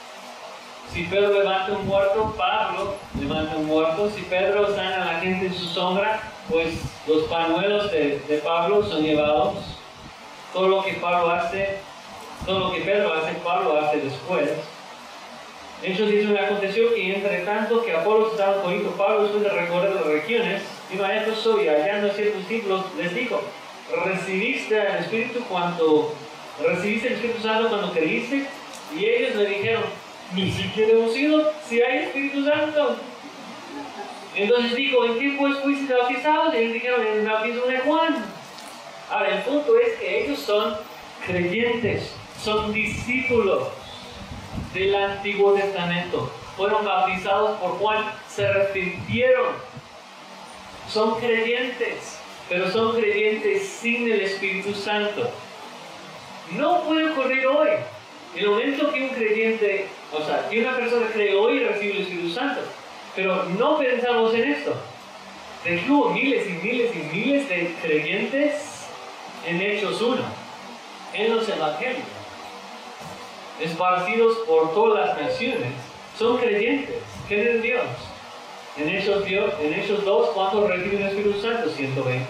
Si Pedro levanta un muerto, Pablo levanta un muerto. Si Pedro sana a la gente en su sombra, pues los pañuelos de, de Pablo son llevados. Todo lo que Pablo hace, todo lo que Pedro hace, Pablo hace después. Hechos dice, me aconteció que entre tanto que Apolos estaba con Pablo, después de recorrer las regiones, iba a Éfeso y hallando a ciertos discípulos, les dijo, ¿recibiste el Espíritu cuando recibiste el Espíritu Santo cuando creíste? Y ellos le dijeron, ni siquiera hemos ido, si hay Espíritu Santo. Entonces dijo, ¿en qué pues fuiste bautizados? Y ellos dijeron, en el bautismo de Juan. Ahora, el punto es que ellos son creyentes, son discípulos del Antiguo Testamento. Fueron bautizados por Juan, se arrepintieron. Son creyentes, pero son creyentes sin el Espíritu Santo. No puede ocurrir hoy. En el momento que un creyente, o sea, que una persona cree hoy y recibe el Espíritu Santo, pero no pensamos en esto. De que hubo miles y miles y miles de creyentes en Hechos uno, en los evangelios, esparcidos por todas las naciones, son creyentes, creen en Dios. En Hechos, en Hechos dos, ¿cuántos reciben el Espíritu Santo? ciento veinte.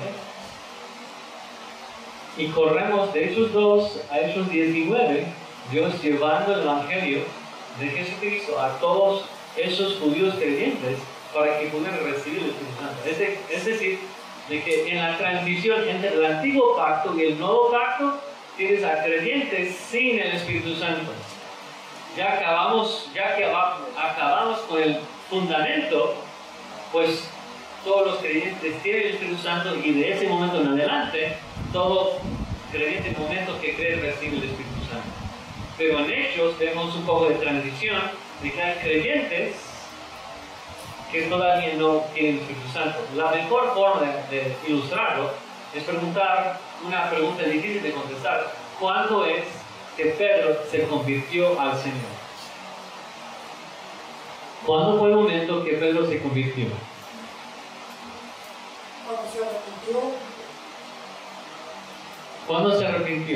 Y corremos de Hechos dos a Hechos diecinueve, Dios llevando el evangelio de Jesucristo a todos esos judíos creyentes para que pudieran recibir el Espíritu Santo. Es, de, es decir, de que en la transición entre el antiguo pacto y el nuevo pacto, tienes a creyentes sin el Espíritu Santo. Ya acabamos, ya que acabamos con el fundamento, pues todos los creyentes tienen el Espíritu Santo y de ese momento en adelante, todo creyente en el momento que cree recibe el Espíritu Santo. Pero en Hechos tenemos un poco de transición de que hay creyentes que todavía no tienen el Espíritu Santo. La mejor forma de, de ilustrarlo es preguntar una pregunta difícil de contestar. ¿Cuándo es que Pedro se convirtió al Señor? ¿Cuándo fue el momento que Pedro se convirtió? Cuando se arrepintió. ¿Cuándo se arrepintió?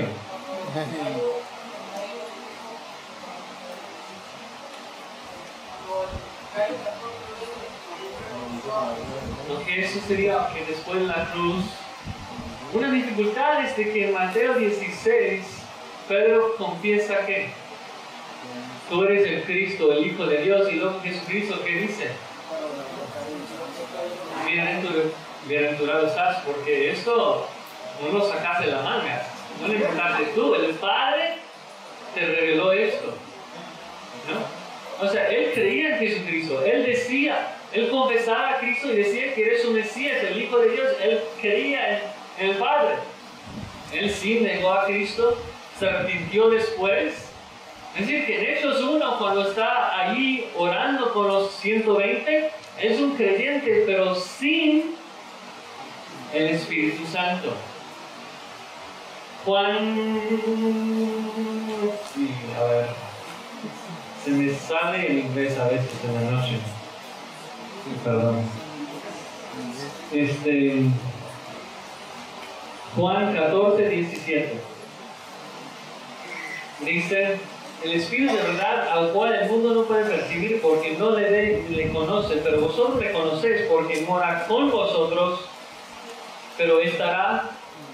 Lo que eso sería que después de la cruz, una dificultad es de que en Mateo dieciséis, Pedro confiesa que tú eres el Cristo, el Hijo de Dios, y luego Jesucristo, ¿qué dice? Bienaventurado estás, porque esto no lo sacaste de la manga, no lo inventaste tú, el Padre te reveló esto, ¿no? O sea, él creía en Jesucristo, él decía, él confesaba a Cristo y decía que eres su Mesías, el Hijo de Dios, él creía en, en el Padre. Él sí negó a Cristo, se arrepintió después. Es decir, que en Hechos uno, cuando está allí orando con los ciento veinte, es un creyente, pero sin el Espíritu Santo. Juan... Sí, a ver. Se me sale el inglés a veces en la noche. Sí, perdón. Este... Juan catorce, diecisiete. Dice... El Espíritu de verdad al cual el mundo no puede percibir porque no le, de, le conoce, pero vosotros le conocéis porque mora con vosotros, pero estará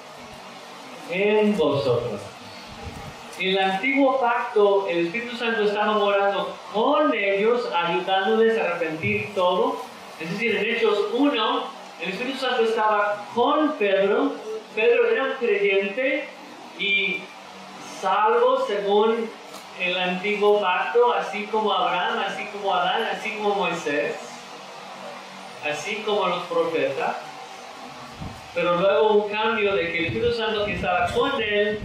en vosotros. En el antiguo pacto, el Espíritu Santo estaba morando con ellos, ayudándoles a arrepentir todo. Es decir, en Hechos uno, el Espíritu Santo estaba con Pedro. Pedro era un creyente y salvo según el antiguo pacto, así como Abraham, así como Adán, así como Moisés, así como los profetas. Pero luego un cambio de que el Espíritu Santo que estaba con él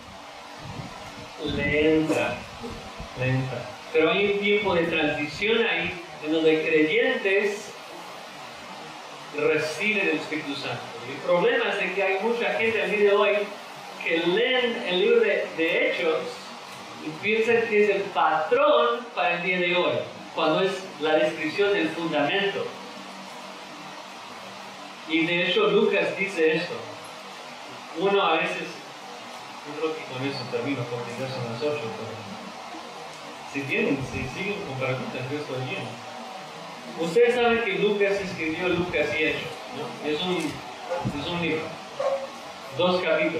le entra, le entra. Pero hay un tiempo de transición ahí en donde creyentes reciben el Espíritu Santo. Y el problema es de que hay mucha gente al día de hoy que leen el libro de, de Hechos y piensan que es el patrón para el día de hoy, cuando es la descripción del fundamento. Y de hecho Lucas dice esto. Uno a veces, yo creo que con eso termino porque ya son las ocho, pero si tienen, si siguen con preguntas, yo estoy bien. Ustedes saben que Lucas escribió Lucas y Hechos, ¿no? Es un, es un libro, dos capítulos.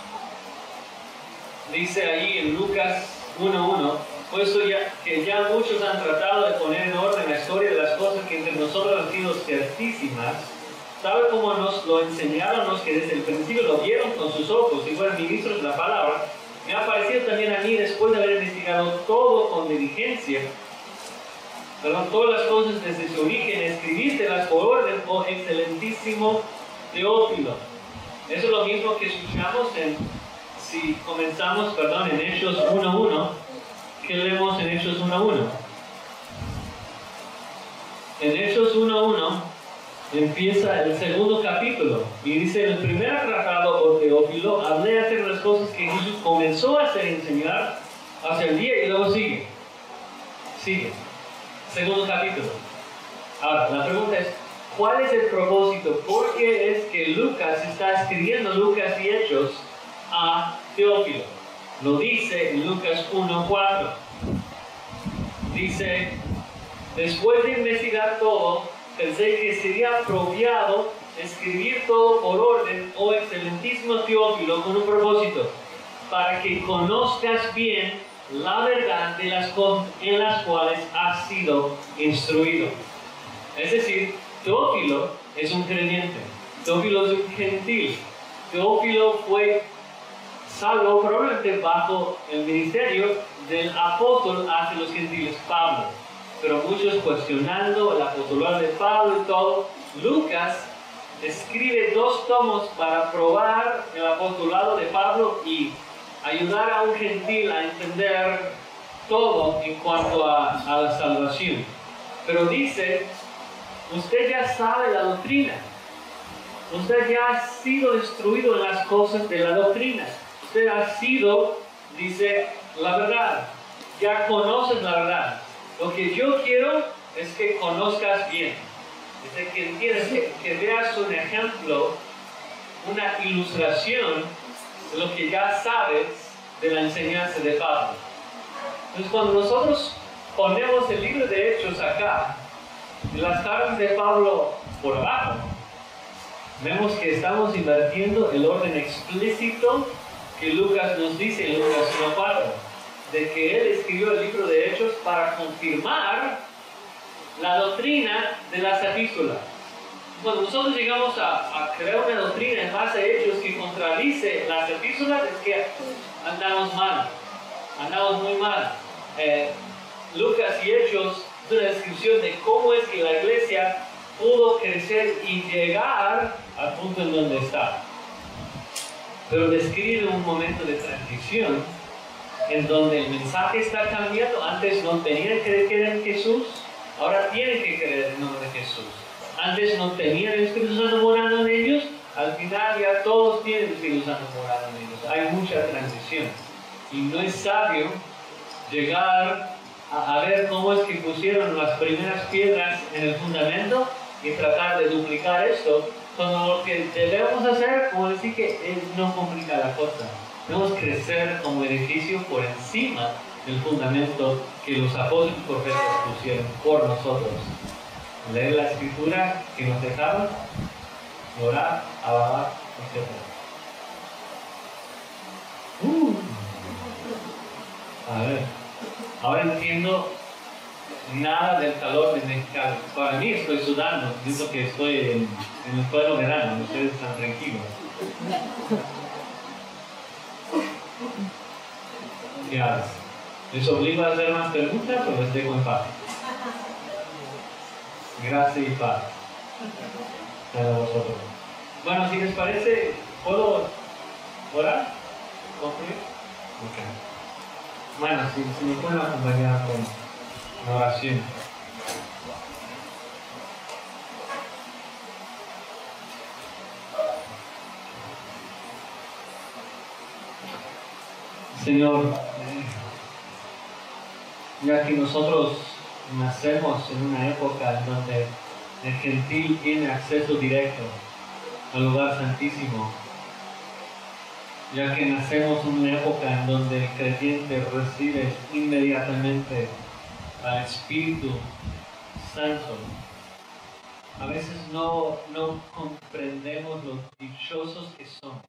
Dice ahí en Lucas uno uno, puesto ya, que ya muchos han tratado de poner en orden la historia de las cosas que entre nosotros han sido certísimas, tal como nos lo enseñaron los que desde el principio lo vieron con sus ojos y fueron ministros de la palabra, me ha parecido también a mí, después de haber investigado todo con diligencia, perdón, todas las cosas desde su origen, escribírtelas por orden, oh excelentísimo Teófilo. Eso es lo mismo que escuchamos en Si comenzamos, perdón, en Hechos uno uno, ¿qué leemos en Hechos uno uno? En Hechos uno uno empieza el segundo capítulo y dice: en el primer tratado, o Teófilo, hablé acerca de las cosas que Jesús comenzó a hacer y enseñar hacia el día, y luego sigue. Sigue. Segundo capítulo. Ahora, la pregunta es: ¿cuál es el propósito? ¿Por qué es que Lucas está escribiendo Lucas y Hechos a Teófilo? Lo dice en Lucas uno cuatro. Dice: después de investigar todo, pensé que sería apropiado escribir todo por orden, oh excelentísimo Teófilo, con un propósito, para que conozcas bien la verdad de las cosas en las cuales has sido instruido. Es decir, Teófilo es un creyente. Teófilo es un gentil. Teófilo fue salvo probablemente bajo el ministerio del apóstol hacia los gentiles, Pablo. Pero muchos cuestionando el apostolado de Pablo y todo. Lucas escribe dos tomos para probar el apostolado de Pablo y ayudar a un gentil a entender todo en cuanto a, a la salvación. Pero dice, usted ya sabe la doctrina. Usted ya ha sido instruido en las cosas de la doctrina. Usted ha sido, dice, la verdad. Ya conoces la verdad. Lo que yo quiero es que conozcas bien. Dice que entiendas, que, que veas un ejemplo, una ilustración de lo que ya sabes de la enseñanza de Pablo. Entonces, cuando nosotros ponemos el libro de Hechos acá, y las cartas de Pablo por abajo, vemos que estamos invirtiendo el orden explícito que Lucas nos dice en Lucas uno cuatro, de que él escribió el libro de Hechos para confirmar la doctrina de las epístolas. Cuando nosotros llegamos a, a crear una doctrina en base a Hechos que contradice las epístolas, es que andamos mal, andamos muy mal. Eh, Lucas y Hechos es una descripción de cómo es que la iglesia pudo crecer y llegar al punto en donde está. Pero describe un momento de transición en donde el mensaje está cambiando. Antes no tenían que creer en Jesús, ahora tienen que creer en el nombre de Jesús. Antes no tenían el Espíritu Santo morando en ellos, al final ya todos tienen el Espíritu Santo morando en ellos. Hay mucha transición. Y no es sabio llegar a, a ver cómo es que pusieron las primeras piedras en el fundamento y tratar de duplicar esto, cuando lo que debemos hacer, como decir que es no complica la cosa. Debemos crecer como edificio por encima del fundamento que los apóstoles y profetas pusieron por nosotros. Leer la escritura que nos dejaron, orar, alabar, etcétera. Uh. A ver, ahora entiendo nada del calor de Mexicali. Para mí estoy sudando, siento que estoy en, en el pleno verano, ustedes están tranquilos. ¿Qué haces? ¿Les obligo a hacer más preguntas o les dejo en paz? Gracias y paz para vosotros. Bueno, si les parece, ¿puedo orar? ¿Concluir? Ok. Bueno, si, si me pueden acompañar con una oración. Señor, ya que nosotros nacemos en una época en donde el gentil tiene acceso directo al lugar santísimo, ya que nacemos en una época en donde el creyente recibe inmediatamente al Espíritu Santo, a veces no, no comprendemos lo dichosos que somos